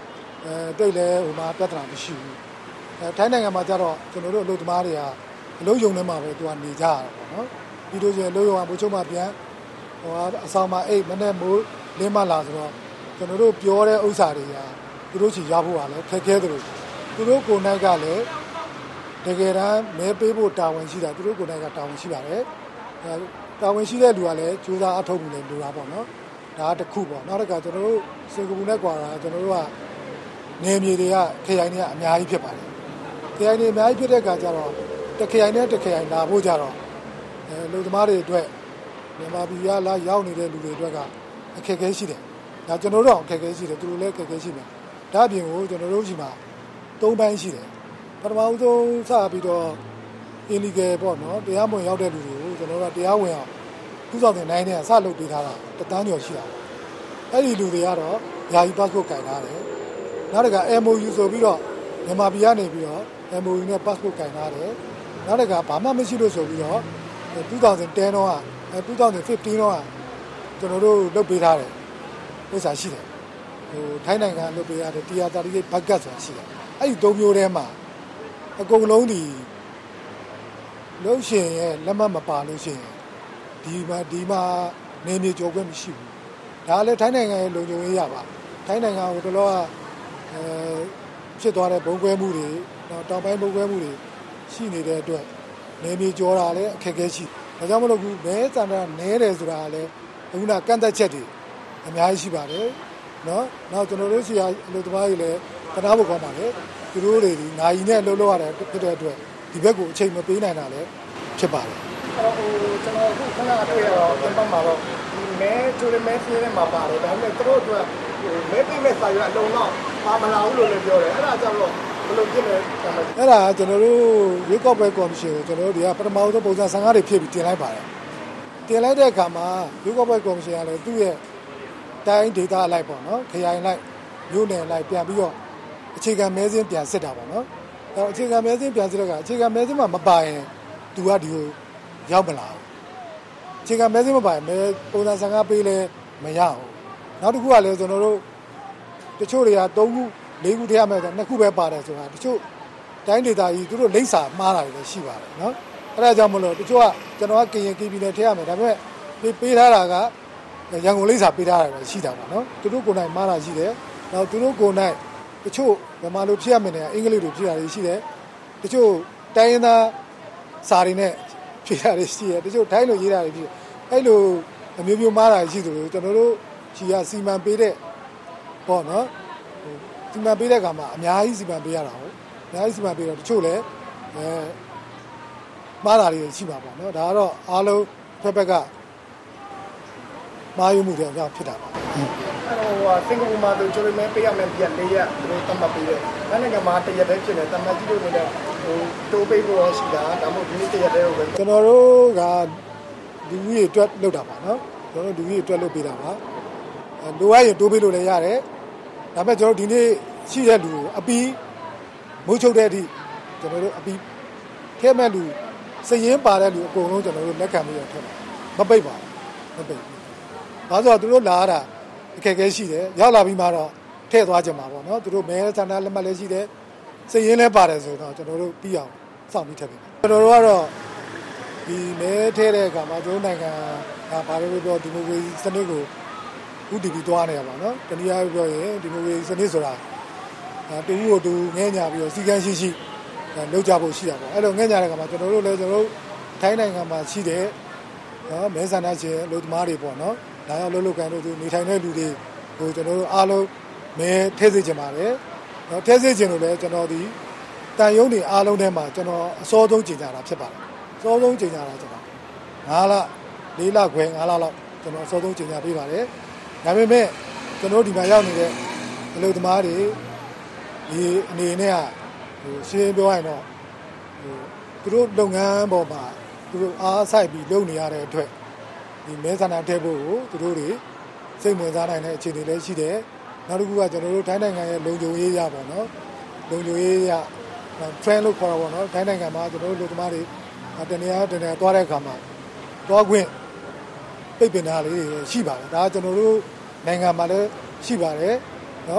အဲတိတ်လဲဟိုမှာပြဿနာမရှိဘူးအဲထိုင်းနိုင်ငံမှာကျတော့ကျွန်တော်တို့အလုပ်သမားတွေဟာအလုပ်ရုံထဲမှာပဲသူကနေကြရတာပေါ့နော်ပြီးလို့ချင်းအလုပ်ရုံကမိုးချုံမှပြန်ဟိုအဆောင်မှာအိတ်မနဲ့မိုးလင်းမလာဆိုတော့ကျွန်တော်တို့ပြောတဲ့ဥစ္စာတွေကသူတို့ချီရဖို့ကလည်းခက်ခဲတယ်လို့သူတို့ကိုယ်နိုင်ကလည်းတကယ်တမ်းမဲပေးဖို့တာဝန်ရှိတာသူတို့ကိုယ်နိုင်ကတာဝန်ရှိပါတယ်အဲတာဝန်ရှိတဲ့လူကလည်းကြိုးစားအထောက်မှုလည်းလိုတာပေါ့နော်ဒါကတစ်ခုပေါ့နောက်တစ်ခါကျွန်တော်တို့စင်ကာပူနဲ့ကွာတာကျွန်တော်တို့ကနေမြေတွေကခရိုင်တွေကအများကြီးဖြစ်ပါတယ်ခရိုင်တွေအများကြီးဖြစ်တဲ့အခါကျတော့တစ်ခရိုင်နဲ့တစ်ခရိုင်လာဖို့ကြတော့အဲလူသမားတွေအတွက်မြန်မာပြည်ကလာရောက်နေတဲ့လူတွေအတွက်ကအခက်အခဲရှိတယ်ဒါကျွန်တော်တို့အခက်အခဲရှိတယ်သူတို့လည်းအခက်အခဲရှိတယ်ဒါအပြင်ကိုကျွန်တော်တို့ရှိမှာသုံးပိုင်းရှိတယ်ပထမဦးဆုံးစပြီးတော့ illegal ပေါ့နော်တရားမဝင်ရောက်တဲ့လူတွေကိုကျွန်တော်တို့ကတရားဝင်အောင်two thousand nineနဲ့စလုပ်ပေးထားတာတန်းကျော်ရှိတာအဲ့ဒီလူတွေကတော့ယာယီ passport ကင်ထားတယ်နောက်တစ်ခါ M O U ဆိုပြီးတော့မြန်မာပြည်ကနေပြီးတော့ M O U နဲ့ passport ကင်ထားတယ်နောက်တစ်ခါဘာမှမရှိလို့ဆိုပြီးတော့two thousand tenတော့ကtwo thousand fifteenတော့ကကျွန်တော်တို့လုပ်ပေးထားတယ်ဥစ္စာရှိတယ်ဟိုထိုင်းနိုင်ငံလုပ်ပေးရတယ်တရားတာရေးဘတ်ကတ်ဆိုတာရှိတယ်အဲ့ဒီသုံးမျိုးထဲမှာအကုန်လုံးဒီလုံးရှင်ရဲ့လက်မှတ်မပါလို့ရှိရင်ဒီမှာဒီမှာနေမြေကြော်ခွင့်မရှိဘူးဒါလည်းထိုင်းနိုင်ငံရဲ့လုံခြုံရေးရပါထိုင်းနိုင်ငံကိုတော်တော်အဲဖြစ်သွားတဲ့ဘုံကွဲမှုတွေတော့တောင်ပိုင်းဘုံကွဲမှုတွေရှိနေတဲ့အတွက်နေမြေကြော်တာလည်းအခက်အခဲရှိဒါကြောင့်မလို့ခုမဲစံတာနဲတယ်ဆိုတာလည်းအခုနကန့်သက်ချက်တွေအများကြီးရှိပါတယ်နော်နောက်ကျွန်တော်တို့ဆီကအလုပ်သမားတွေလည်းတရားဖို့ကောင်းပါလေသူတို့တွေဒီနိုင်နဲ့လှုပ်လှုပ်ရတယ်ဖြစ်တဲ့အတွက်ဒီဘက်ကိုအချိန်မပေးနိုင်တာလည်းဖြစ်ပါတယ်အဲ့တော့ဟိုကျွန်တော်အခုခဏတွေ့ရတော့ပြန်ပတ်မှာတော့ဒီမဲချိုးတဲ့မဲစီးထဲမှာပါတယ်ဒါပေမဲ့သူတို့အတွက်ဟိုမဲပေးမဲ့စာရွက်အလုံးတော့ပါမလာဘူးလို့လည်းပြောတယ်အဲ့ဒါကြောင့်တော့ဘယ်လိုဖြစ်လဲအဲ့ဒါကျွန်တော်တို့ရွေးကောက်ပွဲကော်မရှင်ကိုကျွန်တော်တို့ဒီကပထမဆုံးပုံစံဆန်ကားတွေဖြည့်ပြီးတင်လိုက်ပါတယ်တင်လိုက်တဲ့အခါမှာရွေးကောက်ပွဲကော်မရှင်ကလည်းသူ့ရဲ့တိုင်းဒေတာအလိုက်ပေါ့နော်ခရိုင်လိုက်မြို့နယ်လိုက်ပြန်ပြီးတော့အခြေခံမဲစင်းပြန်စစ်တာပေါ့နော်အဲ့အခြေခံမဲစင်းပြန်စစ်တဲ့ကအခြေခံမဲစင်းမှာမပါရင်သူကဒီကိုရောက်မလာဘူးအခြေခံမဲစင်းမပါရင်မဲပုံစံဆန်ကားပေးလဲမရဘူးနောက်တစ်ခုကလည်းကျွန်တော်တို့တချို့တွေကသုံးခုလေးခုထည့်ရမယ်ဆိုတော့နှစ်ခုပဲပါတယ်ဆိုတာတချို့တိုင်းဒေတာကြီးသူတို့လိမ့်စာမှားတာတွေလည်းရှိပါတယ်နော်အဲ့ဒါကြောင့်မလို့တချို့ကကျွန်တော်ကကရင်ကီပီနဲ့ထည့်ရမယ်ဒါပေမဲ့ပေးပေးထားတာကရန်ကုန်လိမ့်စာပေးထားတာပဲရှိတာပါနော်သူတို့ကိုယ်တိုင်မှားတာရှိတယ်နောက်သူတို့ကိုယ်တိုင်တချို့ဗမာလိုဖြစ်ရမယ်နဲ့အင်္ဂလိပ်လိုဖြစ်တာတွေရှိတယ်တချို့တိုင်းရင်းသားစာတွေနဲ့ဖြစ်တာတွေရှိတယ်တချို့ထိုင်းလိုရေးတာတွေဖြစ်အဲ့လိုအမျိုးမျိုးမှားတာရှိသလိုကျွန်တော်တို့ချီကစီမံပေးတဲ့ပေါ့နော်စီမံပေးတဲ့ကမှာအများကြီးစီမံပေးရတာဟုတ်အများကြီးစီမံပေးတော့တချို့လည်းအဲမှားတာတွေရှိပါပေါ့နော်ဒါကတော့အားလုံးဖက်ဖက်ကမာယူမှုတွေအကြောင်းဖြစ်တာပါအဲ့တော့စင်ကာပူမှာသူချိုးမဲပေးရမယ်ပြန်လေးရက်သူတို့တတ်မှတ်ပေးတယ်။ဒါနိုင်ငံမှာတရက်တည်းဖြစ်နေတတ်မှတ်ကြည့်လို့လည်းဟိုတိုးပေးဖို့ရှိတာဒါမှမဟုတ်ဒီနေ့တရက်တည်းကိုပဲကျွန်တော်တို့ကဒီကြီးတွေအတွက်လုပ်တာပါနော်ကျွန်တော်တို့ဒီကြီးတွေအတွက်လုပ်ပေးတာပါလိုရရင်တိုးပေးလို့လည်းရတယ်ဒါပေမဲ့ကျွန်တော်ဒီနေ့ရှိတဲ့လူကိုအပီးမိုးချုပ်တဲ့အထိကျွန်တော်တို့အပီးထဲမဲ့လူစရင်ပါတဲ့လူအကုန်လုံးကျွန်တော်တို့လက်ခံပြီးတော့ထည့်မပိတ်ပါဘူးမပိတ်ဘူးဘာလို့ဆိုတော့သူတို့လာတာအခက်အခဲရှိတယ်ရောက်လာပြီးမှတော့ထည့်သွားကြမှာပေါ့နော်သူတို့မဲဆန္ဒလက်မှတ်လည်းရှိတယ်စရင်လည်းပါတယ်ဆိုတော့ကျွန်တော်တို့ပြီးအောင်စောင့်ပြီးထည့်ပေးမယ်ကျွန်တော်တို့ကတော့ဒီမဲထည့်တဲ့အခါမှာကျွန်တော်နိုင်ငံကဘာလို့ပြောဒီမိုကရေစီစနစ်ကိုဥတီပြီးသွားနေရပါတော့တနည်းအားဖြင့်ပြောရင်ဒီမိုကရေစီစနစ်ဆိုတာတူဦးကိုတူငဲညာပြီးတော့စီကံရှိရှိလောက်ကြဖို့ရှိတာပေါ့အဲ့လိုငဲညာတဲ့အခါမှာကျွန်တော်တို့လည်းကျွန်တော်တို့ထိုင်းနိုင်ငံမှာရှိတဲ့နော်မဲဆန္ဒရှင်လူသမားတွေပေါ့နော်ဒါရောက်လို့လို့ကန်တို့သူနေထိုင်တဲ့လူတွေကိုကျွန်တော်တို့အားလုံးမဲထည့်စေချင်ပါတယ်။နော်ထည့်စေချင်လို့လည်းကျွန်တော်ဒီတန်ယုံတွေအားလုံးထဲမှာကျွန်တော်အစောဆုံးကြင်ကြတာဖြစ်ပါတယ်။အစောဆုံးကြင်ကြတာကျွန်တော်၅လ၄လခွဲ၅လလောက်ကျွန်တော်အစောဆုံးကြင်ကြပေးပါတယ်။ဒါပေမဲ့ကျွန်တော်ဒီမှာရောက်နေတဲ့အလုပ်သမားတွေဒီအနေနဲ့ကဟိုရှင်းပြောရရင်တော့ဟိုသူတို့လုပ်ငန်းပေါ်မှာသူတို့အားဆိုင်ပြီးလုပ်နေရတဲ့အတွက်ဒီမဲဆန္ဒထည့်ဖို့ကိုသူတို့တွေစိတ်ဝင်စားနိုင်တဲ့အခြေအနေလည်းရှိတယ်နောက်တစ်ခုကကျွန်တော်တို့ထိုင်းနိုင်ငံရဲ့လုံခြုံရေးရပါတော့လုံခြုံရေးရ train လို့ခေါ်တာပေါ့နော်ထိုင်းနိုင်ငံမှာကျွန်တော်တို့လူသမားတွေတနေရာတနေရာသွားတဲ့အခါမှာသွားခွင့်ပိတ်ပင်တာလေးတွေရှိပါတယ်ဒါကကျွန်တော်တို့နိုင်ငံမှာလည်းရှိပါတယ်နော်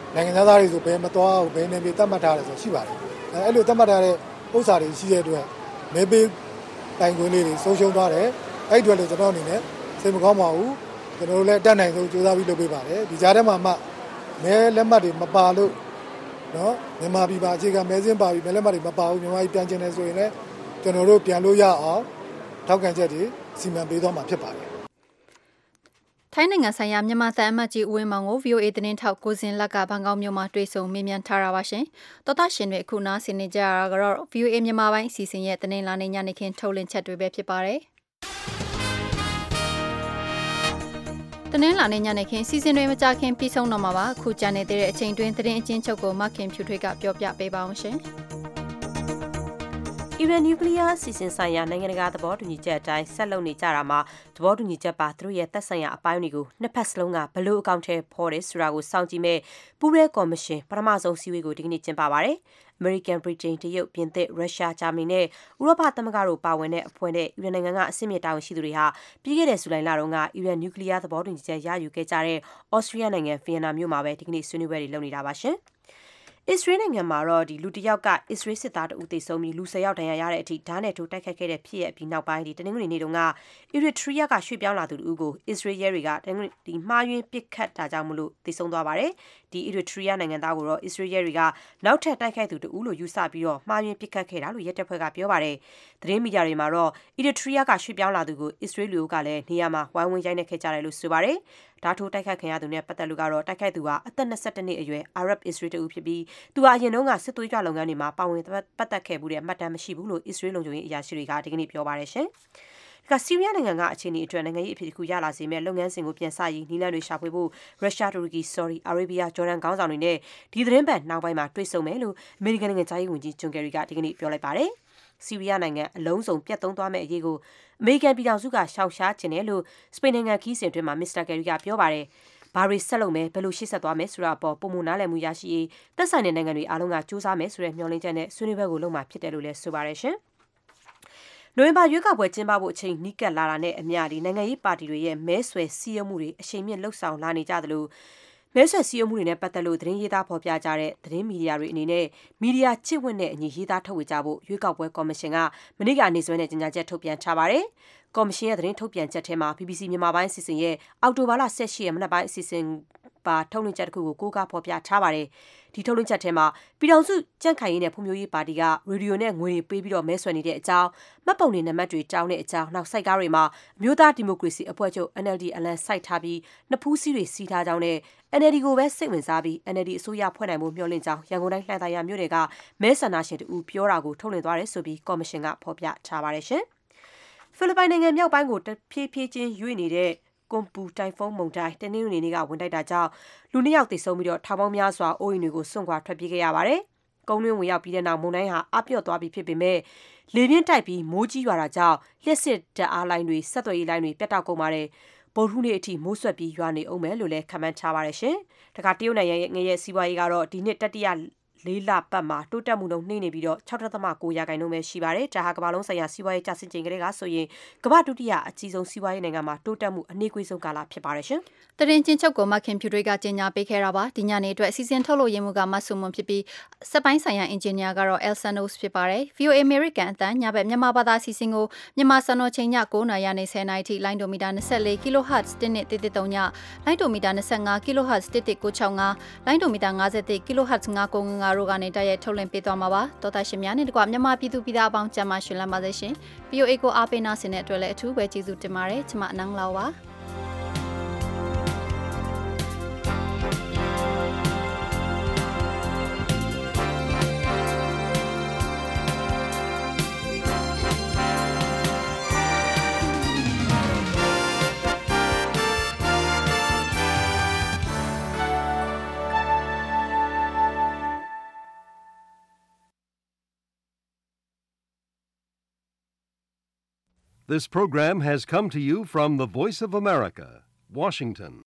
နိုင်ငံသားတွေဆိုဘယ်မသွားဘူးဘယ်နေပြည်သတ်မှတ်ထားတယ်ဆိုရှိပါတယ်အဲအဲ့လိုသတ်မှတ်ထားတဲ့ဥစ္စာတွေရှိတဲ့အတွက်မဲပေးတိုင်ခွင့်လေးတွေဆုံးရှုံးသွားတယ်အဲ့အတွက်လည်းကျွန်တော်အနေနဲ့စိတ်မကောင်းပါဘူးကျွန်တော်တို့လည်းအတတ်နိုင်ဆုံးကြိုးစားပြီးလုပ်ပေးပါတယ်ဒီကြားထဲမှာမှမဲလက်မှတ်တွေမပါလို့နော်မြန်မာပြည်ပါအခြေခံမဲစင်းပါပြီးမဲလက်မှတ်တွေမပါဘူးမြန်မာပြည်ပြန်ကျင်နေဆိုရင်လည်းကျွန်တော်တို့ပြန်လို့ရအောင်ထောက်ခံချက်တွေစီမံပေးသွားမှာဖြစ်ပါတယ်ထိုင်းနိုင်ငံဆိုင်ရာမြန်မာသံအမတ်ကြီးဦးဝင်းမောင်ကို ဗီအိုအေ သတင်းထောက်ကိုစင်လက်ကဘန်ကောက်မြို့မှာတွေ့ဆုံမေးမြန်းထားတာပါရှင်။တော်သားရှင်တွေအခုနားဆင်နေကြရတာကတော့ ဗီအိုအေ မြန်မာပိုင်းအစီအစဉ်ရဲ့သတင်းလာနေညနေခင်းထုတ်လွှင့်ချက်တွေပဲဖြစ်ပါတယ်။သတင်းလာနေညနေခင်းစီစဉ်တွေမကြခင်ပြီးဆုံးတော့မှာပါ။အခုကြာနေတဲ့အချိန်တွင်းသတင်းအချင်းချုပ်ကိုမခင်ဖြူထွေးကပြောပြပေးပါအောင်ရှင်။အီရန်နျူကလ িয়ার အစီအစဉ်ဆိုင်ရာနိုင်ငံတကာသဘောတူညီချက်အတိုင်းဆက်လုပ်နေကြတာမှာသဘောတူညီချက်ပါသူတို့ရဲ့သက်ဆိုင်ရာအပိုင်းတွေကိုနှစ်ဖက်စလုံးကဘလို့အကောင့်ထဲပေါ်တယ်ဆိုတာကိုစောင့်ကြည့်မဲ့ပူးရဲကော်မရှင်ပထမဆုံးစည်းဝေးကိုဒီကနေ့ကျင်းပပါတယ်။ American, Britain, တရုတ်, ပြင်သစ်, ရုရှား, ဂျာမနီနဲ့ဥရောပသမဂ္ဂတို့ပါဝင်တဲ့အဖွဲ့နဲ့အီရန်နိုင်ငံကအဆင့်မြင့်တာဝန်ရှိသူတွေဟာပြီးခဲ့တဲ့ဇူလိုင်လတုန်းကအီရန်နျူကလ িয়ার သဘောတူညီချက်ရယူခဲ့ကြတဲ့ဩစတြီးယားနိုင်ငံဗီယက်နာမြို့မှာပဲဒီကနေ့ဆွေးနွေးပွဲတွေလုပ်နေတာပါရှင်။အစ္စရေးနိုင်ငံမှာတော့ဒီလူတစ်ယောက်ကအစ္စရေးစစ်သားတအုပ်သေဆုံးပြီးလူဆယ်ယောက်ဒဏ်ရာရတဲ့အထိဓာတ်နဲ့ထိုးတိုက်ခိုက်ခဲ့တဲ့ဖြစ်ရပ်ပြီးနောက်ပိုင်းဒီတနင်္ဂနွေနေ့တုန်းကအီရီထရီးယားကရွှေ့ပြောင်းလာသူတဦးကိုအစ္စရေးရဲတွေကတနင်္ဂနွေဒီမှားယွင်းပစ်ခတ်တာကြောင့်မလို့သေဆုံးသွားပါတယ်။ဒီအီရီထရီးယားနိုင်ငံသားကိုတော့အစ္စရေးရဲတွေကနောက်ထပ်တိုက်ခိုက်သူတဦးလို့ယူဆပြီးတော့မှားယွင်းပစ်ခတ်ခဲ့တာလို့ရဲတပ်ဖွဲ့ကပြောပါတယ်။သတင်းမီဒီယာတွေမှာတော့အီရီထရီးယားကရွှေ့ပြောင်းလာသူကိုအစ္စရေးလူကလည်းနေရာမှာဝိုင်းဝန်းရိုက်နှက်ခဲ့ကြတယ်လို့ဆိုပါတယ်။ဓာတ်ထိုးတိုက်ခိုက်ခံရသူနဲ့ပတ်သက်လို့ကတော့တိုက်ခိုက်သူကအသက်နှစ်၁၁နှစ်အရွယ်အာရပ်အစ္စရေးတူဖြစ်ပြီးသူဟာအရင်တုန်းကစစ်သွေးကြွလုပ်ငန်းတွေမှာပါဝင်ပတ်သက်ခဲ့မှုတဲ့မှတ်တမ်းမရှိဘူးလို့အစ္စရေးလုံခြုံရေးအရာရှိတွေကဒီကနေ့ပြောပါတယ်ရှင်။ကဆီးရီးယားနိုင်ငံကအခြေအနေအတွက်နိုင်ငံရေးအဖြစ်တစ်ခုရလာစေမဲ့လုပ်ငန်းစဉ်ကိုပြန်ဆရေးနီလန်တွေရှာဖွေဖို့ရုရှားတူရကီဆော်ဒီအာရေဗီးယားဂျော်ဒန်ခေါင်းဆောင်တွေနဲ့ဒီသတင်းပတ်နောက်ပိုင်းမှာတွေ့ဆုံမယ်လို့အမေရိကန်နိုင်ငံသားရေးဝန်ကြီးဂျွန်ကယ်ရီကဒီကနေ့ပြောလိုက်ပါတယ်။ဆီးရီးယားနိုင်ငံအလုံးစုံပြတ်သုံးသွားမဲ့အရေးကိုအမေရိကန်ပြည်ထောင်စုကရှောင်ရှားခြင်းတယ်လို့စပိန်နိုင်ငံခီးစဉ်အတွင်းမှာမစ္စတာကယ်ရီကပြောပါတယ်။ဘာတွေဆက်လုပ်မယ်ဘယ်လိုရှေ့ဆက်သွားမယ်ဆိုတာပေါ်ပုံမနားလည်မှုရရှိရေးသက်ဆိုင်တဲ့နိုင်ငံတွေအားလုံးကစူးစမ်းမယ်ဆိုတဲ့မျှော်လင့်ချက်နဲ့ဆွေးနွေးပွဲကိုလုပ်မှာဖြစ်တယ်လို့လည်းဆိုပါတယ်ရှင်။နိုဝင်ဘာရွေးကောက်ပွဲကျင်းပဖို့အချိန်နီးကပ်လာတာနဲ့အမျှဒီနိုင်ငံရေးပါတီတွေရဲ့မဲဆွယ်စည်းရုံးမှုတွေအချိန်မြင့်လှုပ်ဆောင်လာနေကြသလိုမဲဆွယ်စည်းရုံးမှုတွေနဲ့ပတ်သက်လို့သတင်းရေးသားဖော်ပြကြတဲ့သတင်းမီဒီယာတွေအနေနဲ့မီဒီယာချစ်ဝတ်နဲ့အညီရေးသားထုတ်ဝေကြဖို့ရွေးကောက်ပွဲကော်မရှင်ကမနေ့ကနေစွဲနဲ့ကြေညာချက်ထုတ်ပြန်ထားပါတယ်။ကော်မရှင်ရဲ့သတင်းထုတ်ပြန်ချက်ထဲမှာ ဘီဘီစီ မြန်မာပိုင်းအစီအစဉ်ရဲ့အောက်တိုဘာလ၁၈ရက်မနက်ပိုင်းအစီအစဉ်ပါထုတ်လွှင့်ချက်တစ်ခုကိုကိုးကားဖော်ပြထားပါတယ်။ဒီထုတ်လွှင့်ချက်ထဲမှာပြည်ထောင်စုကြံ့ခိုင်ရေးနဲ့ဖွံ့ဖြိုးရေးပါတီကရေဒီယိုနဲ့ငွေတွေပေးပြီးတော့မဲဆွယ်နေတဲ့အကြောင်းမှတ်ပုံတွေနံပါတ်တွေတောင်းတဲ့အကြောင်းနောက်စိုက်ကားတွေမှာအမျိုးသားဒီမိုကရေစီအဖွဲ့ချုပ် N L D အလံစိုက်ထားပြီးနှစ်ဖူးစီးတွေစီးထားကြောင်းနဲ့ N L D ကိုပဲစိတ်ဝင်စားပြီး N L D အစိုးရဖွဲ့နိုင်မှုမျှော်လင့်ကြောင်းရန်ကုန်တိုင်းလှိုင်သာယာမြို့နယ်ကမဲဆန္ဒရှင်တူပြောတာကိုထုတ်လွှင့်သွားတယ်ဆိုပြီးကော်မရှင်ကဖော်ပြထားပါတယ်ရှင်။ဖိလစ်ပိုင်နိုင်ငံမြောက်ပိုင်းကိုတဖြည်းဖြည်းချင်းရွေ့နေတဲ့ကွန်ပူတိုင်ဖုန်းမုန်တိုင်းတနင်္ဂနွေနေ့ကဝင်တိုက်တာကြောင့်လူနှစ်ယောက်သေဆုံးပြီးတော့ထောင်ပေါင်းများစွာအိုးအိမ်တွေကိုစွန့်ခွာထွက်ပြေးခဲ့ရပါတယ်။ကုန်းတွင်းဝင်ရောက်ပြီးတဲ့နောက်မုန်တိုင်းဟာအပြော့သွားပြီးဖြစ်ပေမဲ့လေပြင်းတိုက်ပြီးမိုးကြီးရွာတာကြောင့်လျှက်စစ်ဓာတ်အားလိုင်းတွေဆက်သွယ်ရေးလိုင်းတွေပြတ်တောက်ကုန်ပါတယ်။ဗုဒ္ဓဟူးနေ့အထိမိုးဆွက်ပြီးရွာနေအောင်မယ်လို့လည်းခန့်မှန်းထားပါတယ်ရှင်။တခါတရုတ်နိုင်ငံရဲ့ငရဲ့စီးပွားရေးကတော့ဒီနှစ်တတိယလေးလပတ်မှာတိုးတက်မှုနှုန်းနှိမ့်နေပြီးတော့၆.၉ရာခိုင်နှုန်းပဲရှိပါတယ်။ဒါဟာကမ္ဘာလုံးဆိုင်ရာစီးပွားရေးကျဆင်းချိန်ကလေးကဆိုရင်ကမ္ဘာဒုတိယအကြီးဆုံးစီးပွားရေးနိုင်ငံမှာတိုးတက်မှုအနည်းကွေးဆုံးကာလဖြစ်ပါတယ်ရှင်။တရင်ချင်းချုပ်ကိုမခင်ဖြူတွေကကြေညာပေးခဲ့တာပါ။ဒီညနေအတွက်စီစဉ်ထုတ်လို့ရမှုကမဆုမွန်ဖြစ်ပြီးစက်ပိုင်းဆိုင်ရာအင်ဂျင်နီယာကတော့ Elsanos ဖြစ်ပါတယ်။ V O A American အတန်းညဘက်မြန်မာဘာသာစီစဉ်ကိုမြန်မာစံတော်ချိန်ည၉နာရီနဲ့၁၀နာရီထိလိုင်းဒိုမီတာ၂၄ kHz တစ်နှစ်တစ်တစ်သုံးညလိုင်းဒိုမီတာ၂၅ kHz တစ်တစ်ကို၆၅လိုင်းဒိုမီတာ၅၁ kHz ၅၉၅တို့ကနေတိုက်ရိုက်ထုတ်လွှင့်ပေးသွားမှာပါ။တော်တာရှင်များနဲ့တကွမြန်မာပြည်သူပြည်သားအပေါင်းကျမ်းမာရှင်လန်းပါစေရှင်။ V O A ကိုအားပေးနာဆင်တဲ့အတွက်လည်းအထူးပဲကျေးဇူးတင်ပါတယ်။ကျွန်မအနန်းလောက်ပါ။ This program has come to you from the Voice of America, Washington.